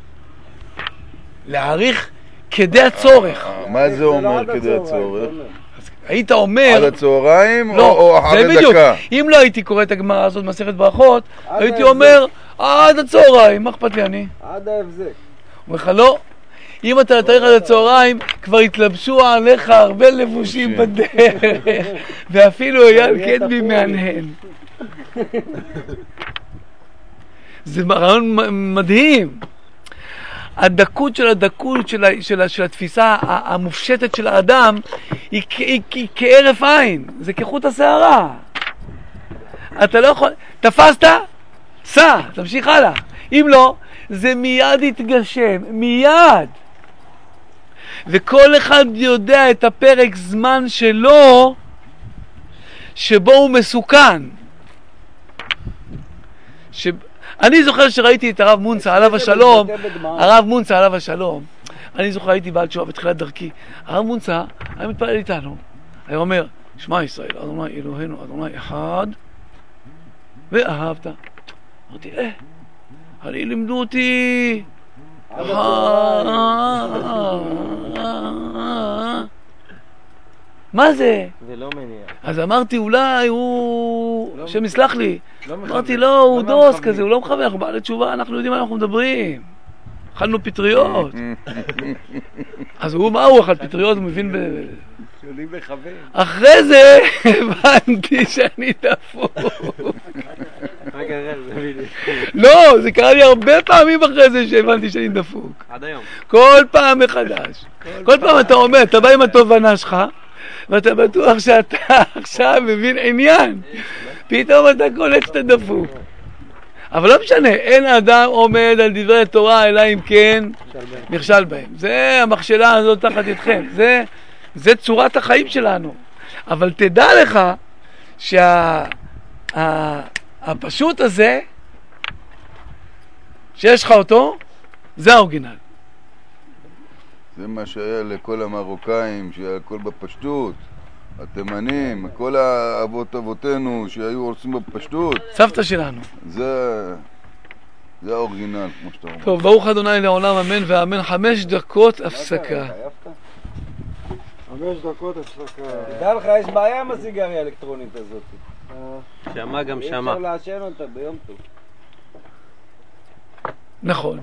להאריך כדי הצורך. מה זה אומר כדי הצורך? היית אומר... עד הצהריים לא, או אחרי דקה? אם לא הייתי קורא את הגמרא הזאת מסכת ברכות, הייתי אומר עד הצהריים, מה אכפת לי אני? עד ההבזק. אומר לך לא, אם אתה תאריך עד הצהריים, כבר התלבשו עליך הרבה לבושים בדרך, ואפילו אייל קדמי מהנהן. זה רעיון מדהים. הדקות של הדקות של, של, של התפיסה המופשטת של האדם היא, היא, היא כערף עין, זה כחוט השערה. אתה לא יכול, תפסת? סע, תמשיך הלאה. אם לא, זה מיד יתגשם, מיד. וכל אחד יודע את הפרק זמן שלו שבו הוא מסוכן. ש... אני זוכר שראיתי את הרב מונצה עליו השלום, הרב מונצה עליו השלום, אני זוכר הייתי בעל תשובה בתחילת דרכי, הרב מונצה היה מתפלל איתנו, היה אומר, שמע ישראל, אדוני אלוהינו, אדוני אחד, ואהבת. אמרתי, אה, אני לימדו אותי, מה זה? זה לא מניע. אז אמרתי, אולי הוא... השם יסלח לי. אמרתי, לא, הוא דוס כזה, הוא לא מכוון, אנחנו בעלי תשובה, אנחנו יודעים מה אנחנו מדברים. אכלנו פטריות. אז הוא, מה הוא אכל פטריות? הוא מבין ב... יודעים לכוון. אחרי זה הבנתי שאני דפוק. לא, זה קרה לי הרבה פעמים אחרי זה שהבנתי שאני דפוק. עד היום. כל פעם מחדש. כל פעם אתה אומר, אתה בא עם התובנה שלך, ואתה בטוח שאתה עכשיו מבין עניין. פתאום אתה קולט שאתה דפוק. אבל לא משנה, אין אדם עומד על דברי תורה אלא אם כן נכשל בהם. זה המכשלה הזאת תחת ידכם. זה, זה צורת החיים שלנו. אבל תדע לך שהפשוט הזה שיש לך אותו, זה האורגינל. זה מה שהיה לכל המרוקאים, שהיה הכל בפשטות, התימנים, כל האבות אבותינו שהיו עושים בפשטות. סבתא שלנו. זה, זה האורגינל, כמו שאתה אומר. טוב, ברוך ה' לעולם, אמן ואמן. חמש דקות הפסקה. חמש דקות הפסקה. תדע לך, יש בעיה עם הסיגריה האלקטרונית הזאת. שמה גם שמה. אי אפשר לעשן אותה ביום טוב. נכון.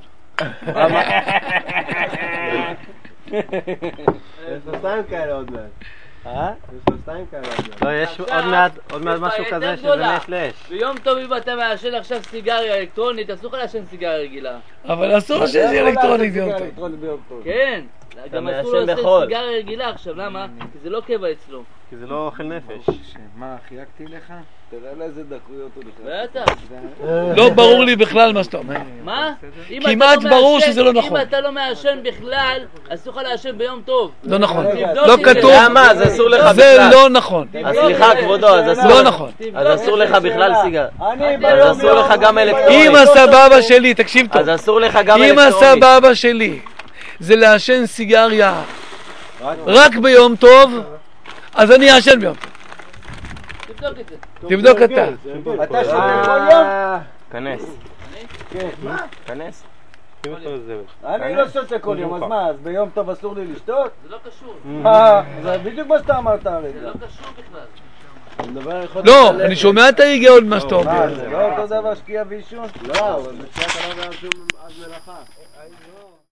יש נוסעים כאלה עוד מעט. אה? יש לו שתיים כאלה. לא, יש עוד מעט, עוד מעט משהו כזה שזה נס לאש. ביום טוב אם אתה מעשן עכשיו סיגריה אלקטרונית, אסור לך לעשן סיגריה רגילה. אבל אסור שזה אלקטרונית ביום טוב. כן, גם אסור לעשן סיגריה רגילה עכשיו, למה? כי זה לא קבע אצלו. כי זה לא אוכל נפש. מה, חייגתי לך? תראה לאיזה דקויות הוא נכנס. בטח. לא ברור לי בכלל מה שאתה אומר. מה? כמעט ברור שזה לא נכון. אם אתה לא מעשן בכלל, אסור לך לעשן ביום טוב. לא נכון. לא כתוב. למה? זה אסור לך בכלל. זה לא נכון. אז סליחה כבודו, אז אסור. לא נכון. אז אסור לך בכלל סיגר. אז אסור לך גם אלקטרונית. אם הסבבה שלי, תקשיב טוב. אז אסור לך גם אם אלקטרונית. הסבבה שלי זה לעשן סיגריה רק ביום טוב, אז אני אעשן ביום טוב. תבדוק את זה. תבדוק אתה. אתה שותה כל יום? כנס. כן. כנס. אני לא שותה כל יום, אז מה, אז ביום טוב אסור לי לשתות? זה לא קשור. מה? זה בדיוק מה שאתה אמרת הרגע. זה לא קשור בכלל. לא, אני שומע את ההיגיון מה שאתה אומר. זה לא אותו דבר שקיעה ועישון? לא, אבל בשביל אתה לא יודע שום אז מלאכה.